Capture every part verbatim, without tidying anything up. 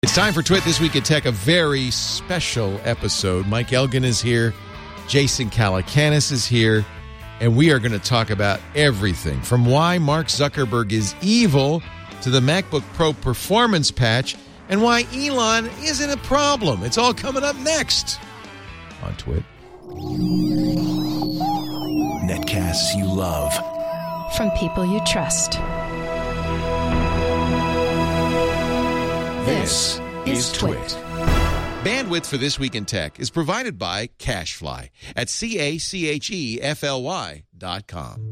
It's time for Twit This Week in Tech, a very special episode. Mike Elgin is here, Jason Calacanis is here, and we are going to talk about everything from why Mark Zuckerberg is evil to the MacBook Pro performance patch and why Elon isn't a problem. It's all coming up next on Twit. Netcasts you love. From people you trust. This is Twit. Bandwidth for This Week in Tech is provided by CacheFly at C A C H E F L Y dot com.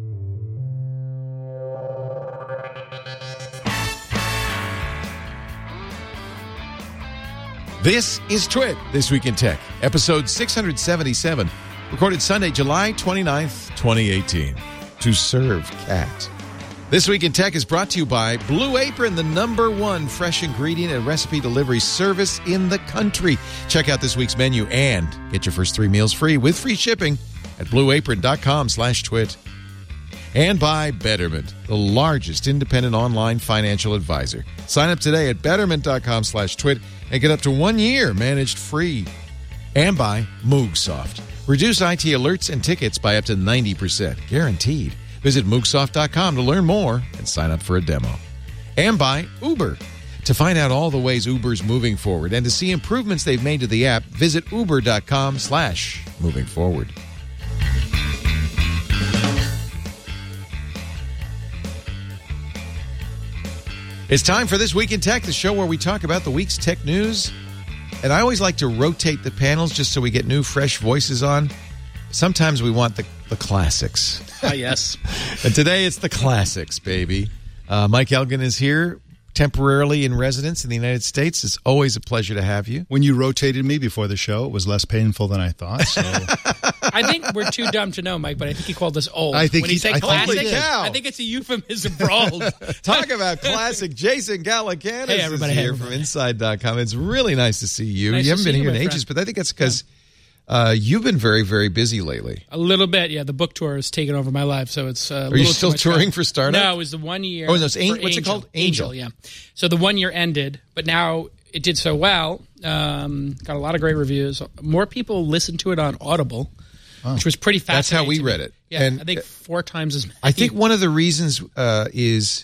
This is Twit This Week in Tech, episode six seventy-seven, recorded Sunday, July twenty-ninth, twenty eighteen. To serve cat. This Week in Tech is brought to you by Blue Apron, the number one fresh ingredient and recipe delivery service in the country. Check out this week's menu and get your first three meals free with free shipping at blue apron dot com slash twit. And by Betterment, the largest independent online financial advisor. Sign up today at betterment dot com slash twit and get up to one year managed free. And by Moogsoft. Reduce I T alerts and tickets by up to ninety percent. Guaranteed. Visit moogsoft dot com to learn more and sign up for a demo. And by Uber. To find out all the ways Uber's moving forward and to see improvements they've made to the app, visit uber dot com slash moving forward. It's time for This Week in Tech, the show where we talk about the week's tech news. And I always like to rotate the panels just so we get new, fresh voices on. Sometimes we want the, the classics. Ah, yes. And today it's the classics, baby. Uh, Mike Elgin is here, temporarily in residence in the United States. It's always a pleasure to have you. When you rotated me before the show, it was less painful than I thought. So. I think we're too dumb to know, Mike, but I think he called us old. I think when he, he said I classic, think he did. I think it's a euphemism for old. Talk about classic. Jason Calacanis Hey, everybody, is hey, here everybody. from inside dot com. It's really nice to see you. Nice you to haven't see been you, here in my ages, friend. but I think that's because uh, you've been very, very busy lately. A little bit, yeah. The book tour has taken over my life, so it's uh, a Are little you too still much touring fun. for Startup? No, it was the one year. Oh, no, it's An- for what's it Angel. called? Angel. yeah. So the one year ended, but now it did so well. Um, got a lot of great reviews. More people listened to it on Audible, oh. which was pretty fascinating. That's how we to read me. it. Yeah, And I think four times as many. I think one of the reasons uh, is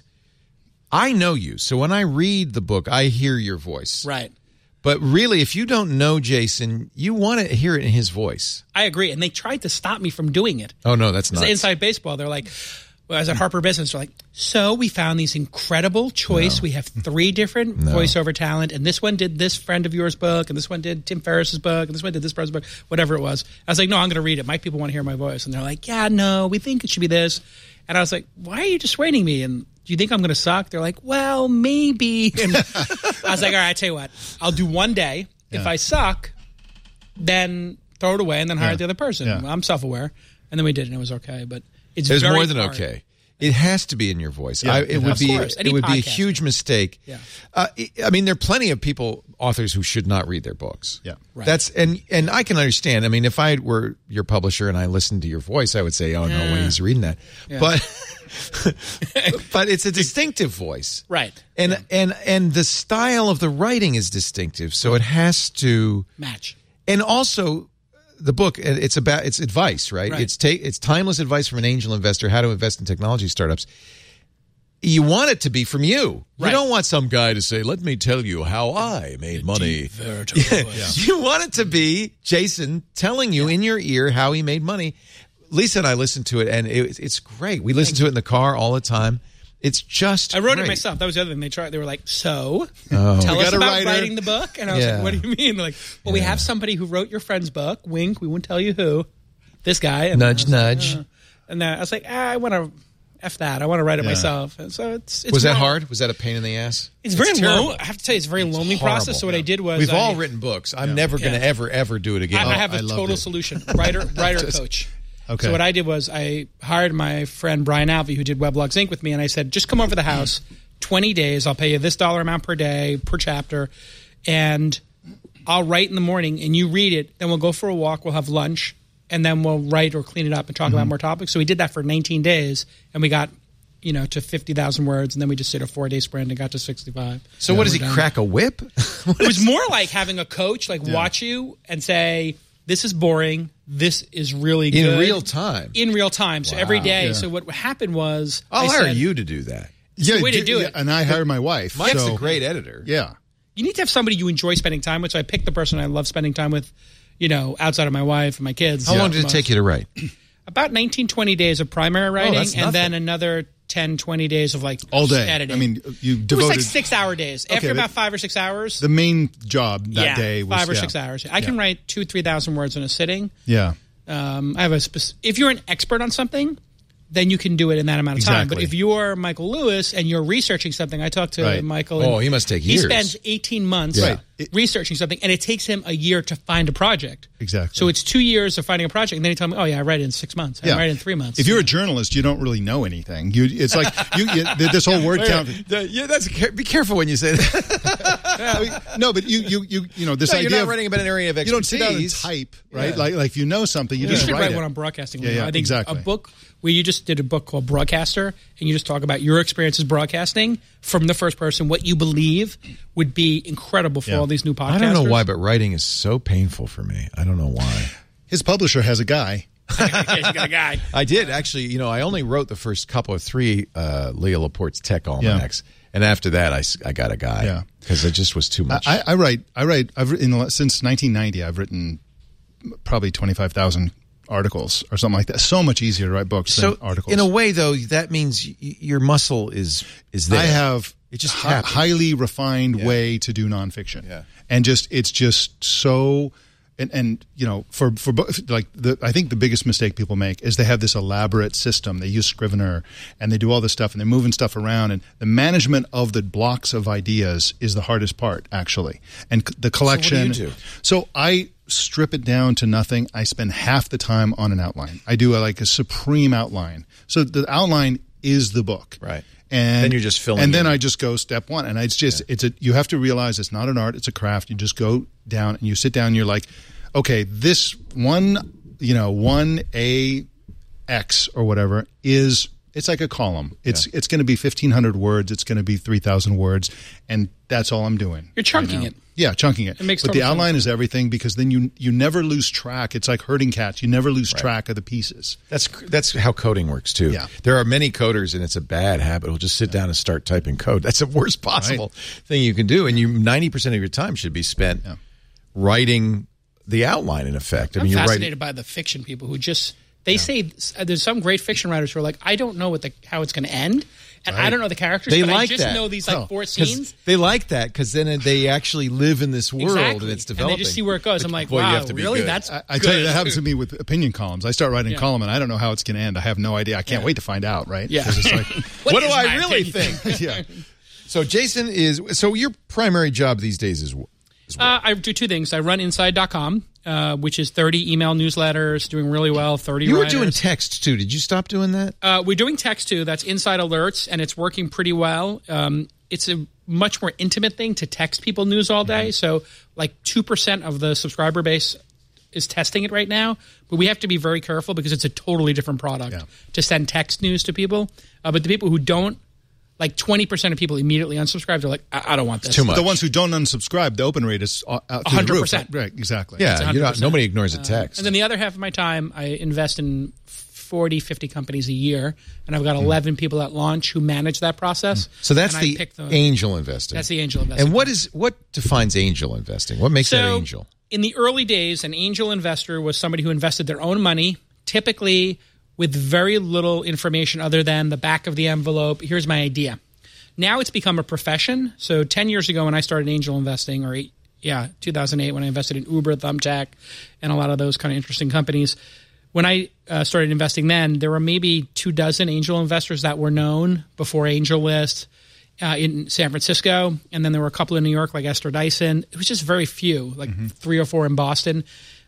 I know you. So when I read the book, I hear your voice. Right. But really, if you don't know Jason, you want to hear it in his voice. I agree. And they tried to stop me from doing it. Oh, no, that's not. Inside Baseball, they're like, well, I was at Harper Business, they're like, so we found these incredible choice. No. We have three different no. voiceover talent, and this one did this friend of yours book, and this one did Tim Ferriss's book, and this one did this person's book, whatever it was. I was like, no, I'm going to read it. Mike, people want to hear my voice. And they're like, yeah, no, we think it should be this. And I was like, why are you dissuading me? And do you think I'm going to suck? They're like, well, maybe. And I was like, all right, I tell you what, I'll do one day. Yeah. If I suck, then throw it away and then hire yeah. the other person. Yeah. I'm self-aware. And then we did, and it was okay. But it's There's very more than hard. okay. It has to be in your voice. Yeah, I, it, it would be course. it would Any be a podcast. huge mistake. Yeah. Uh, I mean, there are plenty of people, authors, who should not read their books. Yeah, right. That's and and I can understand. I mean, if I were your publisher and I listened to your voice, I would say, "Oh yeah. no way, he's reading that." Yeah. But but it's a distinctive voice, Right. And Yeah. and and the style of the writing is distinctive, so it has to Match. And also, the book, it's about it's advice, right? Right. It's ta- it's timeless advice from an angel investor, how to invest in technology startups. You want it to be from you. Right. You don't want some guy to say, let me tell you how I made money. Yeah. Yeah. You want it to be Jason telling you yeah. in your ear how he made money. Lisa and I listened to it, and it, it's great. We listen to it in the car all the time. It's just I wrote great. it myself. That was the other thing. They tried. They were like, so Oh. tell We us got a about writer. writing the book. And I was Yeah. like, what do you mean? They're like, well, we Yeah. have somebody who wrote your friend's book. Wink. We won't tell you who. This guy. And Nudge, I was like, nudge. uh, and then I was like, ah, I want to F that. I want to write it Yeah. myself. And so it's, it's Was that long. hard? Was that a pain in the ass? It's very terrible. lonely. I have to tell you, it's a very lonely Horrible. process. So what I did was We've I, all written books. I'm never going to Yeah. ever, ever do it again. I, I have I a loved total it. solution. Writer, writer, Just- coach. Okay. So what I did was I hired my friend Brian Alvey, who did Weblogs Incorporated with me, and I said, just come over to the house, twenty days. I'll pay you this dollar amount per day, per chapter, and I'll write in the morning, and you read it. Then we'll go for a walk. We'll have lunch, and then we'll write or clean it up and talk Mm-hmm. about more topics. So we did that for nineteen days, and we got you know, to fifty thousand words, and then we just did a four day sprint and got to sixty-five. So yeah, what does he done. crack a whip? It was more like having a coach like yeah. watch you and say, "This is boring. This is really good." In real time. In real time. So wow. every day. Yeah. So what happened was, I'll I hire said, you to do that. It's yeah, the way d- to do yeah, it. And I hired my wife. Mike's so, a great editor. Yeah. You need to have somebody you enjoy spending time with. So I picked the person I love spending time with, you know, outside of my wife and my kids. How yeah. long did it take you to write? About nineteen, twenty days of primary writing, oh, that's and then another ten, twenty days of like all day editing. I mean, you devoted. It was like six hour days. Okay, After about five or six hours. The main job that yeah, day was five or yeah. six hours. I can yeah. write two, three thousand words in a sitting. Yeah. Um, I have a spec- if you're an expert on something, then you can do it in that amount of time. Exactly. But if you're Michael Lewis and you're researching something, I talked to Right. Michael. Oh, and he must take years. He spends eighteen months Yeah. Right. researching something, and it takes him a year to find a project. Exactly. So it's two years of finding a project, and then he told me, "Oh yeah, I write it in six months. I Yeah. write it in three months." If you're a journalist, you don't really know anything. You, it's like you, you, this whole word count. Yeah, that's be careful when you say that. No, but you, you, you, you know, this No, idea you're not of writing about an area of you don't expertise. sit down and type, right? Yeah. Like, like if you know something, you You just should write, write it. one on broadcasting. Yeah, yeah, I think exactly. a book where you just did a book called Broadcaster, and you just talk about your experiences broadcasting from the first person, what you believe would be incredible for Yeah. all these new podcasters. I don't know why, but writing is so painful for me. I don't know why. His publisher has a guy. You got a guy. I did actually. You know, I only wrote the first couple of three uh, Leah Laporte's Tech Almanacs, yeah. and after that, I, I got a guy. Yeah, because it just was too much. I, I write. I write. I've written since nineteen ninety. I've written probably twenty-five thousand articles or something like that. So much easier to write books so than articles. In a way, though, that means y- your muscle is is there. I have it just hi- highly refined yeah. way to do nonfiction, yeah. and just it's just so. And, and you know, for for like the, I think the biggest mistake people make is they have this elaborate system. They use Scrivener and they do all this stuff and they're moving stuff around. And the management of the blocks of ideas is the hardest part, actually. And c- the collection. So what do you do? So I strip it down to nothing. I spend half the time on an outline. I do a, like a supreme outline. So the outline is the book, right? And then you're just filling. And then in. I just go step one, and it's just yeah. it's a. You have to realize it's not an art; it's a craft. You just go down and you sit down. And you're like, okay, this one, you know, one A X or whatever is. It's like a column. It's yeah. it's going to be fifteen hundred words. It's going to be three thousand words, and that's all I'm doing. You're chunking right it. Yeah, chunking it. It makes but the total outline sense. is everything because then you you never lose track. It's like herding cats. You never lose right. track of the pieces. That's that's how coding works too. Yeah. There are many coders, and it's a bad habit. Who'll just sit down and start typing code. That's the worst possible right. thing you can do. And you ninety percent of your time should be spent yeah. writing the outline. In effect, I I'm mean, you're fascinated writing. by the fiction people who just they Yeah. say there's some great fiction writers who are like, I don't know what the how it's going to end, and Right. I don't know the characters, They but like I just that. know these like Oh, four 'Cause scenes. They like that because then they actually live in this world Exactly. and it's And developing. they just see where it goes. I'm like, boy, you wow, have to be really? good. That's I, I tell you, good. that happens to me with opinion columns. I start writing Yeah. a column and I don't know how it's going to end. I have no idea. I can't Yeah. wait to find out. Right? Yeah. 'Cause it's like, What, What do is I my really opinion? think? yeah. So Jason is. So your primary job these days is. is what? Uh, I do two things. I run inside dot com, uh, which is thirty email newsletters, doing really well, thirty you were writers. doing text too. Did you stop doing that? Uh, we're doing text too. That's Inside Alerts, and it's working pretty well. Um, it's a much more intimate thing to text people news all day. So, like two percent of the subscriber base is testing it right now. But we have to be very careful because it's a totally different product Yeah. to send text news to people. Uh, but the people who don't, like twenty percent of people immediately unsubscribe. They're like, I, I don't want this. Too much. The ones who don't unsubscribe, the open rate is uh, out through one hundred the roof. percent. Right? Exactly. Yeah, you're not, one hundred percent. nobody ignores a text. And then the other half of my time, I invest in forty, fifty companies a year. And I've got eleven people at launch who manage that process. so that's And I the pick the- angel investing. That's the angel investing. And what is what defines angel investing? What makes that So, angel? in the early days, an angel investor was somebody who invested their own money, typically with very little information other than the back of the envelope. Here's my idea. Now it's become a profession. So ten years ago when I started angel investing, or eight, yeah, two thousand eight when I invested in Uber, Thumbtack, and a lot of those kind of interesting companies, when I uh, started investing then, there were maybe two dozen angel investors that were known before AngelList uh, in San Francisco. And then there were a couple in New York like Esther Dyson. It was just very few, like mm-hmm. three or four in Boston.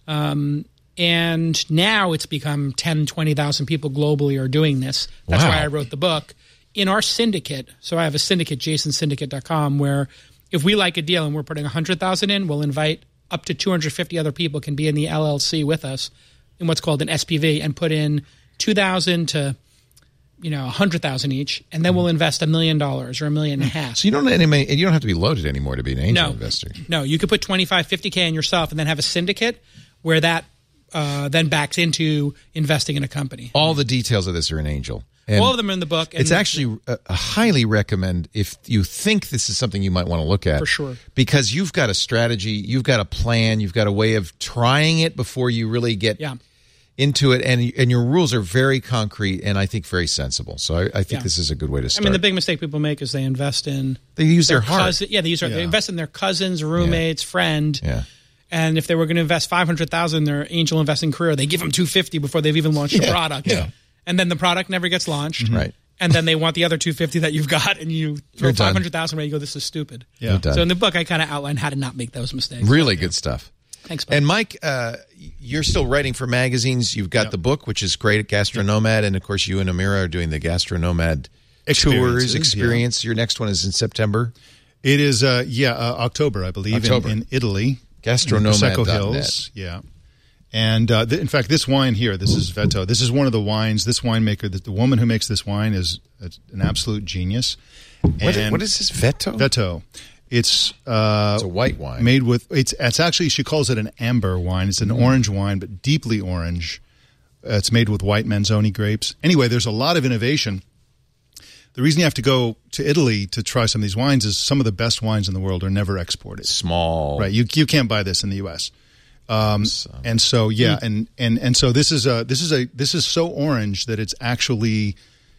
Um, and now it's become ten, twenty thousand people globally are doing this. That's Wow. why I wrote the book. In our syndicate, so I have a syndicate, jason syndicate dot com, where if we like a deal and we're putting one hundred thousand in, we'll invite up to two hundred fifty other people can be in the L L C with us in what's called an S P V and put in two thousand to you know, a hundred thousand each, and then we'll invest a million dollars or a million and a half. So you don't any, you don't have to be loaded anymore to be an angel no, investor. No, you could put twenty-five, fifty K in yourself and then have a syndicate where that uh, then backs into investing in a company. All the details of this are in Angel. And all of them are in the book. And it's actually uh, I highly recommend if you think this is something you might want to look at. For sure. Because you've got a strategy, you've got a plan, you've got a way of trying it before you really get yeah. into it, and and your rules are very concrete and I think very sensible. So I, I think yeah. this is a good way to start. I mean, the big mistake people make is they invest in they use their, their heart. Cousin, yeah, they use their, Yeah. they invest in their cousins, roommates, yeah. friend. Yeah. And if they were going to invest five hundred thousand dollars in their angel investing career, they give them two hundred fifty thousand dollars before they've even launched yeah. a product. Yeah. And then the product never gets launched. Mm-hmm. Right. And then they want the other two hundred fifty thousand dollars that you've got, and you throw You're done. five hundred thousand dollars away. You go, this is stupid. Yeah. You're done. So in the book, I kind of outline how to not make those mistakes. Really good stuff. Thanks, Bob. And Mike, uh, you're still writing for magazines. You've got Yep. the book, which is great at Gastronomad, and of course, you and Amira are doing the Gastronomad tours Experiences, experience. Your next one is in September. It is, uh, yeah, uh, October, I believe, October. In, in Italy. Gastronomad dot net. Prosecco Hills, yeah. And uh, th- in fact, this wine here, this is Veto. This is one of the wines. This winemaker, the, the woman who makes this wine, is an absolute genius. What, And what is this, Veto? Veto. It's uh, It's a white wine. made with. It's it's actually she calls it an amber wine. It's an Mm. orange wine, but deeply orange. Uh, it's made with white Manzoni grapes. Anyway, there's a lot of innovation. The reason you have to go to Italy to try some of these wines is some of the best wines in the world are never exported. Small. Right. You you can't buy this in the U S. Um, and so yeah, and, and and so this is a this is a this is so orange that it's actually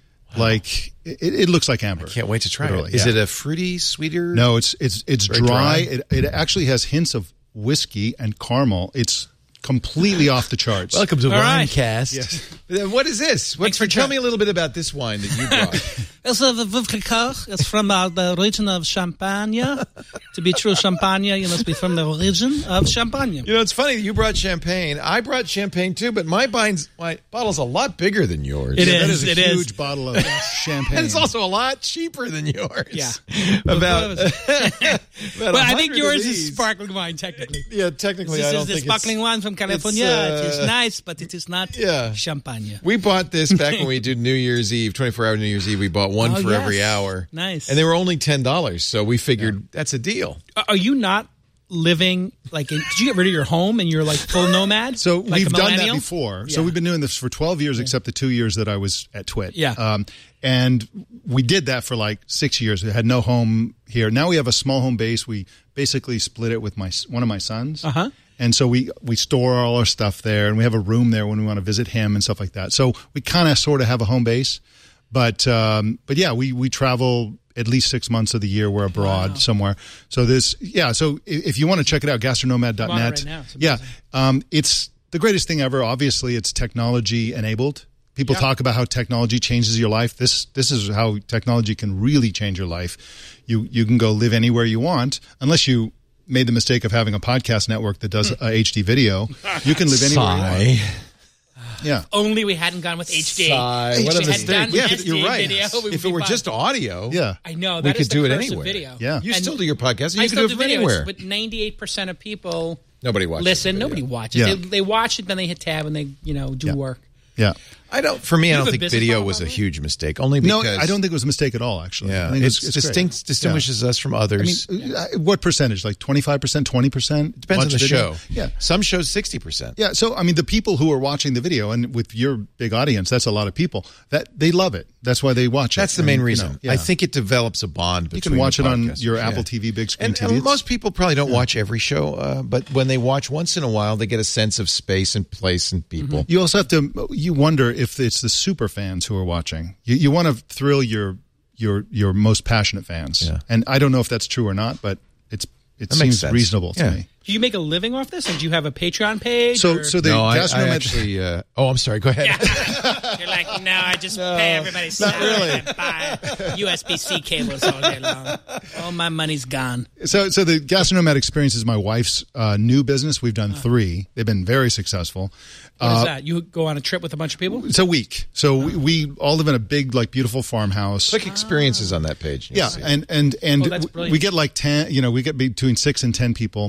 like it, it looks like amber. Can't wait to try Literally, it. Is yeah. it a fruity, sweeter? No, it's it's it's Very dry. dry? It, it actually has hints of whiskey and caramel. It's completely off the charts. Welcome to All right. Winecast. Yes. Uh, What is this? What, Thanks for tell trying. me a little bit about this wine that you brought. It's a Vivricar. It's from uh, the region of Champagne. To be true Champagne, you must be from the region of Champagne. You know, it's funny that you brought champagne. I brought champagne too, but my, bine's, my bottle's a lot bigger than yours. It Yeah, that is, is a it is. huge bottle of champagne. And it's also a lot cheaper than yours. Yeah. About, about Well, I think one hundred yours of is these. sparkling wine, technically. Yeah, technically, This I don't is the think sparkling it's... wine from California. uh, it is nice, but it is not Yeah. Champagne. We bought this back when we did New Year's Eve, twenty-four hour New Year's Eve. We bought one Oh, for yes. every hour. Nice. And they were only ten dollars, so we figured that's a deal. Are you not living, like, in, did you get rid of your home and you're, like, full nomad? So Like we've a done that millennial? before. So Yeah. we've been doing this for twelve years, except the two years that I was at Twit. Yeah. Um, and we did that for like six years. We had no home here. Now we have a small home base. We basically split it with my one of my sons. Uh-huh. And so we, we store all our stuff there, and we have a room there when we want to visit him and stuff like that. So we kind of sort of have a home base. But um, but yeah, we, we travel at least six months of the year. We're abroad Wow. somewhere. somewhere. So this, yeah. So i- if you want to check it out, gastronomad dot net. I'm on it right now. It's Yeah, amazing. um, it's the greatest thing ever. Obviously, it's technology enabled. People Yeah. talk about how technology changes your life. This this is how technology can really change your life. You you can go live anywhere you want, unless you made the mistake of having a podcast network that does a H D video. You can live anywhere you want. Yeah. Only we hadn't gone with H D. Sigh. If What a we had mistake. done Yeah, H but D you're right. video, we would If be it were fine. just audio, Yeah. I know. we that could is the do it curse of anywhere. video. Yeah. You And still do your podcast. You I can still do do it from videos, anywhere. but ninety-eight percent of people Nobody watches. listen. the video. Nobody watches. Yeah. They, they watch it, then they hit tab, and they you know do Yeah. work. Yeah. I don't. For me, I have don't a think business video model was a about it? huge mistake. Only No, because I don't think it was a mistake at all, actually. Yeah, I think it's, it's, it's distinct great. distinguishes us from I others. mean, uh, what percentage? Like twenty-five percent, twenty percent? Depends on the show. Yeah. Some shows sixty percent. Yeah, so I mean, the people who are watching the video, and with your big audience, that's a lot of people. That they love it. That's why they watch it. That's the I main mean, you reason. know, yeah. I think it develops a bond between you can watch the it on podcasts. your Yeah. Apple T V big screen And, T V. and It's- most people probably don't watch every show, uh, but when they watch once in a while, they get a sense of space and place and people. You also have to. You wonder if it's the super fans who are watching. You, you want to thrill your your your most passionate fans, Yeah. and I don't know if that's true or not, but it's it That makes seems sense. reasonable to Yeah. me. Do you make a living off this, or do you have a Patreon page? So or- so the No, I, I gastronomad. actually. Uh, oh, I'm sorry. Go ahead. You're like, no, I just pay everybody salary and buy U S B C cables all day long. All my money's gone. So, so the Gastronomad Experience is my wife's uh, new business. We've done three. They've been very successful. What is Uh, that? You go on a trip with a bunch of people? It's a week. So we, we all live in a big, like, beautiful farmhouse. Click experiences on that page. You'll Yeah, see. and and and Oh, that's w- brilliant. we get like ten. You know, we get between six and ten people. Yeah. We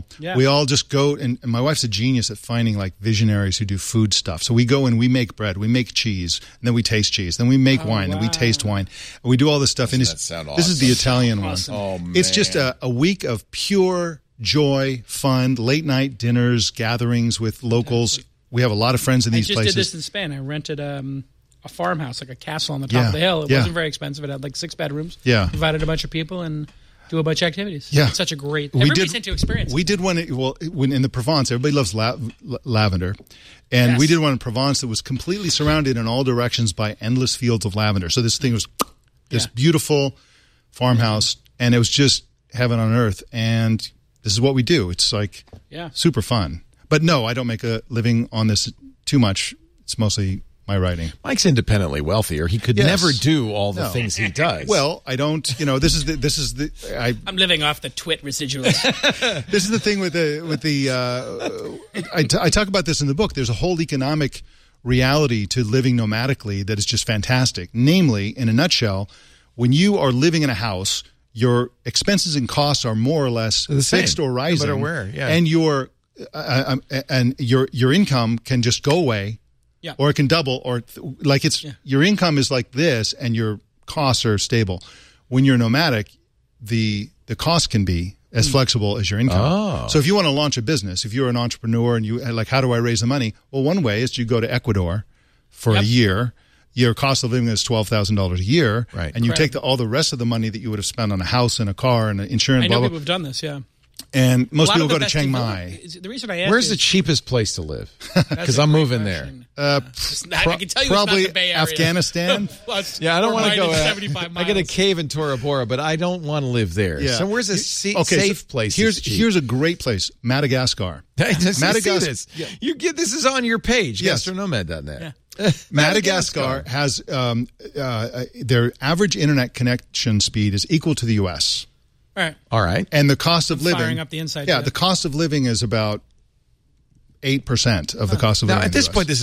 all just go, and, and my wife's a genius at finding like visionaries who do food stuff. So we go and we make bread, we make cheese, and then we taste cheese, then we make Oh, wine, then we wow. taste wine, and we do all this stuff. Doesn't and that it's, sound this is the awesome? Italian Awesome. one. Oh, man. It's just a, a week of pure joy, fun, late night dinners, gatherings with locals. We have a lot of friends in I these just places. did this in Spain. I rented um, a farmhouse, like a castle on the top Yeah, of the hill. It yeah. wasn't very expensive. It had like six bedrooms. Yeah. Invited a bunch of people and do a bunch of activities. Yeah. It's such a great. We Everybody's did- into experience. We did one, well, when in the Provence, everybody loves la- la- lavender. And Yes. we did one in Provence that was completely surrounded in all directions by endless fields of lavender. So this thing was this Yeah. beautiful farmhouse, and it was just heaven on earth. And this is what we do. It's like Yeah. super fun. But no, I don't make a living on this too much. It's mostly my writing. Mike's independently wealthier. He could Yes. never do all the No. things he does. Well, I don't, you know, this is the, this is the, I, I'm living off the twit residuals. this is the thing with the with the uh, I, t- I talk about this in the book. There's a whole economic reality to living nomadically that is just fantastic. Namely, in a nutshell, when you are living in a house, your expenses and costs are more or less The same, fixed or no rising, matter where, yeah. and your uh, um, and your your income can just go away, Yeah. or it can double, or th- like it's Yeah. your income is like this, and your costs are stable. When you're nomadic, the the cost can be as flexible as your income. Oh. So if you want to launch a business, if you're an entrepreneur and you like, how do I raise the money? Well, one way is you go to Ecuador for Yep. a year. Your cost of living is twelve thousand dollars a year, Right. and you Correct. take the, all the rest of the money that you would have spent on a house and a car and insurance, I blah know blah. people have done this. Yeah. And most A lot people of the go to best Chiang develop- Mai. is- The reason I asked where's is, the cheapest place to live? that's Because a I'm great moving there. question. Uh, I pro- can tell you probably it's not the Bay Area. Afghanistan. Plus Yeah, I don't or want to go. minus uh, seventy-five I get a miles. cave in Tora Bora, but I don't want to live there. Yeah. So where's a sa- Okay, so safe place? Here's that's cheap? here's a great place, Madagascar. Madagascar. Madagascar- This. Yeah. You get this is on your page, Yes. gastronomad dot net. Yeah. Madagascar has um, uh, their average internet connection speed is equal to the U S All right. All right. and the cost of I'm living. firing up the inside Yeah, joke. the cost of living is about eight percent of the cost of Now, living. at in the this U S. point, this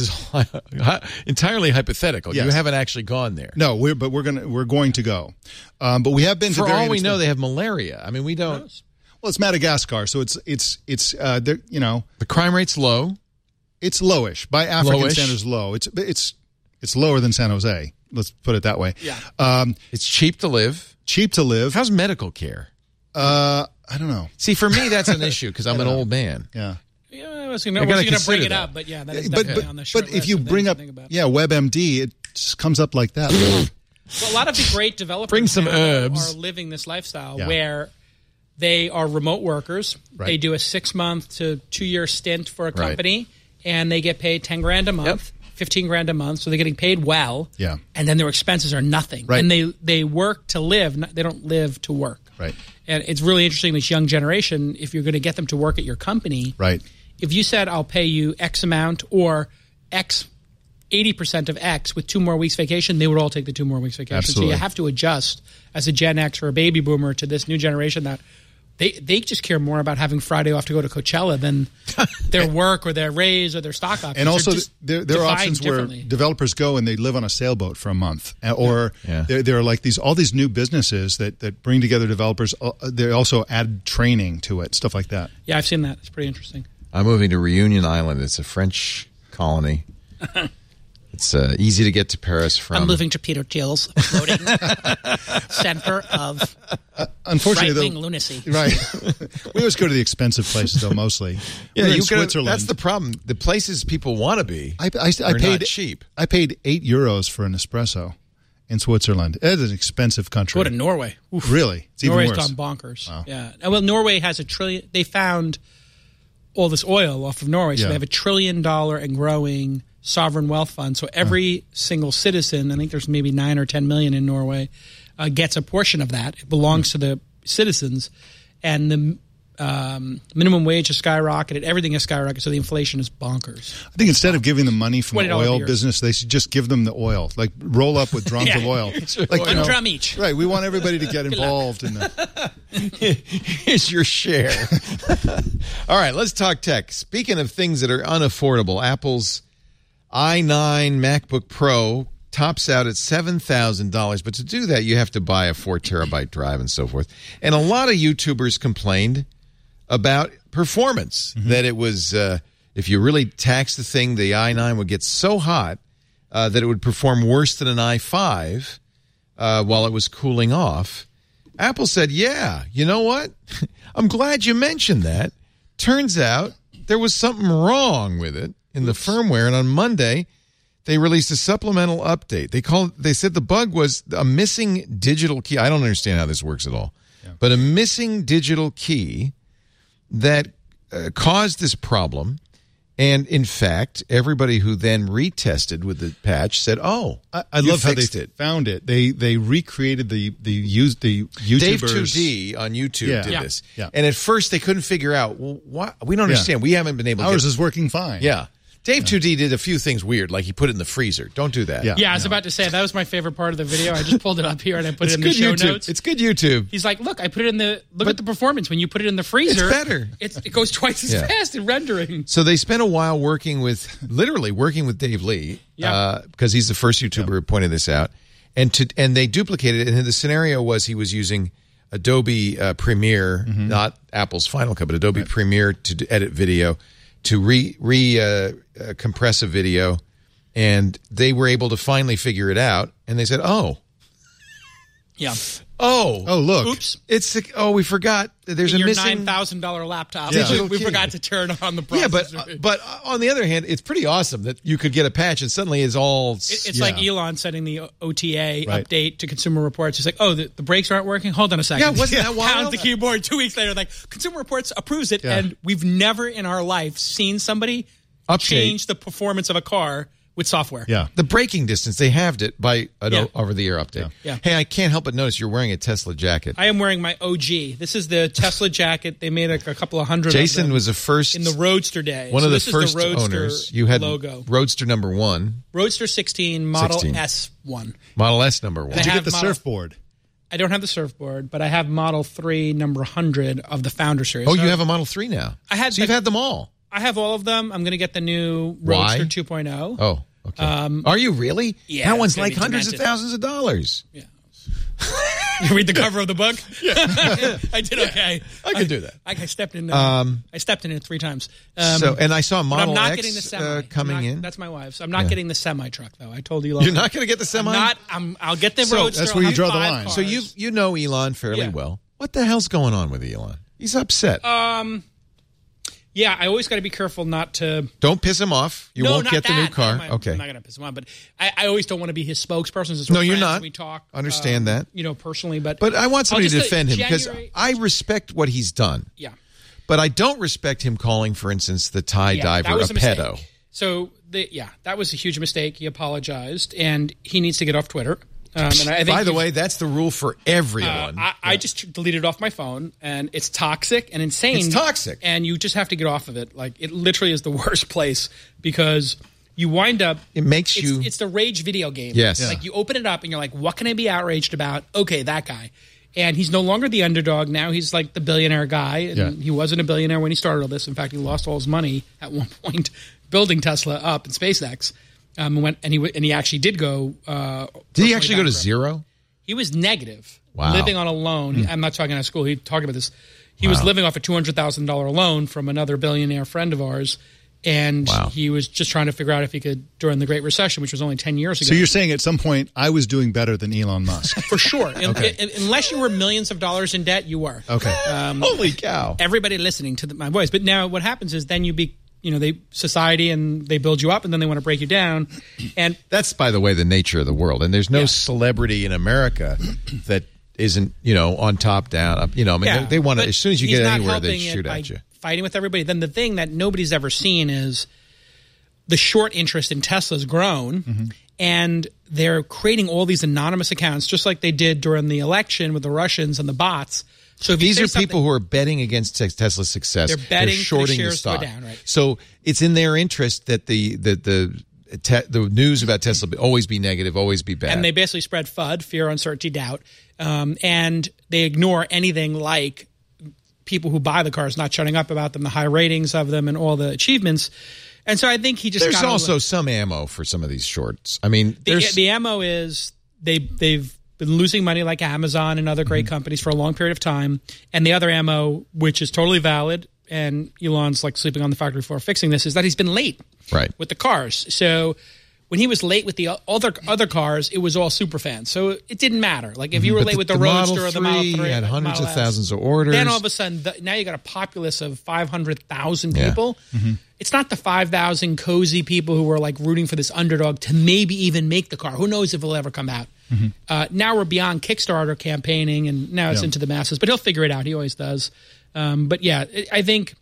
is entirely hypothetical. You Yes. haven't actually gone there. no, we're but we're gonna we're going to go, um, but we have been For to very all we know, inexpensive- they have malaria. I mean, we don't. well, it's Madagascar, so it's it's it's uh, they're- you know The crime rate's low. it's lowish by African Lowish. standards. Low. It's it's it's lower than San Jose. Let's put it that way. Yeah. Um, It's cheap to live. cheap to live. How's medical care? Uh, I don't know. See, for me, that's an issue because I'm an old man. Yeah. Yeah, I was going I gotta to bring consider it that. up, but yeah, that is But definitely but, on the short but if list you of things bring to up think about. yeah WebMD, it just comes up like that. Well, a lot of the great developers Bring some now herbs. are living this lifestyle Yeah. where they are remote workers. Right. They do a six month to two year stint for a Right. company, and they get paid ten grand a month, fifteen grand a month. So they're getting paid well. Yeah. and then their expenses are nothing. Right. And they they work to live. not- They don't live to work. Right. And it's really interesting, this young generation, if you're going to get them to work at your company, Right. if you said, I'll pay you X amount or X, eighty percent of X with two more weeks vacation, they would all take the two more weeks vacation. Absolutely. So you have to adjust as a Gen X or a baby boomer to this new generation that they, they just care more about having Friday off to go to Coachella than their work or their raise or their stock options. And also, They're just there, there are defined options where differently. developers go and they live on a sailboat for a month, Uh, or Yeah. There, there are like these all these new businesses that, that bring together developers. Uh, They also add training to it, stuff like that. Yeah, I've seen that. It's pretty interesting. I'm moving to Reunion Island. It's a French colony. It's uh, easy to get to Paris from. I'm moving to Peter Thiel's floating center of Unfortunately, right-wing though, lunacy. right? We always go to the expensive places, though. Mostly, Yeah, We're in you gotta- Switzerland. That's the problem. The places people want to be I, I, I are paid not cheap. I paid eight euros for an espresso in Switzerland. It is an expensive country. Go to Norway. Oof. Really, it's even Norway's worse. gone bonkers. Yeah. Uh, Well, Norway has a trillion. They found all this oil off of Norway, so Yeah. they have a trillion dollar and growing sovereign wealth fund. So every single citizen, I think there's maybe nine or ten million in Norway, uh, gets a portion of that. It belongs to the citizens, and the um, minimum wage has skyrocketed. Everything has skyrocketed, so the inflation is bonkers. I think instead of giving them money from the twenty dollars a oil year. business, they should just give them the oil. Like roll up with drums Yeah. of oil. Like, One you know, drum each. Right. We want everybody to get involved in the. Here's your share. All right, let's talk tech. Speaking of things that are unaffordable, Apple's i nine MacBook Pro tops out at seven thousand dollars. But to do that, you have to buy a four terabyte drive and so forth. And a lot of YouTubers complained about performance, mm-hmm. that it was, uh, if you really taxed the thing, the i nine would get so hot uh, that it would perform worse than an i five uh, while it was cooling off. Apple said, yeah, you know what? I'm glad you mentioned that. Turns out there was something wrong with it in the firmware, and on Monday, they released a supplemental update. They called. They said the bug was a missing digital key. I don't understand how this works at all, yeah. but a missing digital key that uh, caused this problem. And in fact, everybody who then retested with the patch said, "Oh, I, I love how they it. found it. They they recreated the the use the YouTubers. Dave two D on YouTube yeah. did yeah. this, yeah. and at first they couldn't figure out. Well, why? We don't understand. Yeah. We haven't been able. to Ours get, is working fine. Yeah. Dave two D did a few things weird, like he put it in the freezer. Don't do that. Yeah. Yeah, I was No. about to say that was my favorite part of the video. I just pulled it up here and I put It's it in the good show YouTube. notes. It's good YouTube. He's like, look, I put it in the look But- at the performance when you put it in the freezer. It's better. It's, it goes twice as Yeah. fast in rendering. So they spent a while working with, literally working with Dave Lee, Yeah. uh, because he's the first YouTuber who pointed this out, and to and they duplicated it. And the scenario was he was using Adobe uh, Premiere, Mm-hmm. not Apple's Final Cut, but Adobe Premiere to d- edit video, to re re uh, uh, compress a video, and they were able to finally figure it out. And they said, "Oh, Yeah. oh, Oh, look. Oops. it's the, oh, we forgot. There's In a your missing nine thousand dollars laptop. Yeah. We, we Digital forgot key. to turn on the processor. Yeah, but uh, but on the other hand, it's pretty awesome that you could get a patch and suddenly it's all. It- it's Yeah. like Elon sending the O T A Right. update to Consumer Reports. He's like, oh, the, the brakes aren't working? Hold on a second. Yeah, wasn't that wild? Pounds the keyboard. Two weeks later, like, Consumer Reports approves it, Yeah. and we've never in our life seen somebody Update. change the performance of a car with software. Yeah. The braking distance, they halved it by an Yeah. o- over-the-air update. Yeah. Yeah. Hey, I can't help but notice you're wearing a Tesla jacket. I am wearing my O G. This is the Tesla jacket. They made like a couple of hundred Jason of them was the first, in the Roadster day. one So of the this is first Roadster owners. You had logo. Roadster number one, Roadster sixteen, Model sixteen. S one. Model S number one. I Did you have get the model- surfboard? I don't have the surfboard, but I have Model three, number one hundred of the Founder Series. Oh, So you have a Model three now. I had so you've the- had them all. I have all of them. I'm going to get the new Why? Roadster two point oh. Oh, okay. Are you really? yeah, That it's one's gonna like be hundreds of demented. thousands of dollars. You read the cover of the book? I did okay. I could do that. I, I stepped in. Um, I stepped in it three times. Um, so, and I saw but Model I'm not X getting the semi. uh, I'm coming not- in. That's my wife's. I'm not Yeah. getting the semi truck though. I told Elon. You're not going to get the semi? I'm not. I'm. I'll get the So, Roadster. that's I'll where you have draw the five line. Cars. So you you know Elon fairly Yeah. well. What the hell's going on with Elon? He's upset. Um. Yeah, I always got to be careful not to. Don't piss him off. You no, won't not get the that. new car. No, I'm, okay. I'm not going to piss him off, but I, I always don't want to be his spokesperson. As No, we're you're friends, not. We talk. Understand um, that. You know, personally, but But I want somebody I'll to just say defend him because January- I respect what he's done. Yeah. But I don't respect him calling, for instance, the Thai Yeah, diver that was a, a mistake. pedo. So, the, yeah, that was a huge mistake. He apologized, and he needs to get off Twitter. Um, and I think By the you've- way, that's the rule for everyone. Uh, I, I just deleted it off my phone, and it's toxic and insane. It's toxic. and you just have to get off of it. Like, it literally is the worst place because you wind up. It makes it's, you- It's the rage video game. Yes. Like, Yeah. you open it up, and you're like, what can I be outraged about? Okay, that guy. And he's no longer the underdog now. He's like the billionaire guy, and Yeah. he wasn't a billionaire when he started all this. In fact, he lost all his money at one point building Tesla up and SpaceX. Um, and, went, and he w- and he actually did go. Uh, Did he actually go to bankrupt. zero? He was negative, Wow. living on a loan. I'm not talking out of school. He talked about this. He was Wow. living off a two hundred thousand dollars loan from another billionaire friend of ours, and Wow. he was just trying to figure out if he could during the Great Recession, which was only ten years ago. So you're saying at some point I was doing better than Elon Musk? for sure. Un- un- unless you were millions of dollars in debt, you were. Okay. Um, Holy cow. everybody listening to the, my voice. But now what happens is then you be, you know, they society and they build you up and then they want to break you down. And That's, by the way, the nature of the world. And there's no Yeah. celebrity in America that isn't, you know, on top, down, up. You know, I mean, yeah, they, they want to, but as soon as you he's get not anywhere, they helping it shoot by at you. Fighting with everybody. Then the thing that nobody's ever seen is the short interest in Tesla's grown, Mm-hmm. and they're creating all these anonymous accounts, just like they did during the election with the Russians and the bots. So if you These say are people something- who are betting against Tes- Tesla's success. They're betting for the shorting the, shares to go stock. down, right. So it's in their interest that the the the te- the news about Tesla be- always be negative, always be bad. and they basically spread FUD, fear, uncertainty, doubt, um, and they ignore anything like people who buy the cars not shutting up about them, the high ratings of them, and all the achievements. And so I think he just There's got a also little- some ammo for some of these shorts. I mean, the, there's the ammo is they they've been losing money like Amazon and other great mm-hmm. companies for a long period of time. And the other ammo, which is totally valid, and Elon's like sleeping on the factory floor fixing this, is that he's been late right. with the cars. So when he was late with the other other cars, it was all super fans. So it didn't matter. Like if you were but late the, with the, the Roadster Model or the Model three, had hundreds Model of S, thousands of orders. Then all of a sudden, the, now you got a populace of five hundred thousand yeah. people. Mm-hmm. It's not the five thousand cozy people who were like rooting for this underdog to maybe even make the car. Who knows if it'll ever come out? Mm-hmm. Uh, now we're beyond Kickstarter campaigning, and now it's yeah. into the masses. But he'll figure it out. He always does. Um, but yeah, I think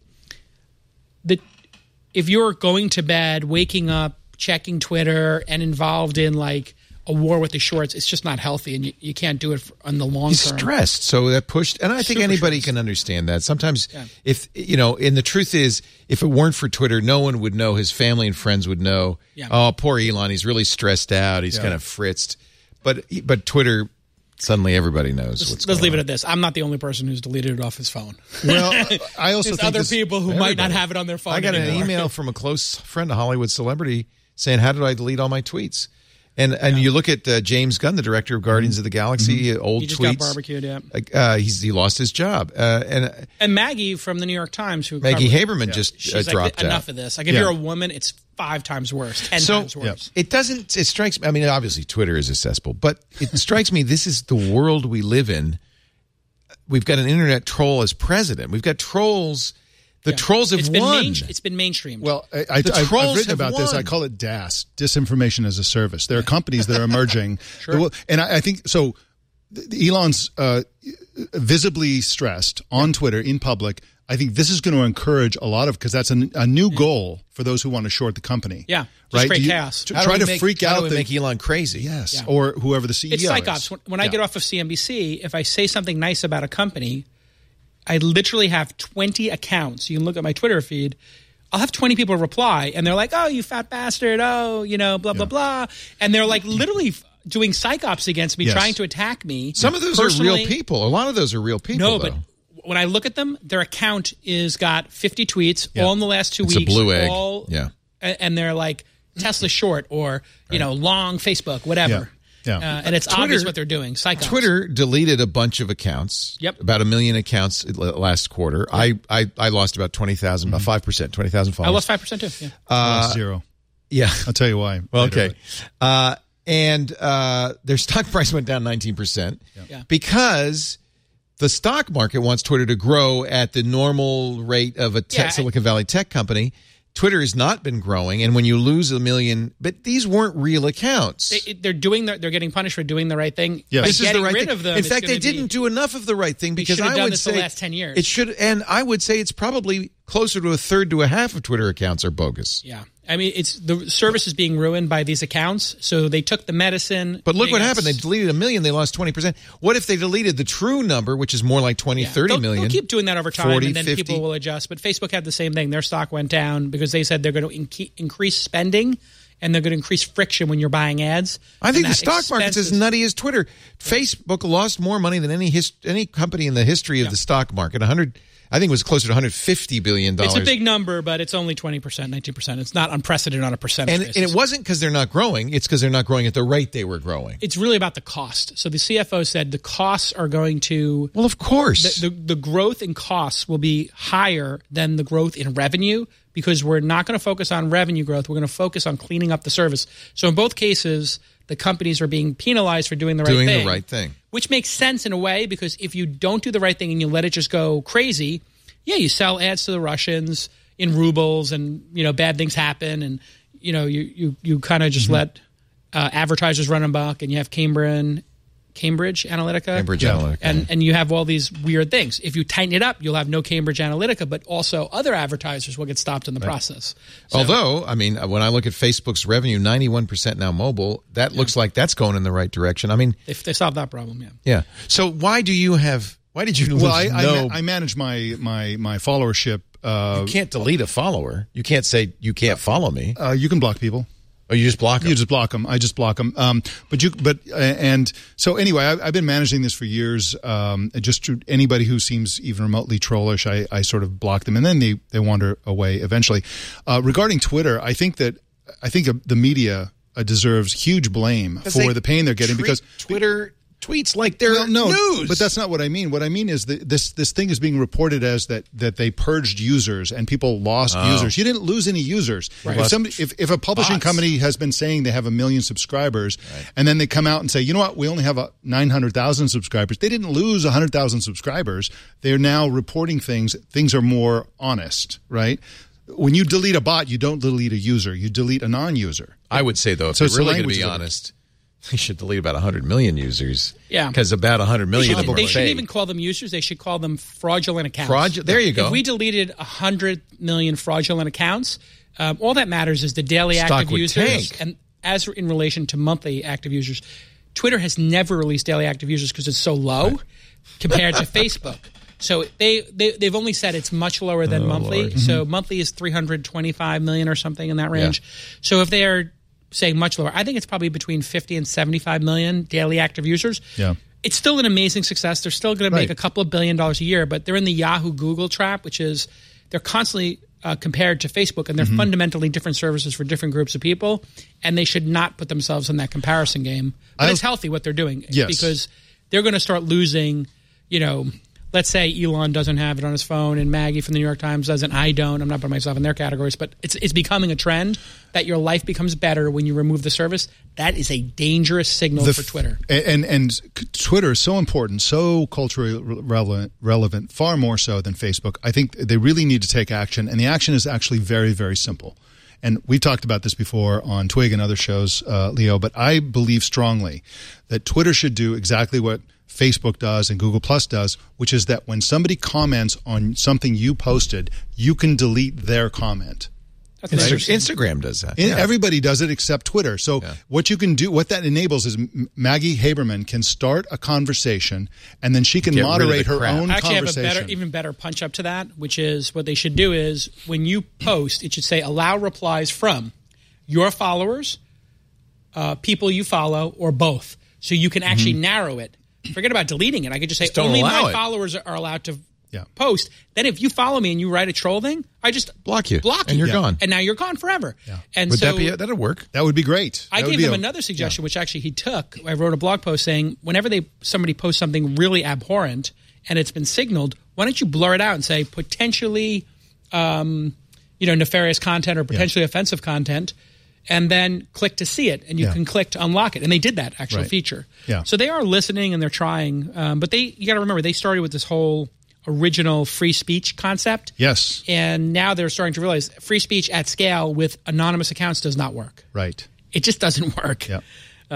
that if you're going to bed, waking up, checking Twitter, and involved in like a war with the shorts, it's just not healthy, and you, you can't do it for, on the long He's term. stressed, so that pushed, and I think Super anybody stressed. can understand that. Sometimes, Yeah. if you know, and the truth is, if it weren't for Twitter, no one would know. His family and friends would know. Yeah. Oh, poor Elon, he's really stressed out. He's Yeah. kind of fritzed. But but Twitter, suddenly everybody knows Let's, what's let's going leave it on. at this. I'm not the only person who's deleted it off his phone. Well, I also There's think other this- people who might not everybody. have it on their phone I got an anymore. email from a close friend, a Hollywood celebrity, saying, "How did I delete all my tweets?" And and you look at uh, James Gunn, the director of Guardians of the Galaxy, uh, old He just tweets. got barbecued, yeah. Uh, he's he lost his job, uh, and uh, And Maggie from the New York Times, who Maggie covered- Haberman just she's uh, like, dropped enough out. of this. Like if Yeah. you're a woman, it's five times worse, ten So times worse. it doesn't. It strikes me. I mean, obviously, Twitter is a cesspool, but it strikes me this is the world we live in. We've got an internet troll as president. We've got trolls. The Yeah. trolls have it's been won. main, it's been mainstreamed. Well, I, I, The I've, trolls I've written have about this. won. I call it D A S, disinformation as a service. There are companies that are emerging. Sure. that will- and I, I think so. th- Elon's uh, visibly stressed on Twitter in public. I think this is going to encourage a lot of, because that's a, a new goal for those who want to short the company. Yeah, just right. create Do you- chaos. To How do try we to make- freak how out do we the, make Elon crazy? yes, Yeah. or whoever the C E O It's is. psychops. When, when I Yeah. get off of C N B C, if I say something nice about a company, I literally have twenty accounts. You can look at my Twitter feed. I'll have twenty people reply, and they're like, "Oh, you fat bastard! Oh, you know, blah blah blah," and they're like literally f- doing psychops against me, Yes. trying to attack me. Some of those are personally. real people. A lot of those are real people. No, though. but when I look at them, their account is got fifty tweets, Yeah. all in the last two It's a weeks. blue egg. All, Yeah. a- and they're like Tesla short or you know long Facebook, whatever. Yeah. Uh, and it's Twitter- obvious what they're doing. Psychops. Twitter deleted a bunch of accounts. Yep. About a million accounts l- last quarter. I, I I lost about twenty thousand, about five percent, twenty thousand I followers. lost five percent too. Yeah. I lost zero. Yeah. I'll tell you why. Well, later, okay. Uh, and uh, their stock price went down nineteen percent Yeah. because the stock market wants Twitter to grow at the normal rate of a te- Yeah, I- Silicon Valley tech company. Twitter has not been growing, and when you lose a million, but these weren't real accounts. They, they're doing. The, they're getting punished for doing the right thing. Yes. By This is the getting right rid thing. of them. In is fact, they gonna be- didn't do enough of the right thing because should have I done would this the say last ten years. it should, and I would say it's probably closer to a third to a half of Twitter accounts are bogus. Yeah, I mean, it's the service is being ruined by these accounts. So they took the medicine. But look they what got happened. They s- deleted a million. They lost twenty percent. What if they deleted the true number, which is more like twenty, yeah, thirty they'll, million? They'll keep doing that over time, forty, and then fifty. people will adjust. But Facebook had the same thing. Their stock went down because they said they're going to inke- increase spending and they're going to increase friction when you're buying ads. I think And the that stock market's as expense is- nutty as Twitter. Facebook lost more money than any his, any company in the history of the stock market. one hundred, I think it was closer to one hundred fifty billion dollars. It's a big number, but it's only twenty percent, nineteen percent. It's not unprecedented on a percentage and, basis. and it wasn't because they're not growing. It's because they're not growing at the rate they were growing. It's really about the cost. So the C F O said the costs are going to Well, of course. the, the, the growth in costs will be higher than the growth in revenue because we're not going to focus on revenue growth. We're going to focus on cleaning up the service. So in both cases, the companies are being penalized for doing the right Doing the thing. right thing. Which makes sense in a way because if you don't do the right thing and you let it just go crazy, yeah, you sell ads to the Russians in rubles and, you know, bad things happen and, you know, you, you, you kind of just Mm-hmm. let uh, advertisers run amok and you have Cambridge, Cambridge Analytica. Cambridge Yeah. Analytica. And and you have all these weird things. If you tighten it up, you'll have no Cambridge Analytica, but also other advertisers will get stopped in the process. So- Although, I mean, when I look at Facebook's revenue, ninety-one percent now mobile, that looks like that's going in the right direction. I mean, They, they solved that problem, yeah. yeah. So why do you have, why did you lose Well, I, I, no? ma- I manage my my my followership. Uh, you can't delete a follower. You can't say, you can't follow me. uh, you can block people. Or you just block them. You just block them. I just block them. Um, but you, but uh, and so anyway, I, I've been managing this for years. Um, just to anybody who seems even remotely trollish, I, I sort of block them, and then they they wander away eventually. Uh, regarding Twitter, I think that I think the media uh, deserves huge blame for they the pain they're getting treat because Twitter tweets like they're Well, no, news. but that's not what I mean. What I mean is that this this thing is being reported as that that they purged users and people lost Oh. users. You didn't lose any users. Right. If, somebody, if if a publishing Bots. company has been saying they have a million subscribers, Right. and then they come out and say, you know what, we only have a nine hundred thousand subscribers. They didn't lose one hundred thousand subscribers. They're now reporting things. Things are more honest, right? When you delete a bot, you don't delete a user. You delete a non-user. I would say, though, if So you're it's the really going to language be of it. honest, they should delete about one hundred million users. Yeah. Because about one hundred They, million should, of them they are shouldn't fake. even call them users. They should call them fraudulent accounts. Fraudu- there you go. If we deleted one hundred million fraudulent accounts, um, all that matters is the daily Stock active would users. tank. And as in relation to monthly active users, Twitter has never released daily active users because it's so low right. compared to Facebook. So they, they, they've only said it's much lower than Oh, monthly. Lord. So Mm-hmm. monthly is three hundred twenty-five million or something in that range. Yeah. So if they are saying much lower, I think it's probably between fifty and seventy-five million daily active users. Yeah. It's still an amazing success. They're still going to make Right. a couple of billion dollars a year, but they're in the Yahoo Google trap, which is they're constantly uh, compared to Facebook, and they're Mm-hmm. fundamentally different services for different groups of people, and they should not put themselves in that comparison game. But I'll- it's healthy what they're doing Yes. because they're going to start losing, you know, let's say Elon doesn't have it on his phone and Maggie from the New York Times doesn't. I don't. I'm not putting myself in their categories, but it's it's becoming a trend that your life becomes better when you remove the service. That is a dangerous signal The for f- Twitter. And, and and Twitter is so important, so culturally relevant, relevant, far more so than Facebook. I think they really need to take action, and the action is actually very, very simple. And we talked about this before on Twig and other shows, uh, Leo, but I believe strongly that Twitter should do exactly what Facebook does and Google Plus does, which is that when somebody comments on something you posted, you can delete their comment. That's Insta- interesting. Instagram does that. And Yeah. Everybody does it except Twitter. So Yeah. what you can do, what that enables is M- Maggie Haberman can start a conversation, and then she can Get rid of moderate the her crap. own I actually have a conversation. better, even better punch up to that, which is what they should do is when you post, it should say allow replies from your followers, uh, people you follow, or both. So you can actually Mm-hmm. narrow it. Forget about deleting it. I could just say Just don't only allow my it. followers are allowed to Yeah. post. Then if you follow me and you write a troll thing, I just Block you. block And you, you're gone. and now you're gone forever. Yeah. And Would so that be it? That'd work. That would be great. I That would gave be him a- another suggestion, which actually he took. I wrote a blog post saying, whenever they somebody posts something really abhorrent and it's been signaled, why don't you blur it out and say potentially, um, you know, nefarious content or potentially offensive content, and then click to see it, and you Yeah. can click to unlock it. And they did that actual Right. feature. Yeah. So they are listening and they're trying, um, but they you got to remember they started with this whole original free speech concept. Yes. And now they're starting to realize free speech at scale with anonymous accounts does not work. Right. It just doesn't work. Yeah.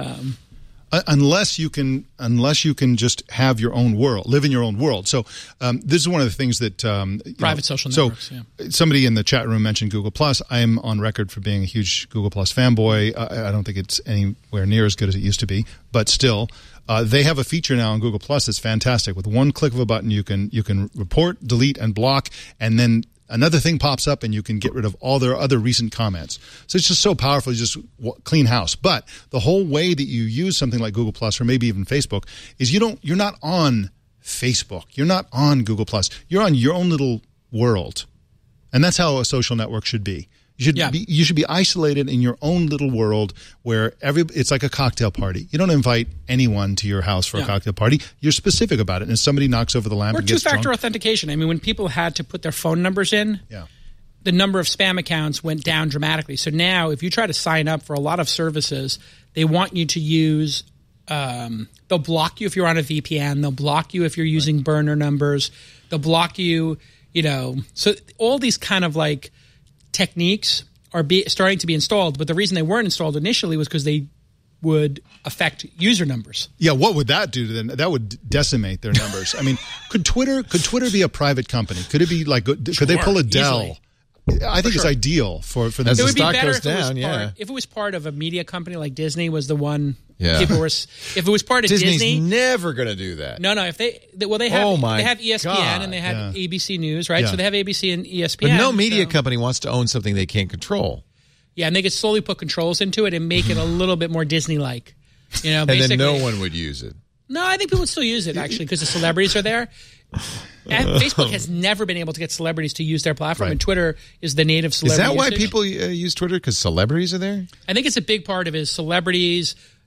Uh, unless you can, unless you can just have your own world, live in your own world. So um, this is one of the things that um, you Private know, social so networks, yeah. somebody in the chat room mentioned Google Plus. I am on record for being a huge Google Plus fanboy. I, I don't think it's anywhere near as good as it used to be, but still. Uh, they have a feature now on Google Plus that's fantastic. With one click of a button, you can you can report, delete, and block, and then another thing pops up, and you can get rid of all their other recent comments. So it's just so powerful. You just w- clean house. But the whole way that you use something like Google Plus, or maybe even Facebook, is you don't you're not on Facebook. You're not on Google Plus. You're on your own little world, and that's how a social network should be. You should Yeah. be you should be isolated in your own little world where every it's like a cocktail party. You don't invite anyone to your house for a Yeah. cocktail party. You're specific about it. And if somebody knocks over the lamp Or and gets two-factor drunk, authentication. I mean, when people had to put their phone numbers in, yeah. the number of spam accounts went down dramatically. So now if you try to sign up for a lot of services, they want you to use um, they'll block you if you're on a V P N. They'll block you if you're using burner numbers. They'll block you, you know. So all these kind of like techniques are be, starting to be installed. But the reason they weren't installed initially was because they would affect user numbers. Yeah, what would that do to them? That would decimate their numbers. I mean, could Twitter could Twitter be a private company? Could it be like could they Sure, pull a Dell? easily. I think For it's sure. ideal for for them. As It the would be stock better goes if it was down, yeah. part, if it was part of a media company like Disney was the one. Yeah. People were. If it was part of Disney's Disney, never going to do that. no, no. If they, they well, they have Oh, my they have E S P N God. and they had Yeah. A B C News, right? Yeah. So they have A B C and E S P But N. no media so- company wants to own something they can't control. Yeah, and they could slowly put controls into it and make it a little bit more Disney-like. You know, And basically. then no one would use it. No, I think people would still use it actually because the celebrities are there. And Facebook has never been able to get celebrities to use their platform, Right. and Twitter is the native Is celebrity. that why usage. people uh, use Twitter? Because celebrities are there? I think it's a big part of it is celebrities,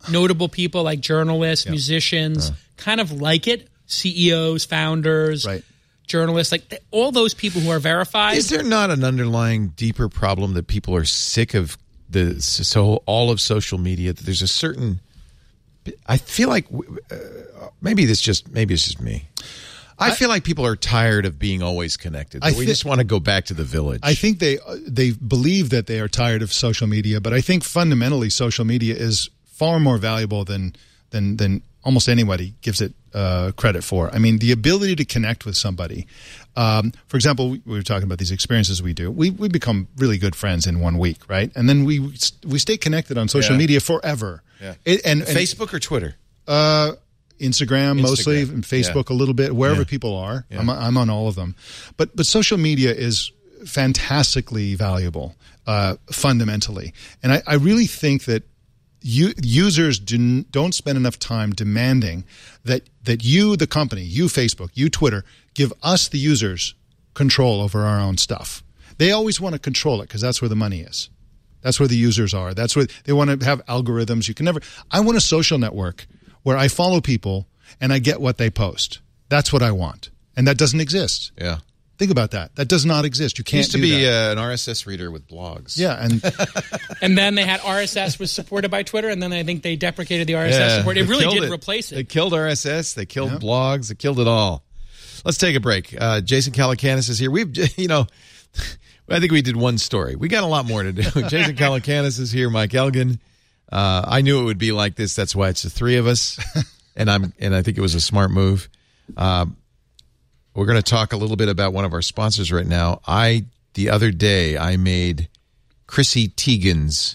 notable people like journalists, Yeah. musicians, Uh. kind of like it. C E Os, founders, Right. journalists, like th- all those people who are verified. Is there not an underlying deeper problem that people are sick of the so all of social media? That there's a certain, I feel like uh, maybe this just maybe it's just me. I, I feel like people are tired of being always connected. I we thi- just want to go back to the village. I think they they believe that they are tired of social media, but I think fundamentally social media is far more valuable than than than almost anybody gives it uh, credit for. I mean, the ability to connect with somebody. Um, for example, we, we were talking about these experiences we do. We we become really good friends in one week, right? And then we we stay connected on social Yeah. media forever. Yeah. It, and, and Facebook or Twitter? Uh, Instagram, mostly, Instagram. and Facebook Yeah. a little bit, wherever Yeah. people are. Yeah. I'm, I'm on all of them. But but social media is fantastically valuable, uh, fundamentally. And I, I really think that you, users do, don't spend enough time demanding that, that you, the company, you Facebook, you Twitter, give us, the users, control over our own stuff. They always want to control it because that's where the money is. That's where the users are. That's where they want to have algorithms. You can never. I want a social network where I follow people and I get what they post. That's what I want, and that doesn't exist. Yeah. Think about that. That does not exist. You It can't used to do be that. uh, an R S S reader with blogs. Yeah, and And then they had R S S was supported by Twitter, and then I think they deprecated the R S S support. It they really killed did replace They it. killed R S S. They killed Yeah. blogs. They killed it all. Let's take a break. Uh, Jason Calacanis is here. We've, you know, I think we did one story. We got a lot more to do. Jason Calacanis is here. Mike Elgin. Uh, I knew it would be like this. That's why it's the three of us, and I'm and I think it was a smart move. Uh, we're going to talk a little bit about one of our sponsors right now. I the other day I made Chrissy Teigen's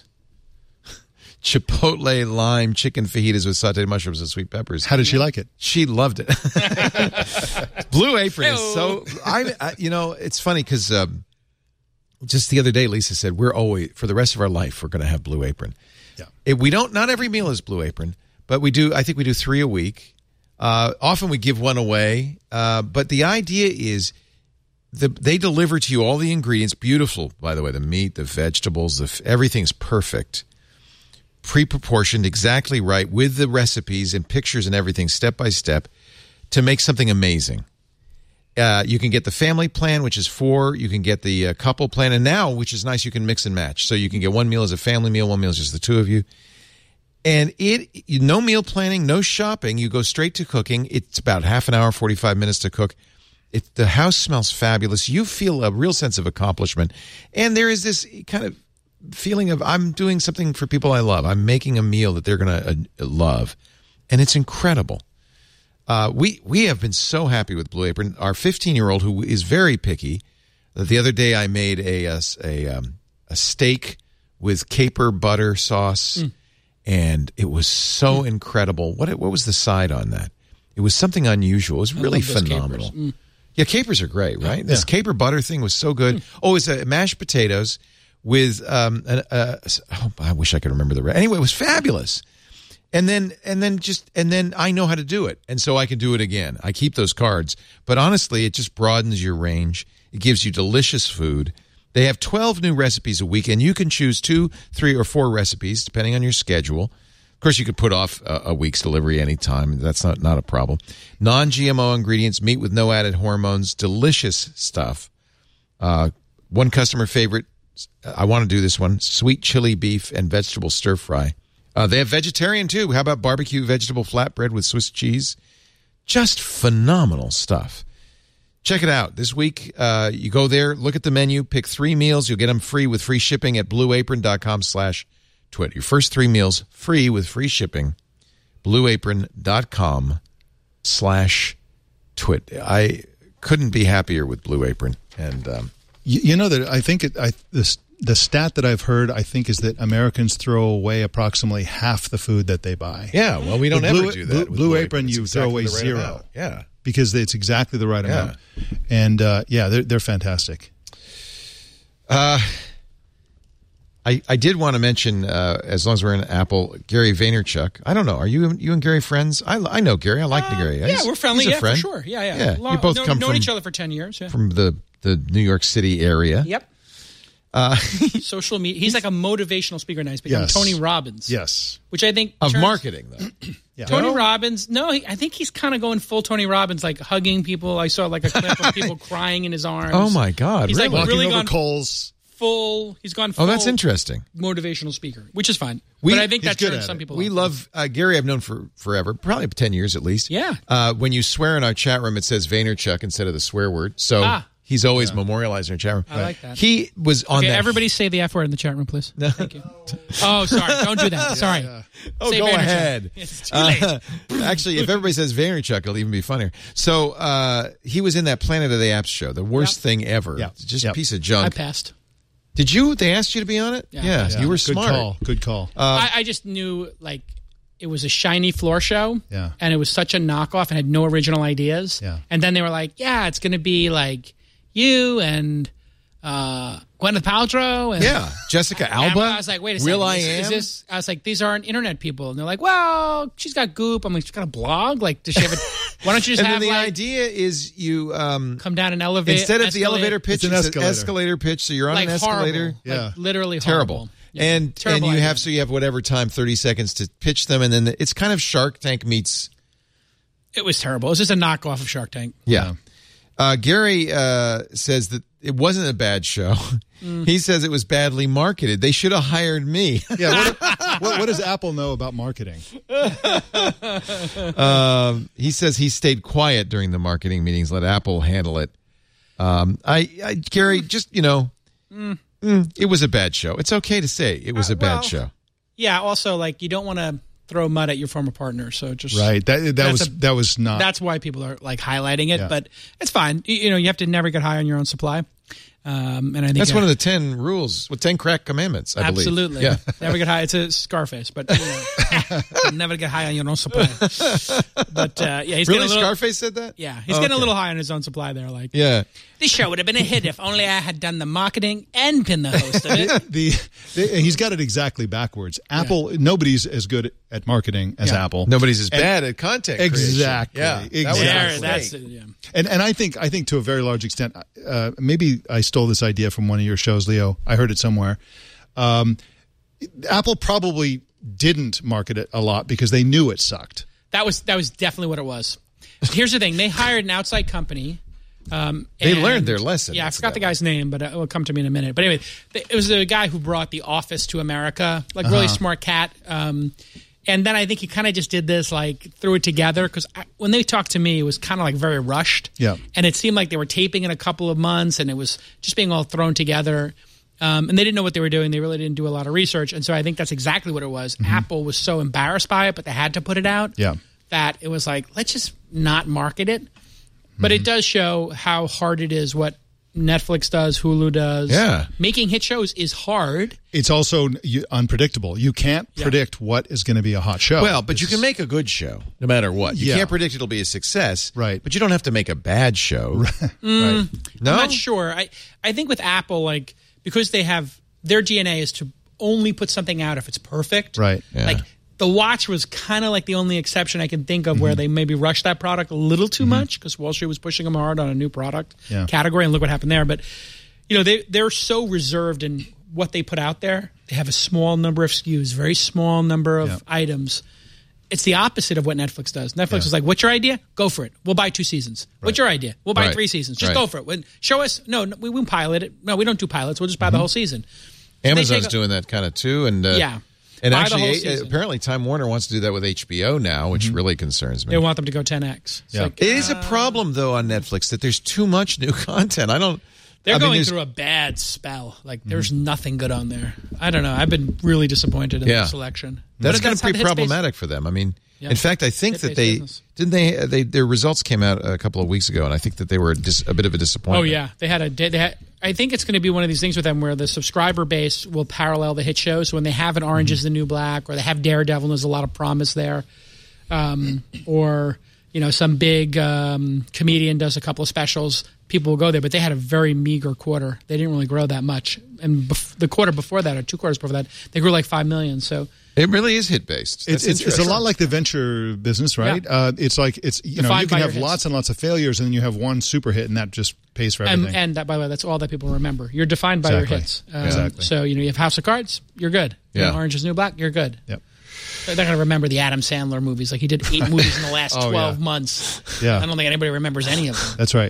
Chipotle lime chicken fajitas with sauteed mushrooms and sweet peppers. how did she like it? She loved it. Blue Apron is so. I, I you know it's funny because um, just the other day Lisa said we're always for the rest of our life we're going to have Blue Apron. Yeah. It, we don't. Not every meal is Blue Apron, but we do. I think we do three a week. Uh, often we give one away, uh, but the idea is. The, they deliver to you all the ingredients. Beautiful, by the way, the meat, the vegetables, the f- everything's perfect. Pre-proportioned, exactly right, with the recipes and pictures and everything, step by step, to make something amazing. Uh, you can get the family plan, which is four. You can get the uh, couple plan. And now, which is nice, you can mix and match. So you can get one meal as a family meal, one meal is just the two of you. And it no meal planning, no shopping. You go straight to cooking. It's about half an hour, forty-five minutes to cook. It, the house smells fabulous. You feel a real sense of accomplishment. And there is this kind of feeling of I'm doing something for people I love. I'm making a meal that they're going to uh, love. And it's incredible. Uh, we we have been so happy with Blue Apron. Our fifteen-year-old, who is very picky, the other day I made a a, a, um, a steak with caper butter sauce, mm. and it was so mm. incredible. What what was the side on that? It was something unusual. It was really phenomenal. Mm. Yeah, capers are great, right? Yeah. This caper butter thing was so good. Mm. Oh, it's uh, mashed potatoes with um. A, a, oh, I wish I could remember the rest. Anyway, it was fabulous. And then, and then just, and then I know how to do it. And so I can do it again. I keep those cards. But honestly, it just broadens your range. It gives you delicious food. They have twelve new recipes a week, and you can choose two, three, or four recipes, depending on your schedule. Of course, you could put off a, a week's delivery anytime. That's not, not a problem. Non-G M O ingredients, meat with no added hormones, delicious stuff. Uh, one customer favorite, I want to do this one, sweet chili beef and vegetable stir fry. Uh, they have vegetarian, too. How about barbecue vegetable flatbread with Swiss cheese? Just phenomenal stuff. Check it out. This week, uh, you go there, look at the menu, pick three meals. You'll get them free with free shipping at blueapron.com slash twit. Your first three meals free with free shipping. blueapron.com slash twit. I couldn't be happier with Blue Apron. And um, you, you know that I think it, I, this, the stat that I've heard, I think, is that Americans throw away approximately half the food that they buy. Yeah, well, we don't With ever Blue, do that. Blue, with Blue Apron, you It's throw exactly away the right zero. amount. Yeah. Because it's exactly the right Yeah. amount. And, uh, yeah, they're, they're fantastic. Uh, I I did want to mention, uh, as long as we're in Apple, Gary Vaynerchuk. I don't know. Are you you and Gary friends? I, I know Gary. I like Uh, the Gary. yeah, He's- we're friendly. he's a Yeah, friend. for sure. Yeah, yeah. Yeah, Long, you both know, come known from each other for ten years. Yeah. from the the New York City area. Yep. Uh, Social media. He's like a motivational speaker now. He's become Yes. Tony Robbins. Yes. Which I think of turns- marketing, though. Yeah. Tony No? Robbins. No, he, I think he's kind of going full Tony Robbins, like hugging people. I saw like a clip of people crying in his arms. Oh, my God. He's really? like Walking really over gone coals. full. He's gone full. Oh, that's interesting. Motivational speaker, which is fine. We- but I think he's that good turns at some it. people We off. love uh, Gary. I've known for forever, probably ten years at least. Yeah. Uh, when you swear in our chat room, it says Vaynerchuk instead of the swear word. So Ah. he's always memorialized in our chat room. I like that. He was on Okay, that. everybody say the F word in the chat room, please. Thank you. Oh, sorry. Don't do that. Sorry. Oh, Say go Vaynerchuk. ahead. It's too late. Uh, actually, if everybody says Vaynerchuk, it'll even be funnier. So uh, he was in that Planet of the Apps show, the worst Yep. thing ever. Yep. Just Yep. a piece of I junk. passed. Did you? They asked you to be on it? Yeah. Yeah, Yeah. you were Good smart. call. Good call. I, I just knew like it was a shiny floor show. Yeah. And it was such a knockoff and had no original ideas. Yeah. And then they were like, yeah, it's going to be like you and uh, Gwyneth Paltrow. And Yeah, Jessica And Alba. I was like, wait a second. Will I is, am? is this? I was like, these aren't internet people. And they're like, well, she's got Goop. I'm like, she's got a blog. Like, does she have a? Why don't you just and then have the like idea is you um, come down an elevator instead of the elevator pitch, It's an it's escalator. an escalator pitch. So you're on like an escalator. horrible, Yeah. like, literally Terrible. horrible. Yeah. And Terrible and you idea. have so you have whatever time, thirty seconds to pitch them, and then it's kind of Shark Tank meets. It was terrible. It was just a knockoff of Shark Tank. Yeah. Uh, Gary uh, says that it wasn't a bad show. Mm. He says it was badly marketed. They should have hired me. Yeah. What, what, what does Apple know about marketing? um, he says he stayed quiet during the marketing meetings, let Apple handle it. Um, I, I, Gary, just, you know, mm, it was a bad show. It's okay to say it was Uh, a bad well, show. Yeah. Also, like you don't want to throw mud at your former partner. So just Right. That that That's was a- that was not. That's why people are like highlighting it, Yeah. but it's fine. You, you know, you have to never get high on your own supply. Um, and I think That's uh, one of the ten rules, with ten crack commandments, I believe. absolutely Yeah. never get high. It's a Scarface, but you know, never get high on your own supply. But uh, yeah, he's Really? getting a little, Scarface said that? Yeah, he's Oh, getting a okay. little high on his own supply there. Like Yeah. this show would have been a hit if only I had done the marketing and been the host of it. the, the he's got it exactly backwards. Apple, nobody's as good at marketing as Yeah. Apple. Nobody's as And- bad at content creation. Exactly. Yeah. That was Exactly. There, great. that's it, yeah. And and I think I think to a very large extent, uh, maybe I stole this idea from one of your shows, Leo. I heard it somewhere. Um, Apple probably didn't market it a lot because they knew it sucked. That was that was definitely what it was. Here's the thing: they hired an outside company. Um, They and- learned their lesson, Yeah, I forgot the incidentally. guy's name, but it will come to me in a minute. But anyway, it was the guy who brought The Office to America, like really smart cat. Um, and then I think he kind of just did this, like threw it together because when they talked to me, it was kind of like very rushed. Yeah. and it seemed like they were taping in a couple of months, and it was just being all thrown together. Um, and they didn't know what they were doing. They really didn't do a lot of research, and so I think that's exactly what it was. Apple was so embarrassed by it, but they had to put it out. Yeah. That it was like, let's just not market it. But it does show how hard it is what Netflix does, Hulu does. Yeah. Making hit shows is hard. It's also you, unpredictable. You can't Yeah. predict what is going to be a hot show. Well, but This you can is- make a good show no matter what. You Yeah. can't predict it'll be a success. Right. But you don't have to make a bad show. right. No? I'm not sure. I, I think with Apple, like, because they have their D N A is to only put something out if it's perfect. Right. Yeah. Like the watch was kind of like the only exception I can think of where they maybe rushed that product a little too much because Wall Street was pushing them hard on a new product Yeah. category, and look what happened there. But you know, they they're so reserved in what they put out there. They have a small number of S K Us, very small number of Yeah. items. It's the opposite of what Netflix does. Netflix is like, "What's your idea? Go for it. We'll buy two seasons. What's your idea? We'll buy Right. three seasons. Just Right. go for it. When, show us. No, no, we won't pilot it. No, we don't do pilots. We'll just buy the whole season." So they Amazon's take a- doing that kind of too. And uh, Yeah. And Buy the whole actually, uh, season. apparently, Time Warner wants to do that with H B O now, which really concerns me. They want them to go ten x. It's Yeah. like, It is a problem, though, on Netflix that there's too much new content. I don't. they're I mean, going there's- through a bad spell. Like, there's nothing good on there. I don't know. I've been really disappointed in Yeah. the selection. That's But going to how be the Hitspace- problematic for them. I mean, Yeah. in fact, I think that Hit-based they business. didn't they, they their results came out a couple of weeks ago, and I think that they were dis, a bit of a disappointment. Oh yeah, they had a. They had, I think it's going to be one of these things with them where the subscriber base will parallel the hit shows. So when they have an Orange is the New Black, or they have Daredevil, and there's a lot of promise there, um, or you know some big um, comedian does a couple of specials, people will go there. But they had a very meager quarter. They didn't really grow that much, and bef- the quarter before that, or two quarters before that, they grew like five million. So It really is hit based. It's, it's, it's a lot like the venture business, right? Yeah. Uh, it's like it's you know Defined you by can your have hits. lots and lots of failures, and then you have one super hit, and that just pays for everything. And, and that, by the way, that's all that people remember. You're defined by Exactly. your hits. Um, Exactly. So, you know, you have House of Cards, you're good. You Yeah. know, Orange is the New Black, you're good. Yep. They're going to remember the Adam Sandler movies. Like, he did eight movies in the last Oh, twelve yeah. months. Yeah. I don't think anybody remembers any of them. That's right.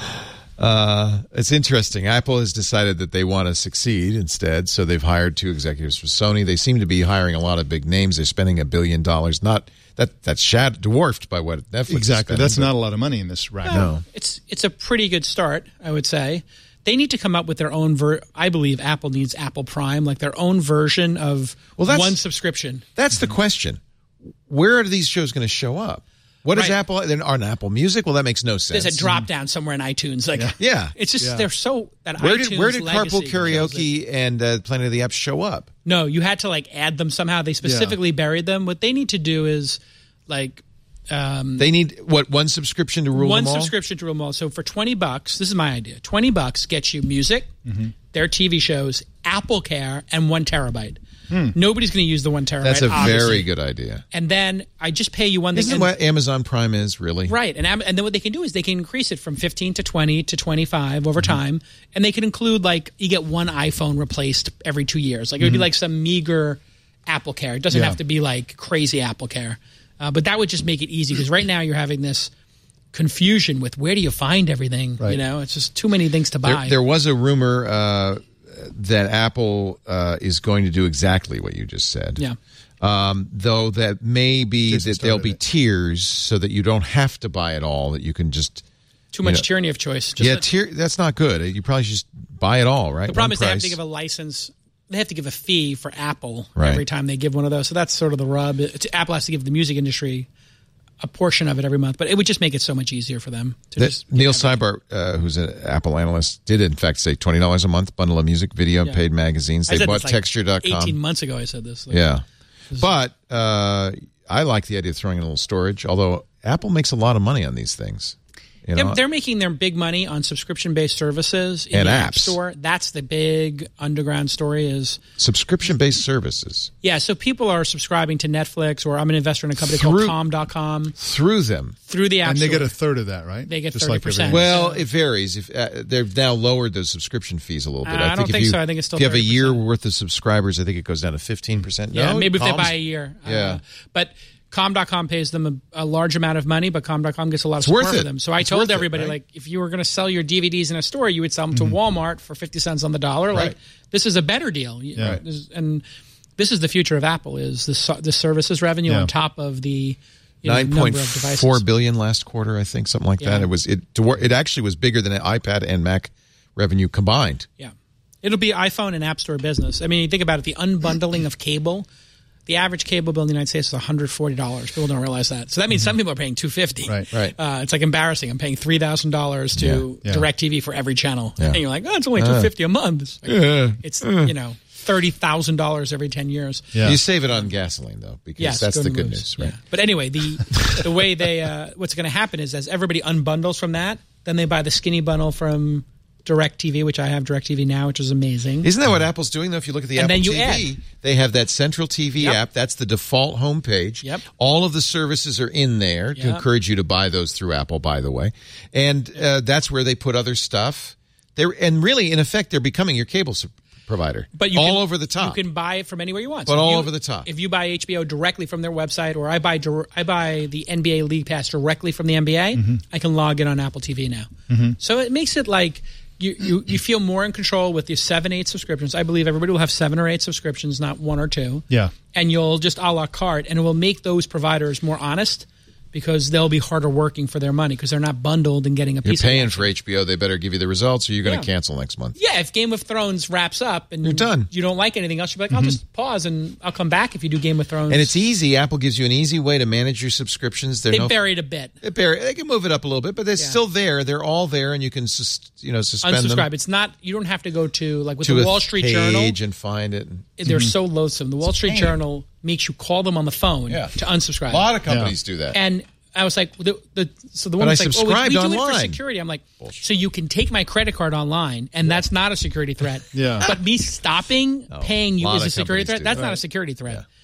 Uh, it's interesting. Apple has decided that they want to succeed instead, so they've hired two executives for Sony. They seem to be hiring a lot of big names. They're spending a billion dollars. Not that that's shad, dwarfed by what Netflix Exactly. is spending, That's but- not a lot of money in this racket. No. It's it's a pretty good start, I would say. They need to come up with their own ver- I believe Apple needs Apple Prime, like their own version of Well, that's- one subscription. That's the question. Where are these shows going to show up? What is Right. Apple? They're on Apple Music? Well, that makes no sense. There's a drop down somewhere in iTunes. Like, Yeah. it's just Yeah. they're so that Where iTunes did where did legacy Carpool kills it. Karaoke and uh, Planet of the Apps show up? No, you had to like add them somehow. They specifically buried them. What they need to do is like um, They need what one subscription to rule one them all? subscription to rule them all. So for twenty bucks, this is my idea. Twenty bucks gets you music, Mm-hmm. their T V shows, Apple Care, and one terabyte. Nobody's going to use the one terabyte. Hmm. That's a obviously. very good idea. And then I just pay you one thing. Isn't that and- what Amazon Prime is, really? Right, and Am- and then what they can do is they can increase it from fifteen to twenty to twenty-five over Mm-hmm. time, and they can include like you get one iPhone replaced every two years. Like it would be like some meager Apple Care. It doesn't Yeah. have to be like crazy Apple Care, uh, but that would just make it easy because right now you're having this confusion with where do you find everything. You Right. know, it's just too many things to There, buy. there was a rumor uh, that Apple uh, is going to do exactly what you just said. Yeah. Um, though that may be Jason that there'll started be it. tiers so that you don't have to buy it all, that you can just... Too much you know- tyranny of choice. Just yeah, let- tier, that's not good. You probably should just buy it all, right? The problem One is they have price. to give a license. They have to give a fee for Apple Right. every time they give one of those. So that's sort of the rub. It's, Apple has to give the music industry a portion of it every month, but it would just make it so much easier for them to That- just. Neil Seibart, uh, who's an Apple analyst, did in fact say twenty dollars a month, bundle of music, video, Yeah. paid magazines. I They said bought this like texture dot com. eighteen months ago, I said this. Like, Yeah. But uh, I like the idea of throwing in a little storage, although Apple makes a lot of money on these things. You know? They're, they're making their big money on subscription-based services in And the App apps. Store. That's the big underground story. Is Subscription-based services. yeah. So people are subscribing to Netflix, or I'm an investor in a company Through- called Com dot com Through them. through the App And they Store. get a third of that, right? They get Just thirty like percent. everyone. Well, it varies. If uh, they've now lowered those subscription fees a little bit. Uh, I don't if think you, so. I think it's still if you have a thirty year percent. worth of subscribers, I think it goes down to fifteen percent. Yeah, no, maybe if they Com's- buy a year. I don't Yeah. know. But Com dot com pays them a, a large amount of money, but Com dot com gets a lot of It's support worth for it. them. So I It's told worth it, everybody, right? like, if you were going to sell your D V Ds in a store, you would sell them to Walmart for fifty cents on the dollar. Like, Right. this is a better deal. You- Yeah. this is- And this is the future of Apple, is the, so- the services revenue Yeah. on top of the you know, Nine number point of devices. four billion last quarter, I think, something like Yeah. that. It was it. It actually was bigger than iPad and Mac revenue combined. Yeah. It'll be iPhone and App Store business. I mean, you think about it, the unbundling of cable. The average cable bill in the United States is one hundred forty dollars. People don't realize that. So that means some people are paying two hundred fifty dollars. Right. Right. Uh, it's like embarrassing. I'm paying three thousand dollars to Yeah. Yeah. DirecTV for every channel. Yeah. And you're like, oh, it's only two hundred fifty dollars a month. It's, like, Yeah. it's you know, thirty thousand dollars every ten years. Yeah. You save it on gasoline though, because Yes, that's go the to good moves. news, right? Yeah. But anyway, the the way they uh, what's going to happen is as everybody unbundles from that, then they buy the skinny bundle from DirecTV, which I have DirecTV now, which is amazing. Isn't that what Apple's doing though? If you look at the And Apple then you T V, add. they have that central T V Yep. app. That's the default homepage. Yep. All of the services are in there to Yep. encourage you to buy those through Apple, by the way. And uh, that's where they put other stuff. They're and really, in effect, they're becoming your cable su- provider. But you all can, over the top. You can buy it from anywhere you want. But if all you- over the top. If you buy H B O directly from their website, or I buy dir- I buy the N B A League Pass directly from the N B A, Mm-hmm. I can log in on Apple T V now. So it makes it like you, you you feel more in control with your seven, eight subscriptions. I believe everybody will have seven or eight subscriptions, not one or two. Yeah. And you'll just a la carte, and it will make those providers more honest because they'll be harder working for their money because they're not bundled and getting a You're piece paying of for H B O. They better give you the results, or you're going to Yeah. cancel next month. Yeah, if Game of Thrones wraps up and You're done. you don't like anything else, you'll be like, I'll just pause and I'll come back if you do Game of Thrones. And it's easy. Apple gives you an easy way to manage your subscriptions. They're They no, buried a bit. They, bury, they can move it up a little bit, but they're Yeah. still there. They're all there, and you can sus, you know suspend Unsubscribe. them It's not. You don't have to go to like with to the a Wall Street page Journal. and find it. They're so loathsome. The Wall Street pain. Journal makes you call them on the phone Yeah. to unsubscribe. A lot of companies do that. And I was like, the, the so the But one I was like, oh, we, we subscribed do it for online. security. I'm like, so you can take my credit card online, and that's not a security threat. Yeah. But me stopping paying you lot is a of security companies threat. do That's that. not a security threat.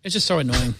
It's just so annoying.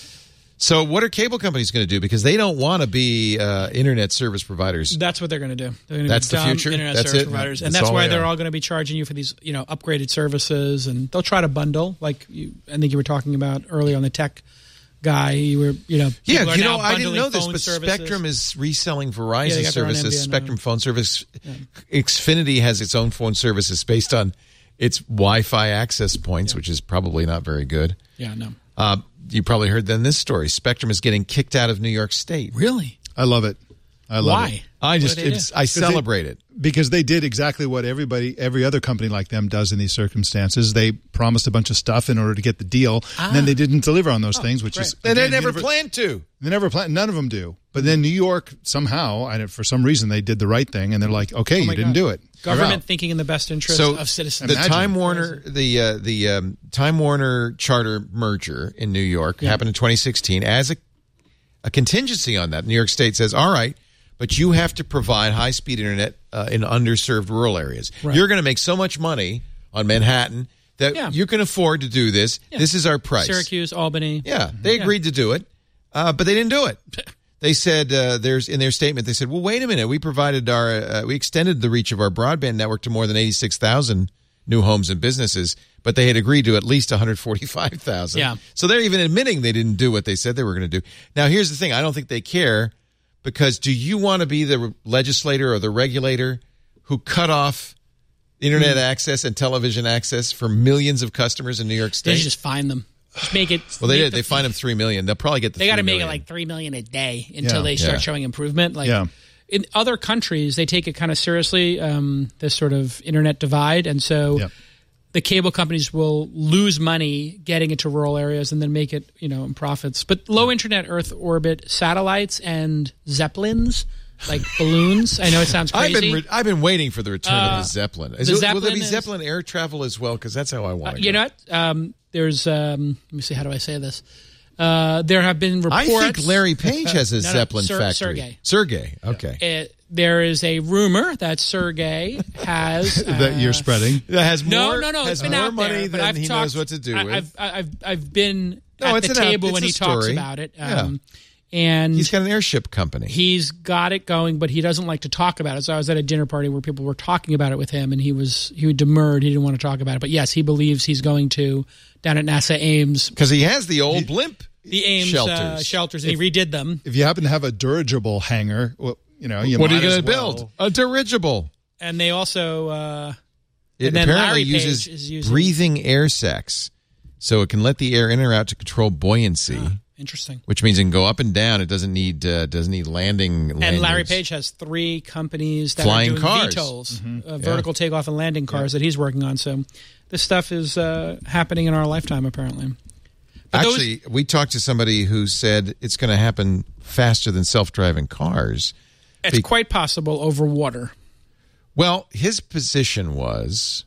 So what are cable companies going to do? Because they don't want to be uh, internet service providers. That's what they're going to do. They're going to That's be the dumb future? internet That's service it? providers, That's and that's all why they they're are. all going to be charging you for these, you know, upgraded services, and they'll try to bundle, like you, I think you were talking about earlier on the tech guy. You were, you know, Yeah, people are you now know, I didn't bundling know this, phone but services. Spectrum is reselling Yeah, they Verizon got their own services, M V N Spectrum now. phone service. Xfinity has its own phone services based on its Wi-Fi access points, which is probably not very good. Yeah, no. Uh, you probably heard then this story. Spectrum is getting kicked out of New York State. Really? I love it. I love Why? it. I just, What did they it's, do? I celebrate it. Because they did exactly what everybody, every other company like them does in these circumstances. They promised a bunch of stuff in order to get the deal, and then they didn't deliver on those things, which is And they again, never univer- planned to. They never plan. None of them do. But then New York somehow, and for some reason, they did the right thing, and they're like, "Okay, you my didn't God. do it. You're Government out." thinking in the best interest So of citizens. the Imagine. Time Warner, the uh, the um, Time Warner Charter merger in New York happened in twenty sixteen. As a a contingency on that, New York State says, "All right, but you have to provide high speed internet uh, in underserved rural areas. Right. You're going to make so much money on Manhattan that Yeah. you can afford to do this. This is our price." Syracuse, Albany. Yeah, they agreed to do it, uh, but they didn't do it. They said uh, there's in their statement. They said, "Well, wait a minute. We provided our uh, we extended the reach of our broadband network to more than eighty-six thousand new homes and businesses, but they had agreed to at least one hundred forty-five thousand." Yeah. So they're even admitting they didn't do what they said they were going to do. Now, here's the thing: I don't think they care, because do you want to be the legislator or the regulator who cut off internet access and television access for millions of customers in New York They State? should just find them. Just make it. Well, they make did. the- They fined them three million. They'll probably get the. They got to three make it million. like three million a day until Yeah. they start Yeah. showing improvement. Like Yeah. in other countries, they take it kind of seriously. Um, this sort of internet divide, and so Yep. the cable companies will lose money getting into rural areas and then make it, you know, in profits. But low internet Earth orbit satellites and zeppelins, like balloons. I know it sounds I've crazy. been re- I've been waiting for the return of the Zeppelin. Is the it, will there Zeppelin be is- Zeppelin air travel as well? Because that's how I want to. you know what? Um, there's um, let me see. How do I say this? Uh, there have been reports. I think Larry Page has a No, no, Zeppelin Ser- factory. Sergey. Sergey. Okay. Uh, there is a rumor that Sergey has uh, that you're spreading. That has No, more. no, no. Has It's been more out money there, but than I've he talked, knows what to do I, with. I've I've I've been No, at it's the an out- table it's when a he talks story. about it. Yeah. Um, and He's got an airship company. he's got it going, but he doesn't like to talk about it. So I was at a dinner party where people were talking about it with him, and he was he demurred. He didn't want to talk about it. But yes, he believes he's going to down at NASA Ames, Because he has the old blimp the Ames shelters. uh, shelters, and he redid them. If you happen to have a dirigible hangar, well, you know, you what are you might going as to well. build? A dirigible. And they also uh, It And then apparently Larry Page uses is using- breathing air sacs, so it can let the air in or out to control buoyancy. interesting. Which means it can go up and down. It doesn't need uh, doesn't need landing. And Larry lanyards. Page has three companies that Flying are doing cars. V TOLs, Mm-hmm. uh, vertical takeoff and landing cars that he's working on. So this stuff is uh, happening in our lifetime, apparently. But those- Actually, we talked to somebody who said it's going to happen faster than self-driving cars. it's be- quite possible over water. Well, his position was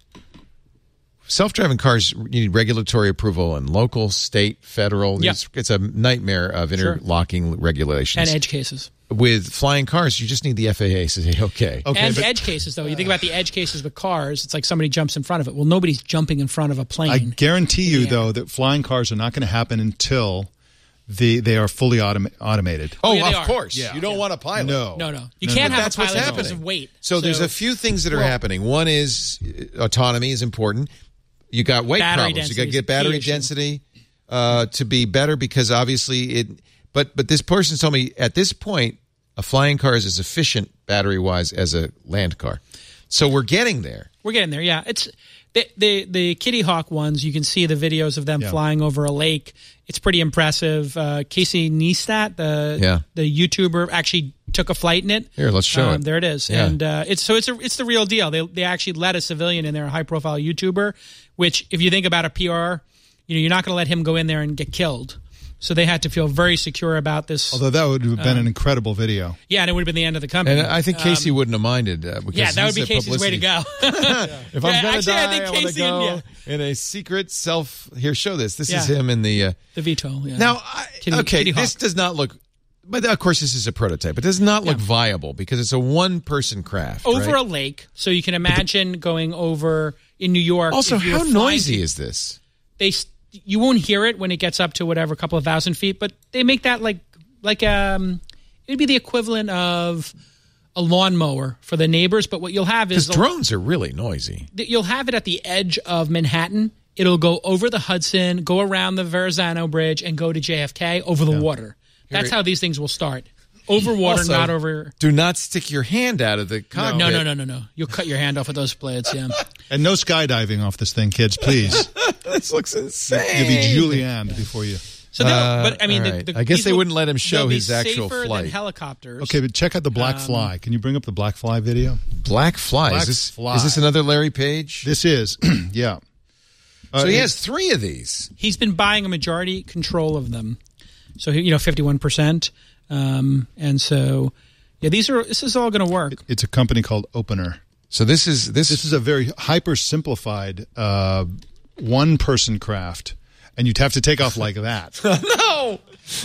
self-driving cars need regulatory approval in local, state, federal. Yeah. It's, it's a nightmare of Sure. interlocking regulations. And edge cases. With flying cars, you just need the F A A to say, okay. Okay, and but edge cases, though. You think about the edge cases with cars, it's like somebody jumps in front of it. Well, nobody's jumping in front of a plane. I guarantee you, Yeah. though, that flying cars are not going to happen until the they are fully autom- automated. Oh, yeah, they of are. course. Yeah. You don't want a pilot. No. no, no. You No, can't no, have that's a what's pilot because happening. of weight. So, there's a few things that are happening. One is uh, autonomy is important. You got weight Battery problems. You density got to is get the key battery issue. density uh, to be better because obviously it. But but this person told me at this point a flying car is as efficient battery wise as a land car. So we're getting there. We're getting there, yeah. It's the the, the Kitty Hawk ones. You can see the videos of them Yeah. flying over a lake. It's pretty impressive. Uh, Casey Neistat, the Yeah. the YouTuber, actually took a flight in it. Here, let's show Um, it. There it is, Yeah. and uh, it's so it's a, it's the real deal. They they actually let a civilian in there, a high profile YouTuber. Which, if you think about a P R, you know, you're not going to let him go in there and get killed. So they had to feel very secure about this. Although that would have been an incredible video. yeah, and it would have been the end of the company. And I think Casey wouldn't have minded. Uh, because Um, yeah, that would he's be a Casey's way to publicity- go. If Yeah, I'm going to actually, I die, I, think want to Casey go and- in a secret self. Here, show this. This is Yeah. him in the. Uh, the V TOL. Yeah. now, I, Kitty- okay, Kitty this Hawk. does not look. But of course, this is a prototype. It does not look viable because it's a one-person craft. over right? a lake, so you can imagine going over in New York. Also, if you were how flying noisy to- is this? they? you won't hear it when it gets up to whatever, a couple of thousand feet, but they make that like, like um, it'd be the equivalent of a lawnmower for the neighbors, but what you'll have is... Because drones are really noisy. You'll have it at the edge of Manhattan. It'll go over the Hudson, go around the Verrazano Bridge, and go to J F K over the yeah. water. That's how these things will start. Over water, also, not over... Do not stick your hand out of the cockpit. No, no, no, no, no. You'll cut your hand off with those blades, yeah. And no skydiving off this thing, kids, please. This looks insane. You'll be Julianne before you... So, uh, but I mean, right. the, the, I guess they will, wouldn't let him show his actual safer flight. Than helicopters. Okay, but check out the Black um, Fly. Can you bring up the Black Fly video? Black Fly. Black is, this, Fly. is this another Larry Page? This is, yeah. Uh, so he has it, three of these. He's been buying a majority control of them. So you know, fifty-one percent, um, and so yeah, these are. This is all going to work. It, it's a company called Opener. So this is this. This is a very hyper simplified uh, one person craft. And you'd have to take off like that. No.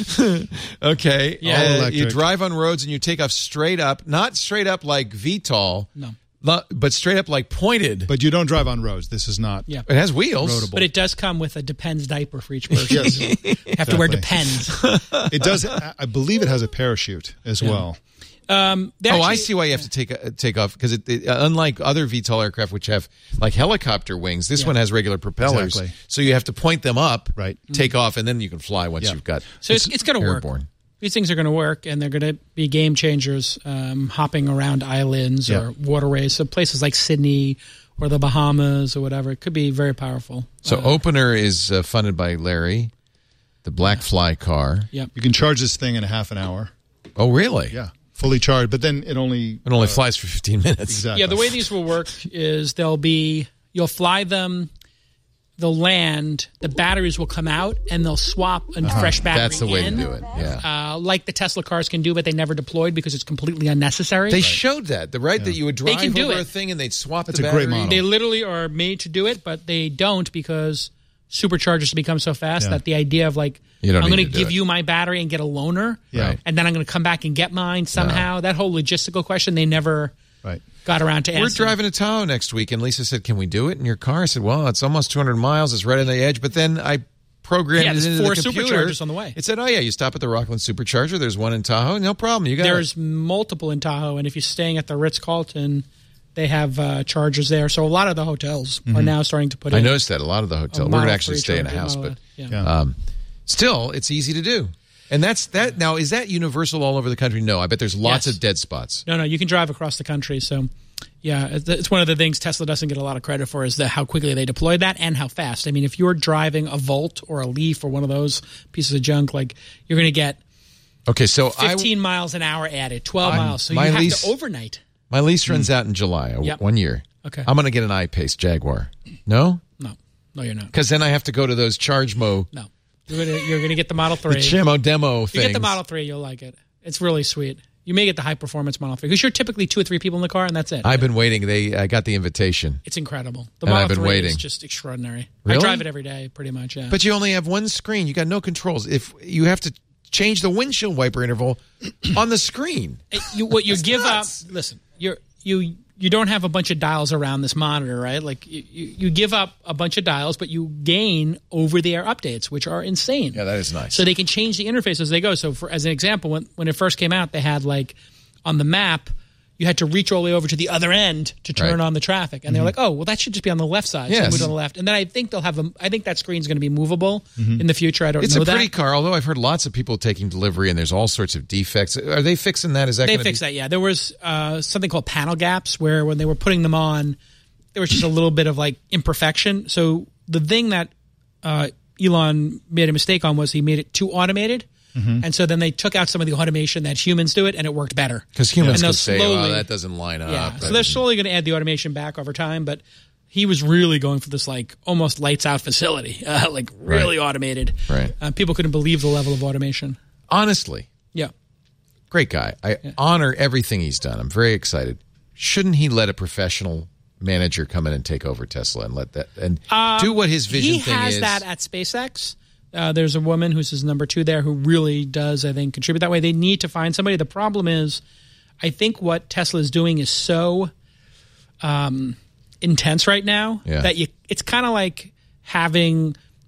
Okay. Yeah. Uh, you drive on roads and you take off straight up, not straight up like V TOL. No. But straight up like pointed. But you don't drive on roads. This is not. Yeah. It has wheels. Roadable. But it does come with a Depends diaper for each person. Yes. You have to wear Depends. It does. I believe it has a parachute as yeah. well. Um, oh, actually, I see why you have to take uh, take off because it, it, uh, unlike other V TOL aircraft which have like helicopter wings, this yeah. one has regular propellers. Exactly. So you have to point them up, right? Take mm-hmm. off, and then you can fly once yeah. you've got. So it's, it's going to work. These things are going to work, and they're going to be game changers. Um, hopping around islands yeah. or waterways, so places like Sydney or the Bahamas or whatever. It could be very powerful. So uh, Opener is uh, funded by Larry, the Black yeah. Fly car. Yep. You can charge this thing in a half an hour. Oh, really? Yeah. Fully charged, but then it only it only uh, flies for fifteen minutes. Exactly. Yeah, the way these will work is they'll be you'll fly them, they'll land, the batteries will come out, and they'll swap a uh-huh. fresh battery. That's the way in, to do it. Yeah, uh, like the Tesla cars can do, but they never deployed because it's completely unnecessary. They right. showed that the right yeah. that you would drive they can do over it. a thing and they'd swap That's the a battery. great model. They literally are made to do it, but they don't because superchargers become so fast yeah. that the idea of like I'm going to give it. you my battery and get a loaner, yeah. and then I'm going to come back and get mine somehow. No. That whole logistical question they never right. got around to answering. We're driving to Tahoe next week, and Lisa said, "Can we do it in your car?" I said, "Well, it's almost two hundred miles. It's right on the edge." But then I programmed yeah, it into four the computer. Superchargers on the way. It said, "Oh yeah, you stop at the Rockland Supercharger. There's one in Tahoe. No problem. You got There's it." multiple in Tahoe, and if you're staying at the Ritz-Carlton, they have uh, chargers there. So a lot of the hotels mm-hmm. are now starting to put I in. I noticed that a lot of the hotels. We're going to actually stay in a house, model, but yeah. Yeah. Um, still, it's easy to do. And that's that. Now, is that universal all over the country? No, I bet there's lots yes. of dead spots. No, no, you can drive across the country. So, yeah, it's one of the things Tesla doesn't get a lot of credit for is the, how quickly they deployed that and how fast. I mean, if you're driving a Volt or a Leaf or one of those pieces of junk, like you're going to get okay, so fifteen I, miles an hour added, twelve I'm, miles. So you have lease, to overnight. My lease runs mm. out in July, yep. one year. Okay, I'm going to get an I-Pace Jaguar. No, no, no, you're not. Because then I have to go to those ChargeMo. No. You're gonna, you're gonna get the Model three. The Chimo demo thing. You get the Model three, you'll like it. It's really sweet. You may get the high performance Model three because you're typically two or three people in the car, and that's it. I've been waiting. They I got the invitation. It's incredible. The and Model I've been three waiting. is just extraordinary. Really? I drive it every day, pretty much. Yeah. But you only have one screen. You got no controls. If you have to change the windshield wiper interval on the screen, it, you, what you That's give nuts. up. Listen, you're you. You don't have a bunch of dials around this monitor, right? Like you, you, you give up a bunch of dials, but you gain over-the-air updates, which are insane. Yeah, that is nice. So they can change the interface as they go. So for, as an example, when, when it first came out, they had like on the map, you had to reach all the way over to the other end to turn right. on the traffic. And mm-hmm. they're like, oh, well, that should just be on the left side. Yes. So move it on the left. And then I think they'll have a, I think that screen's going to be movable mm-hmm. in the future. I don't it's know a that. pretty car, although I've heard lots of people taking delivery and there's all sorts of defects. Are they fixing that? Is that They gonna fixed be- that, yeah. There was uh, something called panel gaps where when they were putting them on, there was just a little bit of like imperfection. So the thing that uh, Elon made a mistake on was he made it too automated. Mm-hmm. And so then they took out some of the automation that humans do it, and it worked better. Because humans yeah. could say, slowly, "Oh, that doesn't line up." Yeah, That so they're slowly going to add the automation back over time. But he was really going for this like almost lights out facility, uh, like really right. automated. Right. Uh, people couldn't believe the level of automation. Honestly, yeah, great guy. I yeah. honor everything he's done. I'm very excited. Shouldn't he let a professional manager come in and take over Tesla and let that and um, do what his vision he thing has is? that at SpaceX. Uh, there's a woman who's his number two there who really does, I think, contribute that way. They need to find somebody. The problem is, I think what Tesla is doing is so um, intense right now yeah. that you it's kind of like having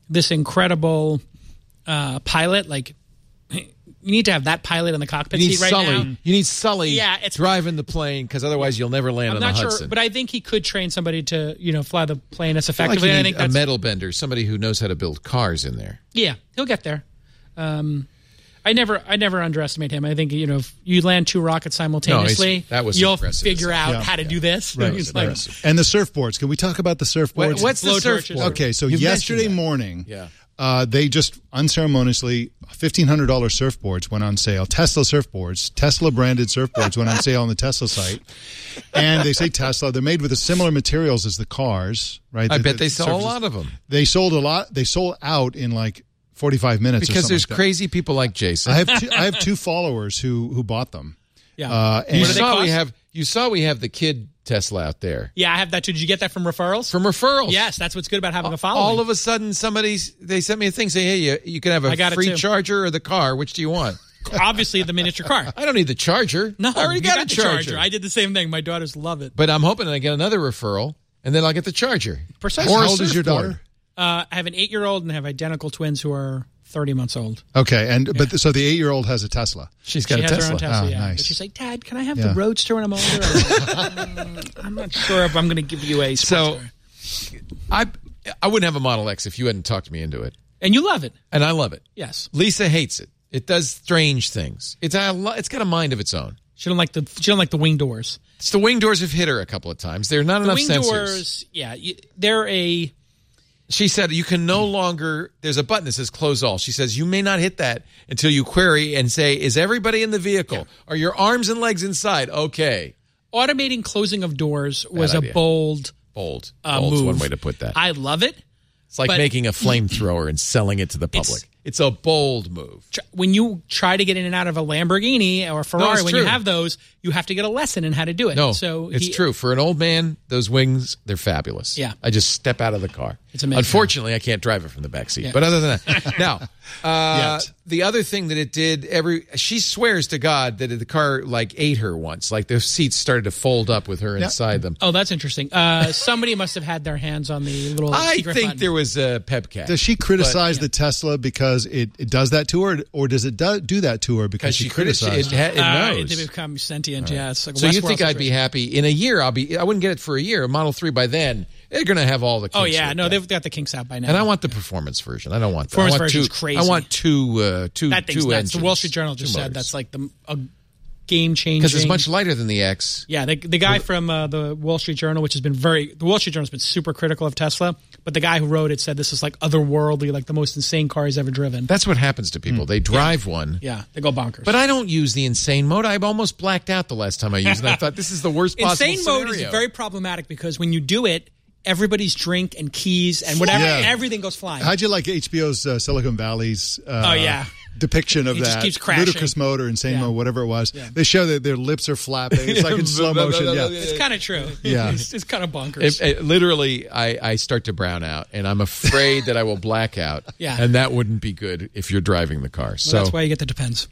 this incredible uh, pilot. Like, you need to have that pilot in the cockpit You need seat right Sully. now. You need Sully Yeah, it's- driving the plane because otherwise you'll never land I'm on not the sure, Hudson. but I think he could train somebody to, you know, fly the plane as I feel like effectively. you and I need think a that's metal bender, somebody who knows how to build cars in there. yeah, he'll get there. Um, I never, I never underestimate him. I think you know, if you land two rockets simultaneously, No, he's- that was you'll impressive. figure out Yeah. how to do this. Right. He's like, And the surfboards. Can we talk about the surfboards? What, what's the Blow surfboard? torches. Okay, so You've yesterday mentioned that. morning, Yeah. uh, they just unceremoniously fifteen hundred dollars surfboards went on sale. Tesla surfboards, Tesla branded surfboards went on sale on the Tesla site, and they say Tesla. They're made with the similar materials as the cars, right? I The- bet the they sell a surfaces- lot of them. They sold a lot. They sold out in like forty-five minutes or Because something there's like that. crazy people like Jason. I have two, I have two followers who who bought them. yeah, Uh, and you do they saw we cost? have you saw we have the kid Tesla out there yeah. I have that too. Did you get that from referrals? from referrals. yes, that's what's good about having a following. All of a sudden, somebody's they sent me a thing saying, "Hey, you, you can have I a got it free too. charger or the car. Which do you want?" Obviously, the miniature car. I don't need the charger. No, I already you got, got a the charger. I did the same thing. My daughters love it. But I'm hoping I get another referral, and then I'll get the charger. Precisely. Or a How old is your surfboard. daughter? Uh, I have an eight-year-old and I have identical twins who are thirty months old. Okay, and but so the eight-year-old has a Tesla. She's got She a has Tesla. her own Tesla, Oh, yeah. nice. But she's like, Dad, can I have Yeah. the Roadster when I'm older? I'm, like, "Mm, I'm not sure if I'm going to give you a So, sports car." I I wouldn't have a Model X if you hadn't talked me into it, And you love it. and I love it. Yes. Lisa hates it. It does strange things. It's a, lo- it's got a mind of its own. She don't like the she don't like the wing doors. It's the wing doors have hit her a couple of times. There are not The enough wing sensors. doors, yeah, you, they're a She said you can no longer, there's a button that says close all. She says you may not hit that until you query and say, is everybody in the vehicle? Are your arms and legs inside? Okay. automating closing of doors was Bad a idea. bold Bold. uh, Bold's move. one way to put that. I love it. It's like but- making a flamethrower and selling it to the public. It's- It's, a bold move. Tr- When you try to get in and out of a Lamborghini or a Ferrari, it's when true. you have those, you have to get a lesson in how to do it. No, so it's he- true. For an old man, those wings, they're fabulous. Yeah. I just step out of the car. It's amazing. Unfortunately, I can't drive it from the back seat. Yeah. But other than that, now, uh, Yet. the other thing that it did, every she swears to God that the car like ate her once. Like the seats started to fold up with her inside them. Oh, that's interesting. Uh, somebody must have had their hands on the little I secret think button. there was a pebcam. Does she criticize the Tesla because it, it does that to her, or does it do, do that to her because Because she, she criticized criticized it. her? It Uh, knows. they become sentient, yes. Like a So you Westworld think I'd be situation. happy in a year? I'll be. I wouldn't get it for a year. A Model three by then, they're going to have all the. Oh, kinks yeah. worked No, out. they've got the kinks out by now. And I want the performance version. I don't want the Performance I want version's two, crazy. I want two, uh, two, that thing's two nuts. engines. The Wall Street Journal just two said motors. that's like the a game changing. because it's much lighter than the X. Yeah, the, the guy from uh, the Wall Street Journal, which has been very, the Wall Street Journal's been super critical of Tesla, but the guy who wrote it said this is like otherworldly, like the most insane car he's ever driven. That's what happens to people. They drive one. Yeah, they go bonkers. But I don't use the insane mode. I almost blacked out the last time I used it. I thought this is the worst possible insane mode scenario. is very problematic because when you do it, everybody's drink and keys and whatever, Yeah. everything goes flying. How'd you like H B O's uh, Silicon Valley's uh, Oh, yeah. depiction of It just that? keeps crashing. Ludicrous mode or insane Yeah. mode, whatever it was. They show that their lips are flapping. It's like in slow motion. Yeah. It's kind of true. Yeah. it's, it's kind of bonkers. It- it- literally, I, I start to brown out, and I'm afraid that I will black out. Yeah. And that wouldn't be good if you're driving the car. Well, So that's why you get the Depends.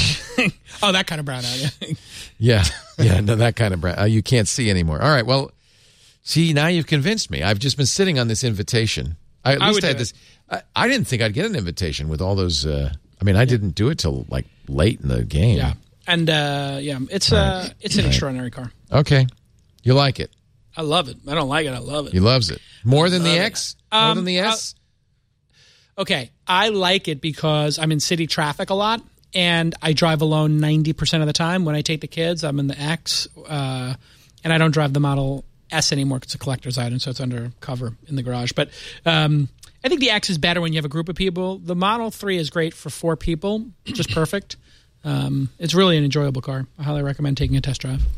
Oh, that kind of brown out. Yeah. yeah, yeah, no, that kind of brown. Uh, you can't see anymore. All right, well, see, now you've convinced me. I've just been sitting on this invitation. I at I least would had do this. I, I didn't think I'd get an invitation with all those. Uh, I mean, I didn't do it till like late in the game. Yeah, and uh, yeah, it's uh, it's an extraordinary car. Okay, you like it. I love it. I don't like it. I love it. He loves it more than the Love it. X. More Um, than the S. Okay, I like it because I'm in city traffic a lot, and I drive alone ninety percent of the time. When I take the kids, I'm in the X, uh, and I don't drive the Model S anymore because it's a collector's item, so it's under cover in the garage. But um, I think the X is better when you have a group of people. The Model three is great for four people, just perfect. Um, it's really an enjoyable car. I highly recommend taking a test drive.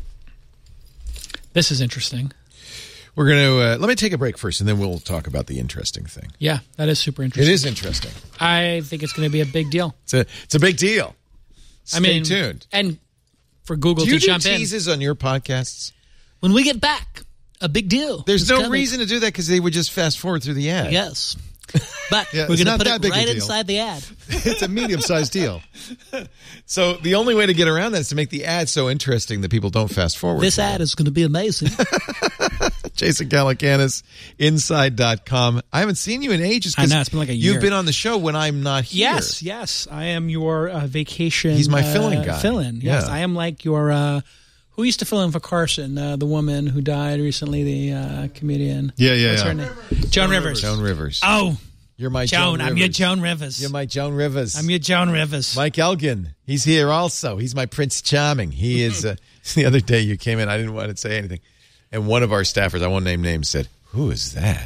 This is interesting. We're going to uh, let me take a break first, and then we'll talk about the interesting thing. Yeah, that is super It interesting. is interesting. I think it's going to be a big deal. It's a it's a big deal. Stay I mean, tuned. And for Google Do you to do jump in. teases on your podcasts? When we get back, a big deal. There's is no coming. reason to do that because they would just fast forward through the ad. Yes. But Yeah, we're it's going to not put that it big a right deal. inside the ad. It's a medium-sized deal. So the only way to get around that is to make the ad so interesting that people don't fast forward. This through ad it. is going to be amazing. Jason Calacanis, inside dot com. I haven't seen you in ages. I know, it's been like a year. You've been on the show when I'm not here. Yes, yes. I am your uh, vacation. He's my uh, fill-in guy. Fill-in, yes. Yeah. I am like your, uh, who used to fill in for Carson, uh, the woman who died recently, the uh, comedian. Yeah, yeah, What's yeah. her name? Joan Rivers. Joan Rivers. Oh, You're my Joan. Joan I'm your Rivers. Joan Rivers. You're my Joan Rivers. I'm your Joan Rivers. Mike Elgin. He's here also. He's my Prince Charming. He is. Uh, the other day you came in, I didn't want to say anything. And one of our staffers, I won't name names, said, "Who is that?"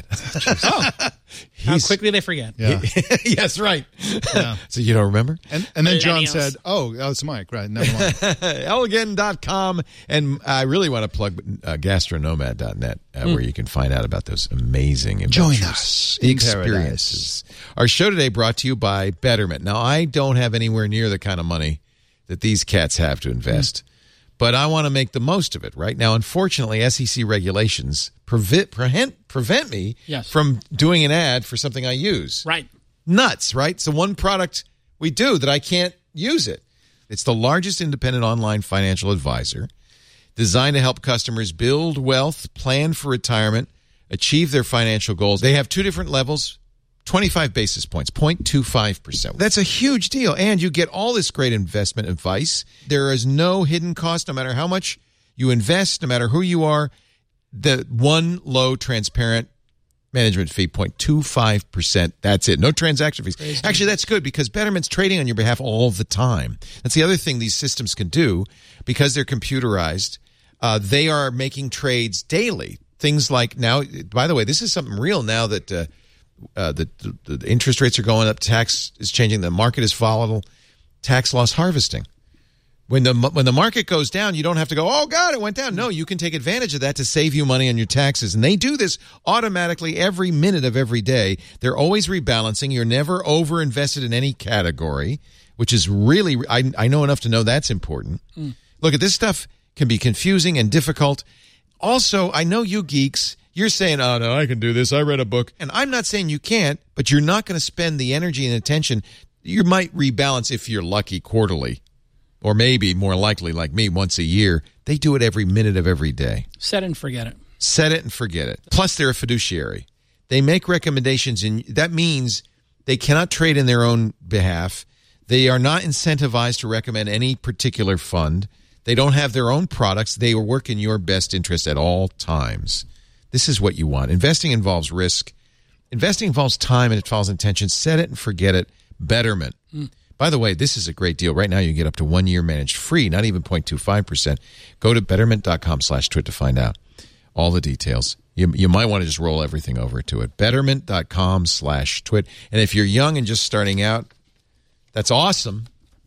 Oh. How quickly they forget. Yeah. Yes, right. Yeah. So you don't remember? And, and then John Millennials. said, oh, oh, it's Mike. Right. Never mind. Elgin dot com. And I really want to plug uh, gastronomad dot net, uh, mm. where you can find out about those amazing adventures. Join us The in experiences. Our show today brought to you by Betterment. Now, I don't have anywhere near the kind of money that these cats have to invest. Mm. But I want to make the most of it, right? Now, unfortunately, S E C regulations prevent prevent, prevent me yes. from doing an ad for something I use. Right. Nuts, right? So one product we do that I can't use it. It's the largest independent online financial advisor designed to help customers build wealth, plan for retirement, achieve their financial goals. They have two different levels. twenty-five basis points, zero point two five percent. That's a huge deal. And you get all this great investment advice. There is no hidden cost, no matter how much you invest, no matter who you are. The one low, transparent management fee, zero point two five percent. That's it. No transaction fees. Crazy. Actually, that's good because Betterment's trading on your behalf all the time. That's the other thing these systems can do because they're computerized. Uh, they are making trades daily. Things like now, by the way, this is something real now that uh, Uh, the, the, the interest rates are going up. Tax is changing. The market is volatile. Tax loss harvesting. When the when the market goes down, you don't have to go, oh, God, it went down. No, you can take advantage of that to save you money on your taxes. And they do this automatically every minute of every day. They're always rebalancing. You're never over-invested in any category, which is really, I, I know enough to know that's important. Mm. Look, at this stuff can be confusing and difficult. Also, I know you geeks, you're saying, oh, no, I can do this. I read a book. And I'm not saying you can't, but you're not going to spend the energy and attention. You might rebalance if you're lucky quarterly, or maybe more likely like me once a year. They do it every minute of every day. Set it and forget it. Set it and forget it. Plus, they're a fiduciary. They make recommendations, and that means they cannot trade in their own behalf. They are not incentivized to recommend any particular fund. They don't have their own products. They work in your best interest at all times. This is what you want. Investing involves risk. Investing involves time, and it involves intention. Set it and forget it. Betterment. Mm. By the way, this is a great deal. Right now, you get up to one year managed free, not even zero point two five percent. Go to betterment.com slash twit to find out all the details. You, you might want to just roll everything over to it. Betterment.com slash twit. And if you're young and just starting out, that's awesome.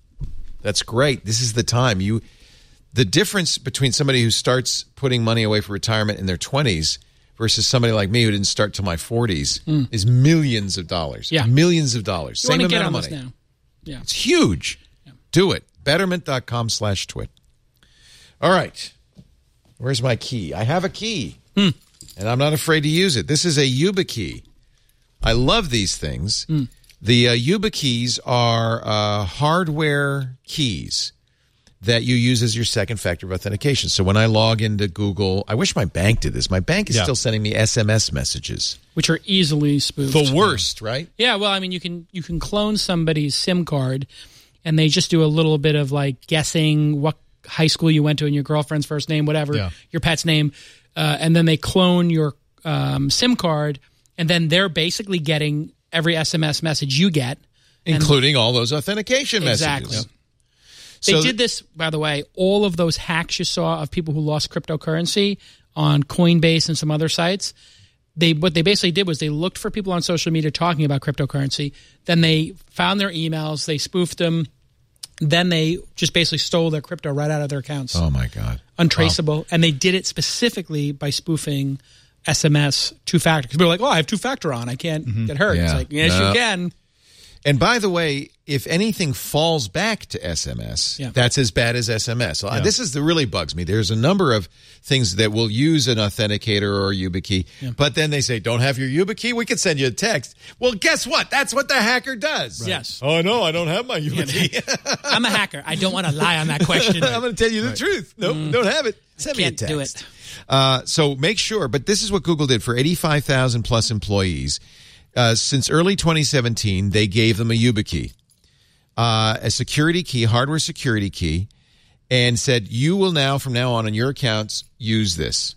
That's great. This is the time. You, the difference between somebody who starts putting money away for retirement in their twenties versus somebody like me who didn't start till my forties mm. is millions of dollars. Yeah. Millions of dollars. You Same want to amount get on of money. this now. Yeah. It's huge. Yeah. Do it. Betterment.com slash twit. All right. Where's my key? I have a key, mm. and I'm not afraid to use it. This is a YubiKey. I love these things. Mm. The uh, YubiKeys are uh, hardware keys that you use as your second factor of authentication. So when I log into Google, I wish my bank did this. My bank is yeah. still sending me S M S messages. Which are easily spoofed. The worst, right? Yeah, well, I mean, you can you can clone somebody's SIM card, and they just do a little bit of, like, guessing what high school you went to and your girlfriend's first name, whatever, yeah. your pet's name, uh, and then they clone your um, SIM card, and then they're basically getting every S M S message you get. Including all those authentication exactly. messages. Exactly. They So did this, by the way, all of those hacks you saw of people who lost cryptocurrency on Coinbase and some other sites. They what they basically did was they looked for people on social media talking about cryptocurrency. Then they found their emails, they spoofed them. Then they just basically stole their crypto right out of their accounts. Oh, my God. Untraceable. Wow. And they did it specifically by spoofing S M S two-factor. Because people are like, oh, I have two-factor on. I can't mm-hmm. get hurt. Yeah. It's like, yes, no. you can. And by the way, if anything falls back to S M S, yeah. that's as bad as S M S. So yeah. this is the really bugs me. There's a number of things that will use an authenticator or a YubiKey, yeah. but then they say, don't have your YubiKey? We can send you a text. Well, guess what? That's what the hacker does. Right. Yes. Oh, no, I don't have my YubiKey. Yeah, I'm a hacker. I don't want to lie on that question. I'm going to tell you the right. truth. No, nope, mm. don't have it. Send me a Can't text. do it. Uh, so make sure, but this is what Google did for eighty-five thousand plus employees. Uh, since early twenty seventeen, they gave them a YubiKey, uh, a security key, hardware security key, and said, you will now, from now on, on your accounts, use this.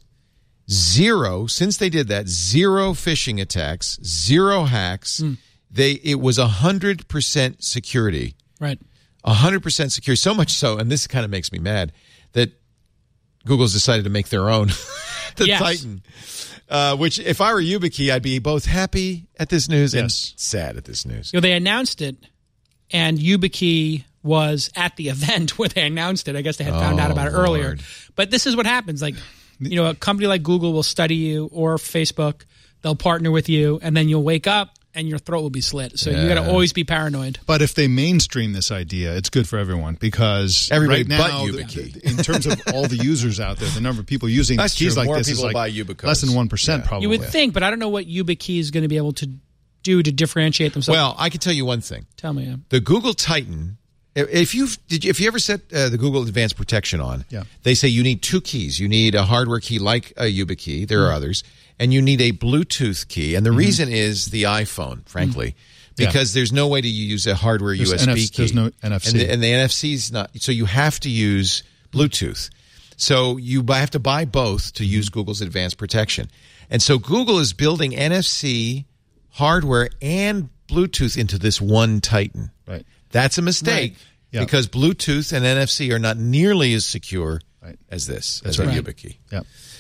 Zero, since they did that, zero phishing attacks, zero hacks. Mm. They It was one hundred percent security. Right. one hundred percent secure, so much so, and this kind of makes me mad, that Google's decided to make their own, the yes. Titan. Uh, which, if I were YubiKey, I'd be both happy at this news and yes. sad at this news. You know, they announced it, and YubiKey was at the event where they announced it. I guess they had found oh, out about it Lord. earlier. But this is what happens. Like, you know, a company like Google will study you, or Facebook. They'll partner with you, and then you'll wake up and your throat will be slit. So yeah. you got to always be paranoid. But if they mainstream this idea, it's good for everyone, because Everybody right now, but YubiKey. the, in terms of all the users out there, the number of people using That's keys true. like More this is people like buy Yubicos. less than one percent Yeah. probably. You would think, but I don't know what YubiKey is going to be able to do to differentiate themselves. Well, I can tell you one thing. Tell me. Yeah. The Google Titan, if you've did you, if you ever set uh, the Google Advanced Protection on, Yeah. they say you need two keys. You need a hardware key like a YubiKey. There are Mm-hmm. others. And you need a Bluetooth key. And the Mm-hmm. reason is the iPhone, frankly. Mm-hmm. Because Yeah. there's no way to use a hardware There's U S B N F- key. there's no N F C. And the, and the N F C is not. So you have to use Bluetooth. So you buy- have to buy both to use Google's Advanced Protection. And so Google is building N F C hardware and Bluetooth into this one Titan. Right. That's a mistake Right. Yeah. because Bluetooth and N F C are not nearly as secure Right. as this, That's as a right. YubiKey. Yeah.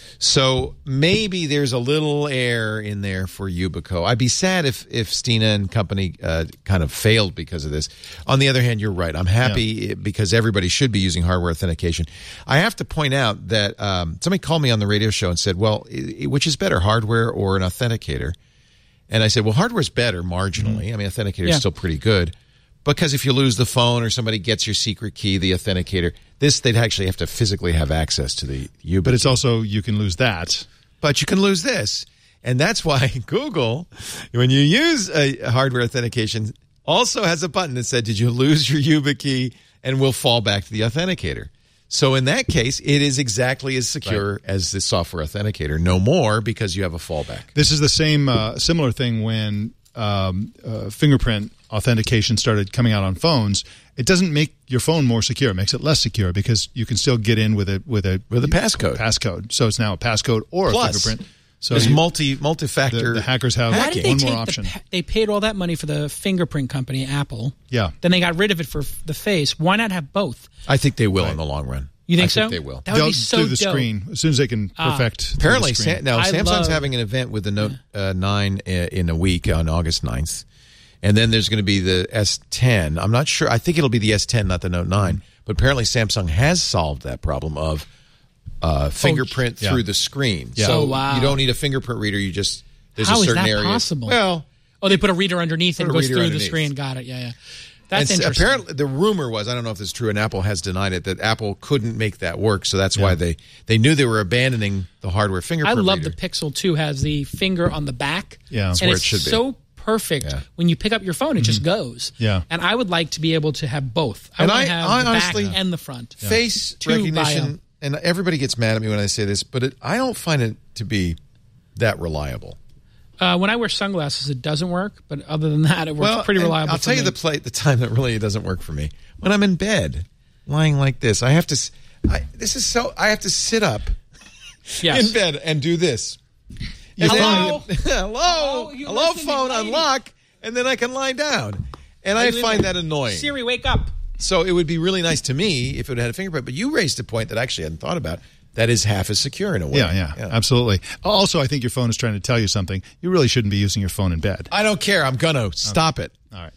So maybe there's a little air in there for Yubico. I'd be sad if if Stina and company uh, kind of failed because of this. On the other hand, you're right. I'm happy Yeah. because everybody should be using hardware authentication. I have to point out that um, somebody called me on the radio show and said, well, i- which is better, hardware or an authenticator? And I said, well, hardware's better marginally. Mm-hmm. I mean, authenticator's Yeah. still pretty good. Because if you lose the phone or somebody gets your secret key, the authenticator, this they'd actually have to physically have access to the YubiKey. But it's also, you can lose that. But you can lose this. And that's why Google, when you use a hardware authentication, also has a button that said, did you lose your YubiKey? And we'll fall back to the authenticator. So in that case, it is exactly as secure as the software authenticator. No more, because you have a fallback. This is the same, uh, similar thing when um, uh, fingerprint authentication started coming out on phones. It doesn't make your phone more secure; it makes it less secure because you can still get in with a with a With a passcode. Passcode. So it's now a passcode or Plus, a fingerprint. So There's you- multi multi-factor. the, the hackers have Why did they one take more the option. pa- they paid all that money for the fingerprint company, Apple. Yeah. Then they got rid of it for f- the face. Why not have both? I think they will in the long run. You think I so? think they will. That would They'll be so do the dope. screen as soon as they can perfect. Apparently, the screen. Sam, now I Samsung's love- having an event with the Note uh, nine i- in a week on August ninth. And then there's going to be the S ten. I'm not sure. I think it'll be the S ten, not the Note nine. But apparently Samsung has solved that problem of uh, fingerprint yeah. through the screen. Yeah. So Oh, wow. you don't need a fingerprint reader. You just, there's How a is certain that area. possible? Well, Oh, they put a reader underneath and Put it a goes reader through underneath. the screen. Got it. Yeah, yeah. That's and s- interesting. apparently the rumor was, I don't know if this is true, and Apple has denied it, that Apple couldn't make that work. So that's why they, they knew they were abandoning the hardware I fingerprint love reader. the Pixel two has the finger on the back. Yeah. That's and where it's it should be. so perfect. Yeah. When you pick up your phone, it just goes. Yeah. And I would like to be able to have both. I And want I- to have I the honestly- back and the front. Face Two bio. recognition, and everybody gets mad at me when I say this, but it, I don't find it to be that reliable. Uh, when I wear sunglasses, it doesn't work. But other than that, it works pretty and reliable. I'll for tell you me. the play, the time that really doesn't work for me when I'm in bed, lying like this. I have to. s- I, this is so. I have to sit up Yes. in bed and do this. Hello? And then- hello, Hello? You hello, listening, phone, lady? unlock, and then I can lie down. And I Wait, wait, find wait. that annoying. Siri, wake up. So it would be really nice to me if it had a fingerprint. But you raised a point that I actually hadn't thought about. That is half as secure in a way. Yeah, yeah, absolutely. Also, I think your phone is trying to tell you something. You really shouldn't be using your phone in bed. I don't care. I'm gonna stop it. All right.